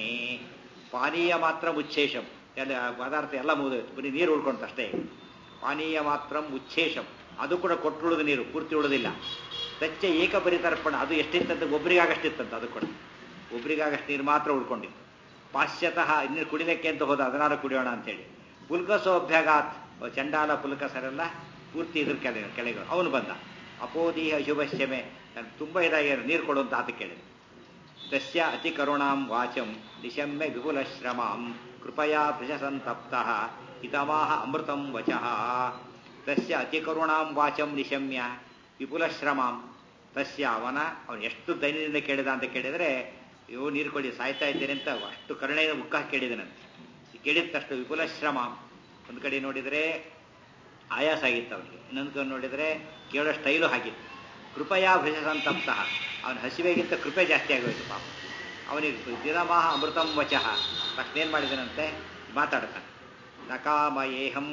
ಪಾನೀಯ ಮಾತ್ರ ಮುಚ್ಛೇಷಂ, ಎಲ್ಲ ಪದಾರ್ಥ ಎಲ್ಲ ಮುಗಿದೋಯ್ತು, ಬರೀ ನೀರು ಉಳ್ಕೊಂತ ಅಷ್ಟೇ. ಪಾನೀಯ ಮಾತ್ರ ಮುಚ್ಛೇಷಂ, ಅದು ಕೂಡ ಕೊಟ್ಟುಳಿದ ನೀರು, ಪೂರ್ತಿ ಉಳಿದಿಲ್ಲ. ತಚ್ಚ ಏಕ ಪರಿತರ್ಪಣ, ಅದು ಎಷ್ಟಿತ್ತಂತ ಒಬ್ರಿಗಾಗಷ್ಟಿತ್ತಂತ, ಅದು ಕೂಡ ಒಬ್ರಿಗಾಗಷ್ಟು ನೀರು ಮಾತ್ರ ಉಳ್ಕೊಂಡಿತ್ತು. ಪಾಶ್ಯತಃ ಇನ್ನೀರು ಕುಡಿಲಿಕ್ಕೆ ಅಂತ ಹೋದ, ಅದನ್ನಾರು ಕುಡಿಯೋಣ ಅಂತೇಳಿ. ಪುಲ್ಕಸೋಭ್ಯಾಗಾತ್, ಚಂಡಾಲ ಪುಲ್ಕಸರೆಲ್ಲ ಪೂರ್ತಿ ಇದ್ರ ಕೆಳಗೆ ಅವನು ಬಂದ. ಅಪೋದೀಹ ಅಶುಭಶ್ಯಮೆ, ನಾನು ತುಂಬ ಇದಾಗಿ ನೀರು ಕೊಡುವಂತ ಆತ ಕೇಳಿದ. ತಸ್ಯ ಅತಿ ಕರುಣಾಂ ವಾಚಂ ನಿಶಮ್ಯ ವಿಪುಲ ಶ್ರಮಾಂ ಕೃಪಯಾ ಭೃಶಸಂತಪ್ತಃ ಹಿತಮಾಹ ಅಮೃತಂ ವಚಃ. ತಸ್ಯ ಅತಿ ಕರುಣಾಂ ವಾಚಂ ನಿಶಮ್ಯ ವಿಪುಲ ಶ್ರಮಾಂ. ತಸ್ಯ ಅವನು ಎಷ್ಟು ದೈನ್ಯದಿಂದ ಕೇಳಿದ ಅಂತ ಕೇಳಿದರೆ, ಇವು ನೀರು ಕೊಡಿ ಸಾಯ್ತಾ ಇದ್ದೇನೆ ಅಂತ ಅಷ್ಟು ಕರುಣೆಯಿಂದ ಮುಖ ಕೇಳಿದನಂತೆ. ಕೇಳಿದ ತಕ್ಷಣ ವಿಪುಲ ಶ್ರಮಾಂ, ಒಂದು ಕಡೆ ನೋಡಿದರೆ ಆಯಾಸ ಆಗಿತ್ತು ಅವನಿಗೆ, ಇನ್ನೊಂದು ಕಡೆ ನೋಡಿದರೆ ಕೇಳೋ ಸ್ಟೈಲು ಆಗಿತ್ತು. ಕೃಪಯಾ ಭೃಶಸಂತಪ್ತಃ, ಅವನ ಹಸಿವೆಗಿಂತ ಕೃಪೆ ಜಾಸ್ತಿ ಆಗೋಯ್ತು ಪಾಪ ಅವನಿಗೆ. ದಿನಮಾಹ ಅಮೃತಂ ವಚಃ, ತಕ್ಷಣ ಏನು ಮಾಡಿದನಂತೆ ಮಾತಾಡ್ತಾನೆ. ನಕಾಮಯೇಹಂ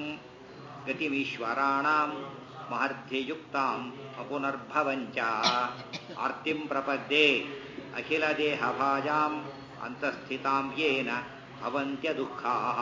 ಗತಿಮೀಶ್ವರಾಣಾಂ ಮಹರ್ಧ್ಯಯುಕ್ತಾಂ ಅಪುನರ್ಭವಂಚ ಆರ್ತಿಂ ಪ್ರಪದ್ಯೆ ಅಖಿಲ ದೇಹಭಾಜಾಂ ಅಂತಸ್ಥಿತಾಂ ಯೇನ ಭವಂತ್ಯ ದುಃಖಾಃ.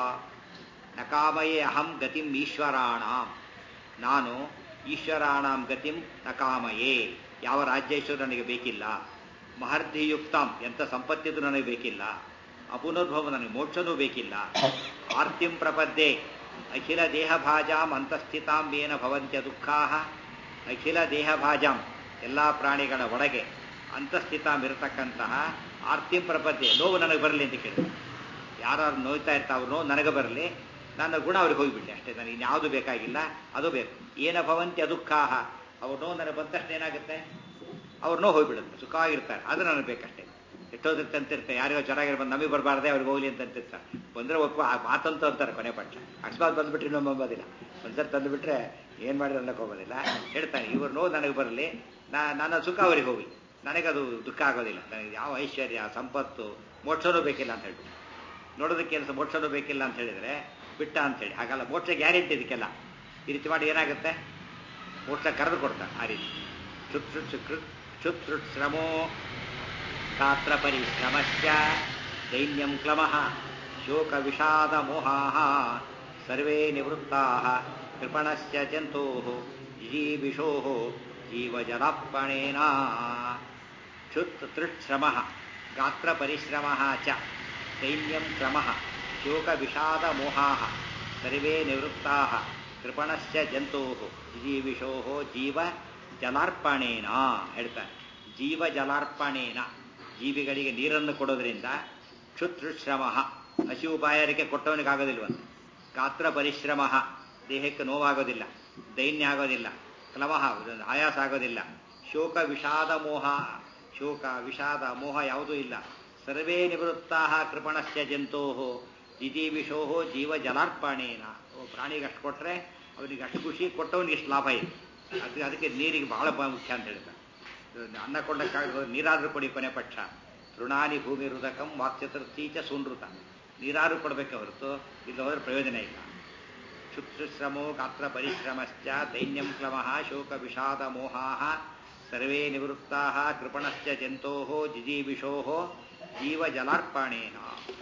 ನಕಾಮಯೇ ಅಹಂ ಗತಿಂ ಈಶ್ವರಾಣಾಂ, ನಾನು ಈಶ್ವರಾಣಾಂ ಗತಿಂ ನಕಾಮಯೇ, ಯಾವ ರಾಜ್ಯೇಶ್ವರ ನನಗೆ ಬೇಕಿಲ್ಲ. ಮಹರ್ಧಿಯುಕ್ತಾಂ, ಎಂಥ ಸಂಪತ್ತಿದ್ದು ನನಗೆ ಬೇಕಿಲ್ಲ. ಅಪುನರ್ಭವ, ನನಗೆ ಮೋಕ್ಷನೂ ಬೇಕಿಲ್ಲ. ಆರ್ತಿಂ ಪ್ರಪದ್ಯೆ ಅಖಿಲ ದೇಹಭಾಜಾಂ ಅಂತಸ್ಥಿತಾಂ ಯೇನ ಭವಂತ್ಯ ದುಃಖಾಃ. ಅಖಿಲ ದೇಹಭಾಜಾಂ, ಎಲ್ಲ ಪ್ರಾಣಿಗಳ ಒಳಗೆ ಅಂತಸ್ಥಿತಾಂ ಇರತಕ್ಕಂತಹ ಆರ್ತಿಂ ಪ್ರಪದ್ಯೆ, ನೋವು ನನಗೆ ಬರಲಿ ಅಂತ ಕೇಳಿದೆ. ಯಾರು ನೋಯ್ತಾ ಇರ್ತಾವ್ರು ನೋವು ನನಗೆ ಬರಲಿ, ನನ್ನ ಗುಣ ಅವ್ರಿಗೆ ಹೋಗಿಬಿಟ್ಟೆ ಅಷ್ಟೇ, ನನಗೆ ಇನ್ಯಾವುದು ಬೇಕಾಗಿಲ್ಲ, ಅದು ಬೇಕು. ಏನ ಭವಂತ್ಯ ದುಃಖಾಹ, ಅವ್ರ ನೋವು ನನಗೆ ಬಂದ ತಕ್ಷಣ ಏನಾಗುತ್ತೆ, ಅವ್ರ ನೋವು ಹೋಗ್ಬಿಡುತ್ತೆ, ಸುಖವಾಗಿರ್ತಾರೆ, ಅದು ನನಗೆ ಬೇಕಷ್ಟೇ. ಎಷ್ಟೋದಕ್ಕೆ ತಂತಿರ್ತಾರೆ, ಯಾರಿಗೋ ಚೆನ್ನಾಗಿರೋ ಬಂದು ನಮಗೆ ಬರಬಾರ್ದೆ ಅವ್ರಿಗೆ ಹೋಗ್ಲಿ ಅಂತ ಅಂತಿರ್ತಾರೆ. ಬಂದರೆ ಒಪ್ಪ ಮಾತಂತ ಅಂತಾರೆ ಕೊನೆ ಪಕ್ಷ. ಅಕಸ್ಮಾತ್ ಬಂದುಬಿಟ್ರೆ ಇನ್ನೊಮ್ಮೆ ಬಂಬೋದಿಲ್ಲ, ಒಂದ್ಸರಿ ತಂದುಬಿಟ್ರೆ ಏನು ಮಾಡಿದ್ರೆ ಅನ್ನಕ್ಕೆ ಹೋಗೋದಿಲ್ಲ. ಹೇಳ್ತಾನೆ ಇವ್ರ ನೋವು ನನಗೆ ಬರಲಿ, ನನ್ನ ಸುಖ ಅವ್ರಿಗೆ ಹೋಗಲಿ, ನನಗದು ದುಃಖ ಆಗೋದಿಲ್ಲ. ನನಗೆ ಯಾವ ಐಶ್ವರ್ಯ ಸಂಪತ್ತು ಮೋಕ್ಷನೂ ಬೇಕಿಲ್ಲ ಅಂತ ಹೇಳ್ಬಿಟ್ಟು. ನೋಡೋದಕ್ಕೆ ಕೆಲಸ ಮೋಕ್ಷನೂ ಬೇಕಿಲ್ಲ ಅಂತ ಹೇಳಿದರೆ ಬಿಟ್ಟ ಅಂತೇಳಿ, ಹಾಗಲ್ಲ, ಮೋಕ್ಷ ಗ್ಯಾರಂಟಿ ಇದಕ್ಕೆಲ್ಲ. ಈ ರೀತಿ ಮಾಡಿ ಏನಾಗುತ್ತೆ, ಮೋಕ್ಷ ಕರೆದು ಕೊಡ್ತಾರೆ ಆ ರೀತಿ. ಕ್ಷುತ್ ಶ್ರಮೋ ಗಾತ್ರ ಪರಿಶ್ರಮಶ್ಚ ದೈನ್ಯಂ ಕ್ಲಮಃ ಶೋಕ ವಿಷಾದ ಮೋಹಾಃ ಸರ್ವೇ ನಿವೃತ್ತಾಃ ಕೃಪಣಸ್ಯ ಜಂತೋಃ ಜೀವಿಷೋಃ ಜೀವಜಲಾರ್ಪಣೇನ. ಕ್ಷುತ್ ಶ್ರಮಃ ಗಾತ್ರ ಪರಿಶ್ರಮಃ ಚ ದೈನ್ಯಂ ಕ್ರಮಃ ಶೋಕ ವಿಷಾದ ಮೋಹಾಃ ಸರ್ವೇ ನಿವೃತ್ತಾಃ ಕೃಪಣಸ್ಯ ಜಂತೋಃ ಜೀವಿಷೋಃ ಜೀವ ಜಲಾರ್ಪಣೇನ. ಹೇಳ್ತಾರೆ ಜೀವ ಜಲಾರ್ಪಣೇನ, ಜೀವಿಗಳಿಗೆ ನೀರನ್ನು ಕೊಡೋದ್ರಿಂದ. ಕ್ಷುತ್ಶ್ರಮ, ಹಸಿವು ಬಾಯಾರಿಕೆ ಕೊಟ್ಟವನಿಗಾಗೋದಿಲ್ವಂತೆ. ಗಾತ್ರ ಪರಿಶ್ರಮ, ದೇಹಕ್ಕೆ ನೋವಾಗೋದಿಲ್ಲ, ದೈನ್ಯ ಆಗೋದಿಲ್ಲ, ಕ್ಲಮಃ ಆಯಾಸ ಆಗೋದಿಲ್ಲ. ಶೋಕ ವಿಷಾದ ಮೋಹ, ಶೋಕ ವಿಷಾದ ಮೋಹ ಯಾವುದೂ ಇಲ್ಲ. ಸರ್ವೇ ನಿವೃತ್ತಾಃ ಕೃಪಣಸ್ಯ ಜಂತೋಃ ಜಿಜೀವಿಷೋಃ ಜೀವ ಜಲಾರ್ಪಣೇನ. ಪ್ರಾಣಿಗೆ ಅಷ್ಟು ಕೊಟ್ಟರೆ ಅವನಿಗೆ ಅಷ್ಟು ಖುಷಿ, ಕೊಟ್ಟವನಿಗೆ ಎಷ್ಟು ಲಾಭ ಇದೆ. ಅದಕ್ಕೆ ನೀರಿಗೆ ಬಹಳ ಮುಖ್ಯ ಅಂತ ಹೇಳ್ತಾರೆ. ಅನ್ನ ಕೊಂಡಕ್ಕಾಗ ನೀರಾದ್ರೂ ಕೊಡಿ ಕೊನೆ ಪಕ್ಷ. ತೃಣಾನಿ ಭೂಮಿ ಹೃದಕಂ ವಾಕ್ಚತುರ್ಥೀಚ ಸೂನೃತ, ನೀರಾದ್ರೂ ಕೊಡಬೇಕೆ ಹೊರತು ಇಲ್ಲಿ ಹೋದ್ರೆ ಪ್ರಯೋಜನ ಇಲ್ಲ. ಕ್ಷುತ್ಶ್ರಮೋ ಗಾತ್ರ ಪರಿಶ್ರಮಶ್ಚ ದೈನ್ಯಂ ಕ್ಲಮಃ ಶೋಕ ವಿಷಾದ ಮೋಹಾಃ ಸರ್ವೇ ನಿವೃತ್ತಾಃ ಕೃಪಣಶ್ಚ ಜಂತೋಃ ಜಿಜೀವಿಷೋಃ ಜೀವಜಲಾರ್ಪಣೇನ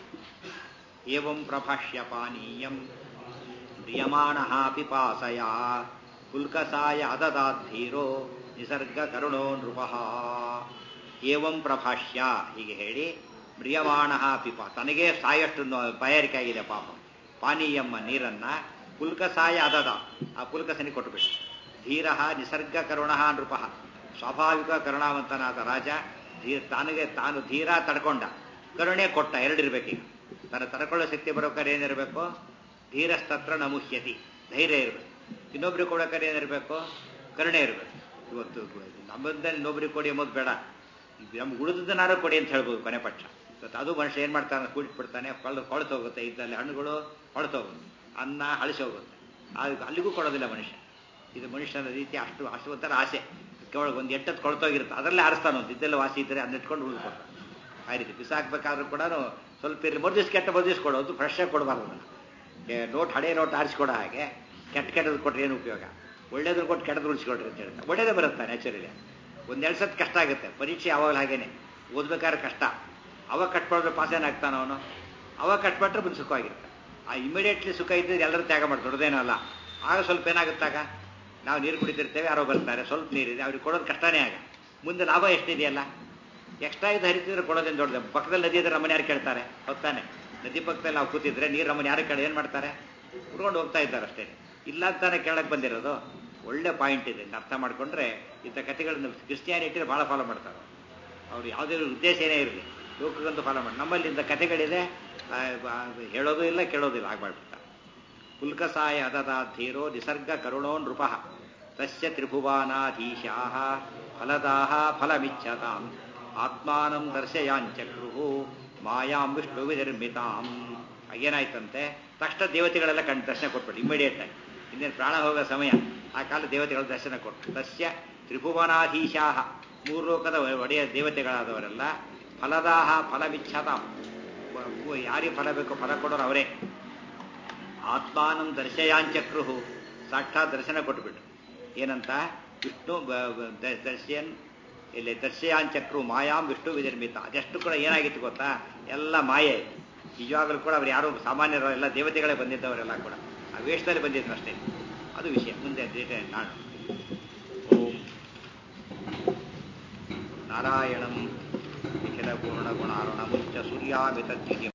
ಏವಂ ಪ್ರಭಾಷ್ಯ ಪಾನೀಯಂ ಮ್ರಿಯಮಾಣಃ ಪಿಪಾಸಯ ಪುಲ್ಕಸಾಯ ಅದದಾಧೀರೋ ನಿಸರ್ಗ ಕರುಣೋ ನೃಪಃ. ಏವಂ ಪ್ರಭಾಷ್ಯ ಹೀಗೆ ಹೇಳಿ ಮ್ರಿಯಮಾಣಃ ಪಿಪ ತನಗೇ ಸಾಯಷ್ಟು ಬಾಯಾರಿಕೆ ಆಗಿದೆ ಪಾಪ. ಪಾನೀಯಮ್ಮ ನೀರನ್ನ ಪುಲ್ಕಸಾಯ ಅದದ ಆ ಪುಲ್ಕಸನಿಗೆ ಕೊಟ್ಟುಬಿಟ್ಟು. ಧೀರ ನಿಸರ್ಗ ಕರುಣಃ ನೃಪಃ ಸ್ವಾಭಾವಿಕ ಕರುಣಾವಂತನಾದ ರಾಜ ತಾನು ಧೀರ ತಡ್ಕೊಂಡ, ಕರುಣೆ ಕೊಟ್ಟ. ಎರಡಿರ್ಬೇಕೀಗ. ತನ್ನ ತಡ್ಕೊಳ್ಳೋ ಶಕ್ತಿ ಬರೋಕಾರೆ ಏನಿರಬೇಕು? ಧೀರಸ್ತತ್ರ ನಮುಹ್ಯತಿ, ಧೈರ್ಯ ಇರಬೇಕು. ಇನ್ನೊಬ್ರಿಗೆ ಕೊಡೋಕಾರೆ ಏನಿರಬೇಕು? ಕರುಣೆ ಇರಬೇಕು. ಇವತ್ತು ನಮ್ಮದಲ್ಲಿ ಇನ್ನೊಬ್ರಿಗೆ ಕೊಡಿ ಎಂಬುದು ಬೇಡ, ನಮ್ಗೆ ಉಳಿದದನ್ನಾರು ಕೊಡಿ ಅಂತ ಹೇಳ್ಬೋದು ಕೊನೆ ಪಕ್ಷ. ಇವತ್ತು ಅದು ಮನುಷ್ಯ ಏನು ಮಾಡ್ತಾನೆ? ಕೂಡಿಟ್ಬಿಡ್ತಾನೆ, ಕೊಳತು ಹೋಗುತ್ತೆ. ಇದ್ದಲ್ಲಿ ಹಣ್ಣುಗಳು ಕೊಳತು ಹೋಗುತ್ತೆ, ಅನ್ನ ಹಳಿಸಿ ಹೋಗುತ್ತೆ. ಅಲ್ಲಿಗೂ ಕೊಡೋದಿಲ್ಲ ಮನುಷ್ಯ. ಇದು ಮನುಷ್ಯನ ರೀತಿ. ಅಷ್ಟು ಒಂಥರ ಆಸೆ. ಒಂದು ಎಟ್ಟತ್ತು ಕೊಳ್ತೋಗಿರುತ್ತೆ, ಅದರಲ್ಲೇ ಆರಿಸ್ತಾನೆ. ಒಂದು ಇದ್ದೆಲ್ಲ ವಾಸಿ ಇದ್ದರೆ ಅದನ್ನ ಇಟ್ಕೊಂಡು ಉಳಿದುಕೊಡ್ತಾನೆ. ಆ ರೀತಿ ಬಿಸಾಕ್ಬೇಕಾದ್ರೂ ಕೂಡ ಸ್ವಲ್ಪ ಇರಲಿ, ಮರುದಿವ್ಸ ಕೆಟ್ಟ ಮರುದಿವ್ಸ ಕೊಡೋದು, ಫ್ರೆಶ್ ಆಗಿ ಕೊಡಬಾರ್ದು. ನೋಟ್ ಹಳೆ ನೋಟ್ ಆರಿಸ್ಕೊಡೋ ಹಾಗೆ ಕೆಟ್ಟದ್ದು ಕೊಟ್ಟರೆ ಏನು ಉಪಯೋಗ? ಒಳ್ಳೇದ್ರ ಕೊಟ್ಟು ಕೆಟ್ಟದ್ದು ಉಳಿಸ್ಕೊಡ್ರಿ ಅಂತ ಹೇಳ್ತಾರೆ. ಒಳ್ಳೇದೇ ಬರುತ್ತೆ ನ್ಯಾಚುರಲಿ. ಒಂದೆರಡು ಸತಿ ಕಷ್ಟ ಆಗುತ್ತೆ. ಪರೀಕ್ಷೆ ಅವಾಗಲೂ ಹಾಗೇನೆ, ಓದ್ಬೇಕಾದ್ರೆ ಕಷ್ಟ. ಅವಾಗ ಕಟ್ಬಿಟ್ರೆ ಪಾಸ್ ಏನಾಗ್ತಾನೆ ಅವನು? ಅವಾಗ ಕಟ್ಬಿಟ್ರೆ ಬಂದು ಸುಖವಾಗಿರ್ತಾನೆ. ಆ ಇಮಿಡಿಯೇಟ್ಲಿ ಸುಖ ಇದ್ದರೆ ಎಲ್ಲರೂ ತ್ಯಾಗ ಮಾಡ್ತಾರೆ, ದೊಡ್ಡದೇನೋ ಅಲ್ಲ. ಆಗ ಸ್ವಲ್ಪ ಏನಾಗುತ್ತಾಗ ನಾವು ನೀರು ಕುಡಿತಿರ್ತೇವೆ, ಯಾರೋ ಬರ್ತಾರೆ, ಸ್ವಲ್ಪ ನೀರಿದೆ, ಅವ್ರಿಗೆ ಕೊಡೋದು ಕಷ್ಟನೇ. ಆಗ ಮುಂದೆ ಲಾಭ ಎಷ್ಟಿದೆಯಲ್ಲ, ಎಕ್ಸ್ಟ್ರಾ ಇದು ಹರಿತಿದ್ರೆ ಕೊಡೋದೇನು ದೊಡ್ಡದು. ಪಕ್ಕದಲ್ಲಿ ನದಿ ಇದ್ರೆ ನಮ್ಮನೆ ಯಾರು ಕೇಳ್ತಾರೆ? ಹೊತ್ತಾನೆ. ನದಿ ಪಕ್ಕದಲ್ಲಿ ನಾವು ಕೂತಿದ್ರೆ ನೀರು ನಮ್ಮನೆ ಯಾರು ಕೇಳಿ ಏನು ಮಾಡ್ತಾರೆ? ಕುಡ್ಕೊಂಡು ಹೋಗ್ತಾ ಇದ್ದಾರೆ ಅಷ್ಟೇ. ಇಲ್ಲ ಅಂತಾನೆ ಕೇಳಕ್ಕೆ ಬಂದಿರೋದು. ಒಳ್ಳೆ ಪಾಯಿಂಟ್ ಇದೆ. ಅರ್ಥ ಮಾಡ್ಕೊಂಡ್ರೆ ಇಂಥ ಕಥೆಗಳನ್ನ ಕ್ರಿಸ್ಟಿಯಾನಿಟಿನ ಭಾಳ ಫಾಲೋ ಮಾಡ್ತಾರೆ. ಅವ್ರು ಯಾವುದೇ ಉದ್ದೇಶ ಏನೇ ಇರಲಿ, ಲೋಕಕ್ಕಂತೂ ಫಾಲೋ ಮಾಡಿ. ನಮ್ಮಲ್ಲಿ ಇಂಥ ಕಥೆಗಳಿದೆ, ಹೇಳೋದು ಇಲ್ಲ ಕೇಳೋದಿಲ್ಲ, ಆಗ್ಬಿಡ್ತಾರೆ. ಪುಲ್ಕಸಾಯ ಅದದಾಧೀರೋ ನಿಸರ್ಗ ಕರುಣೋ ನೃಪಃ ತಸ್ಯ ತ್ರಿಭುವನಾಧೀಶಾಃ ಫಲದಾಃ ಫಲಮಿಚ್ಛತಾಂ ಆತ್ಮಾನಂ ದರ್ಶಯಾಂಚಕ್ರುಃ ಮಾಯಾಂ ವಿಷ್ಣು ವಿನಿರ್ಮಿತಾಂ. ಏನಾಯ್ತಂತೆ? ತಕ್ಷಣ ದೇವತೆಗಳೆಲ್ಲ ದರ್ಶನ ಕೊಟ್ಬಿಟ್ಟು ಇಮಿಡಿಯೇಟ್ ಆಗಿ. ಇನ್ನೇನು ಪ್ರಾಣ ಹೋಗೋ ಸಮಯ, ಆ ಕಾಲ ದೇವತೆಗಳ ದರ್ಶನ ಕೊಟ್ಟು. ತಸ್ಯ ತ್ರಿಭುವನಾಧೀಶಾಃ, ಮೂರು ಲೋಕದ ಒಡೆಯ ದೇವತೆಗಳಾದವರೆಲ್ಲ ಫಲದಾಹ ಫಲವಿಚ್ಛತಾಂ, ಯಾರಿಗೆ ಫಲ ಬೇಕೋ ಫಲ ಕೊಡೋರು ಅವರೇ. ಆತ್ಮಾನಂ ದರ್ಶಯಾಂಚಕ್ರುಹು, ಸಾಕ್ಷಾತ್ ದರ್ಶನ ಕೊಟ್ಟುಬಿಟ್ಟು. ಏನಂತ? ವಿಷ್ಣು ದರ್ಶಯನ್ ಇಲ್ಲಿ ದರ್ಶಯಾಂಚಕ್ರು ಮಾಯಾಂ ವಿಷ್ಣು ವಿನಿರ್ಮಿತ. ಅದೆಷ್ಟು ಕೂಡ ಏನಾಗಿತ್ತು ಗೊತ್ತಾ? ಎಲ್ಲ ಮಾಯೆ. ನಿಜವಾಗಲೂ ಕೂಡ ಅವ್ರು ಯಾರು ಸಾಮಾನ್ಯರು ಎಲ್ಲ ದೇವತೆಗಳೇ ಬಂದಿದ್ದವರೆಲ್ಲ ಕೂಡ ಆ ವೇಷದಲ್ಲಿ ಬಂದಿದ್ರು ಅಷ್ಟೇ. ಅದು ವಿಷಯ. ಮುಂದೆ ನಾಡು. ಓಂ ನಾರಾಯಣಂ ನಿಖಿಲ ಪೂರ್ಣ ಗುಣಾರ್ಣಮುಚ್ಚ ಸೂರ್ಯಾಮಿತ